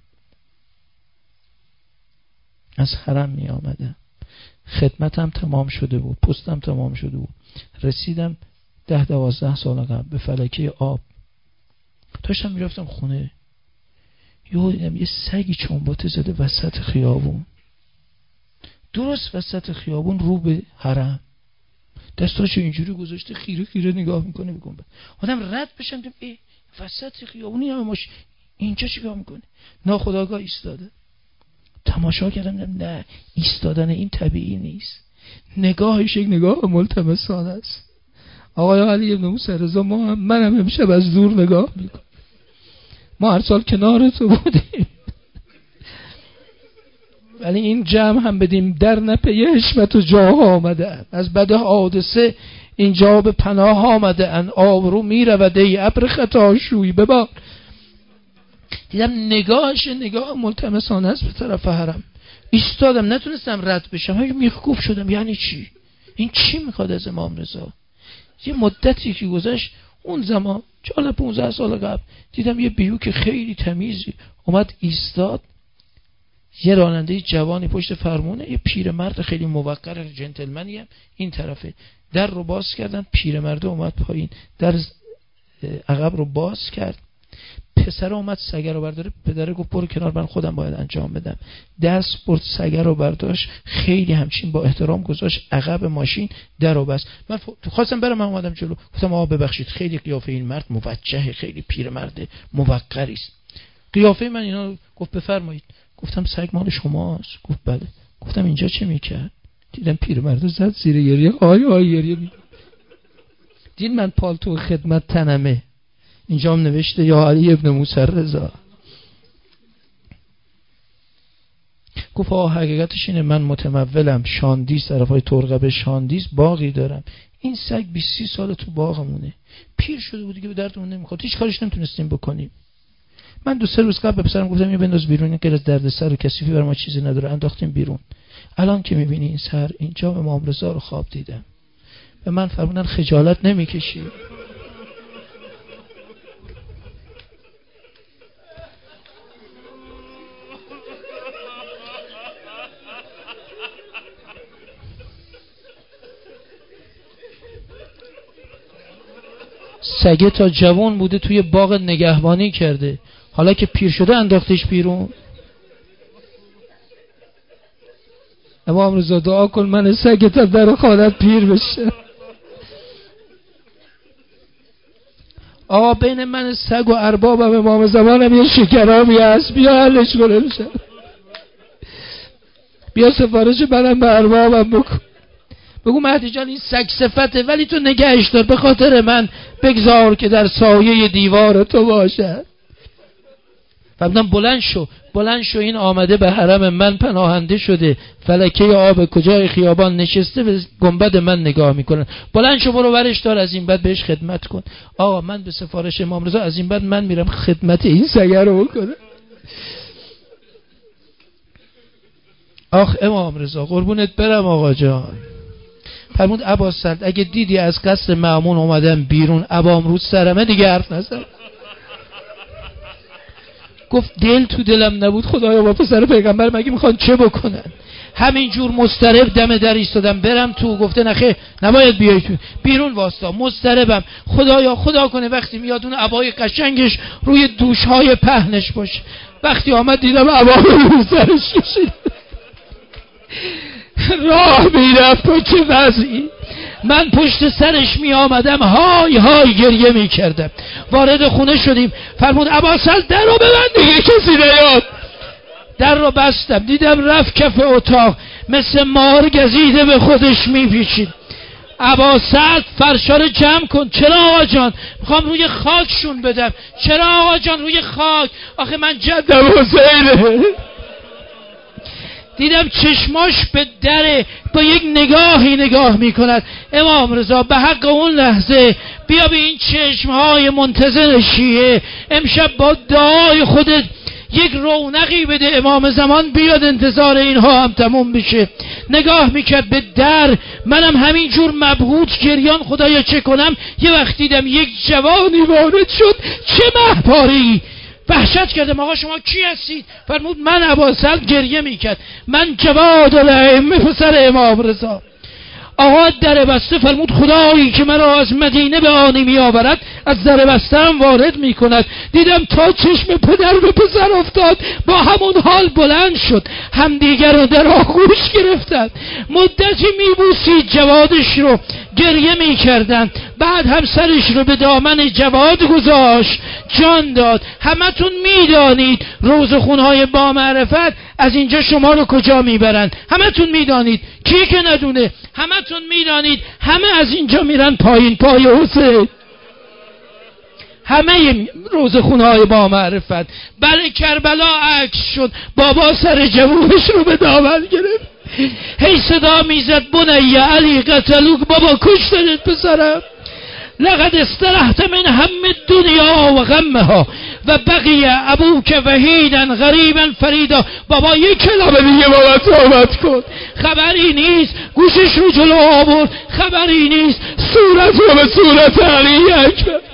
از حرم می آمدم، خدمتم تمام شده بود، پستم تمام شده بود، رسیدم ده دوازده سال قبل به فلکه آب، داشتم می رفتم خونه، یهو دیدم یه سگی چنباته زده وسط خیابون، درست وسط خیابون رو به حرم، دستاشو اینجوری گذاشته، خیره خیره نگاه میکنه. بگم آدم رد بشم دیدم ای وسط خیابونی هم ماش اینجا چیکار میکنه؟ ناخودآگاه ایستاده، تماشا کردم، دیدم نه، ایستادن این طبیعی نیست، نگاهش یک نگاه ملتمسانه است. آقای علی ابن موسی رضا، ما هم منم امشب از دور نگاه میکنم، ما هر سال کنار تو بودیم ولی این جمع هم بدیم در نپی حشمت و جاه آمده، از بده حادثه اینجا به پناه آمده ان، آبرو میرود ای ابر خطا شوی ببار. دیدم نگاهش نگاه ملتمسانه است به طرف حرم، ایستادم نتونستم رد بشم، همین میخکوب شدم، یعنی چی؟ این چی میخواد از امام رضا؟ یه مدتی که گذشت، اون زمان چهارده پانزده سال قبل دیدم یه بیوک خیلی تمیزی اومد ایستاد، یه راننده جوانی پشت فرمونه، یه پیرمرد خیلی موقر جنتلمنی هم این طرفه، در رو باز کردن، پیرمرد اومد پایین، در عقب رو باز کرد، پسر اومد سگه رو برداره، پدره گفت برو کنار من خودم باید انجام بدم، دست برد سگه رو برداشت، خیلی همچین با احترام گذاشت عقب ماشین، در رو بست. من خواستم برم، من اومدم جلو، گفتم آقا ببخشید خیلی قیافه این مرد موجهه، خیلی پیرمرد موقری است. قیافه من اینا، گفت بفرمایید. گفتم سگ مال شماست؟ گفت بله. گفتم اینجا چه میکرد؟ دیدم پیرمرد زد زیر گریه، آی آی گریه می. دید من پالتو خدمت تنمه، اینجا هم نوشته یا علی ابن موسی رضا. گفت آه حقیقتش اینه، من متمولم، شاندیز طرفای ترقبه شاندیز باقی دارم، این سگ بیست سی سال تو باغمونه، پیر شده بود دیگه به دردمون نمیخورد، هیچ کارش نمیتونستیم بکنیم. من دو سه روز قبل به پسرم گفتم یه بنداز بیرون، این غیر از دردسر و کثیفی بر ما چیزی نداره، انداختیم بیرون. الان که میبینی این سر، اینجا امام رضا رو خواب دیدم، به من فرمودن خجالت نمیکشی؟ سگه تا جوان بوده توی باغ نگهبانی کرده، حالا که پیر شده انداختش بیرون. امام رضا دعا کن من سگتم در خانت پیر بشه. آقا بین من سگ و اربابم امام زمانم یه شکرامی هست، بیا حلش کنه بشه. بیا سفارش منم به اربابم بکن، بگو مهدی جان این سگ صفته ولی تو نگهش دار، به خاطر من بگذار که در سایه دیوار تو باشد. فرمودن بلند شو بلند شو، این آمده به حرم من پناهنده شده، فلکه آب کجای خیابان نشسته به گنبد من نگاه میکنه، بلند شو برو ورش دار، از این بعد بهش خدمت کن. آقا من به سفارش امام رضا از این بعد من میرم خدمت این سگه رو بکنم. آخ امام رضا قربونت برم آقا جان. فرمود عباس‌سرد اگه دیدی از قصر مأمون اومدن بیرون عبام رو سرمه دیگه حرف نزن. گفت دل تو دلم نبود خدایا با پسر پیغمبر مگه میخوان چه بکنن؟ همینجور مضطرب دم در ایستادم برم تو، گفته نخه نباید بیای تو، بیرون واستا مضطربم، خدایا خدا کنه وقتی میاد اون عبای قشنگش روی دوشهای پهنش باشه. وقتی آمد دیدم عبای رو سرش کشید. راه میرفت و چه وضعی، من پشت سرش می آمدم های های گریه می کردم. وارد خونه شدیم، فرمود عباس‌سرد در رو ببند دیگه کسی نیاد. در رو بستم، دیدم رفت کف اتاق مثل مار گزیده به خودش می پیچید. عباس‌سرد فرشا رو جمع کن. چرا آقا جان؟ میخوام روی خاکشون بدم. چرا آقا جان روی خاک؟ آخه من جدم حسینه. دیدم چشماش به دره، با یک نگاهی نگاه میکند. امام رضا به حق اون لحظه بیا به این چشمهای منتظر شیعه امشب با دعای خودت یک رونقی بده، امام زمان بیاد انتظار اینها هم تموم بشه. نگاه میکرد به در، منم همینجور مبهوت گریان خدایا چه کنم. یه وقت دیدم یک جوانی وارد شد، چه مهپاره‌ای. وحشت کردم آقا شما کی هستید؟ فرمود من عباس‌سرد. گریه میکرد من جواد الائمه پسر امام رضا. آقا در بسته فرمود خدایی که مرا از مدینه به آنی می آورد از در بسته هم وارد می کند. دیدم تا چشم پدر به پسر افتاد با همون حال بلند شد، هم دیگر رو در آغوش گرفتند، مدتی می بوسید جوادش رو، گریه می کردن. بعد هم سرش رو به دامن جواد گذاشت، جان داد. همه تون می دانید روزخونهای با معرفت از اینجا شما رو کجا می برند، همه تون می دانید، کی که ندونه، همه تون می دانید همه از اینجا میرن پایین پای حسین. همه روزخونهای با معرفت. برای کربلا عکس شد، بابا سر جوونش رو به دامن گرفت، هی صدا میزد بنی علی قتلوک، بابا کشتنت پسرم، لقد استرحت من هم الدنیا و غمها و بقی ابوک وحیدا غریبا فریدا. بابا یک کلمه دیگه بابا صحبت کن. خبری نیست، گوشش رو جلو آورد، خبری نیست، صورت رو به صورت علی اکبر.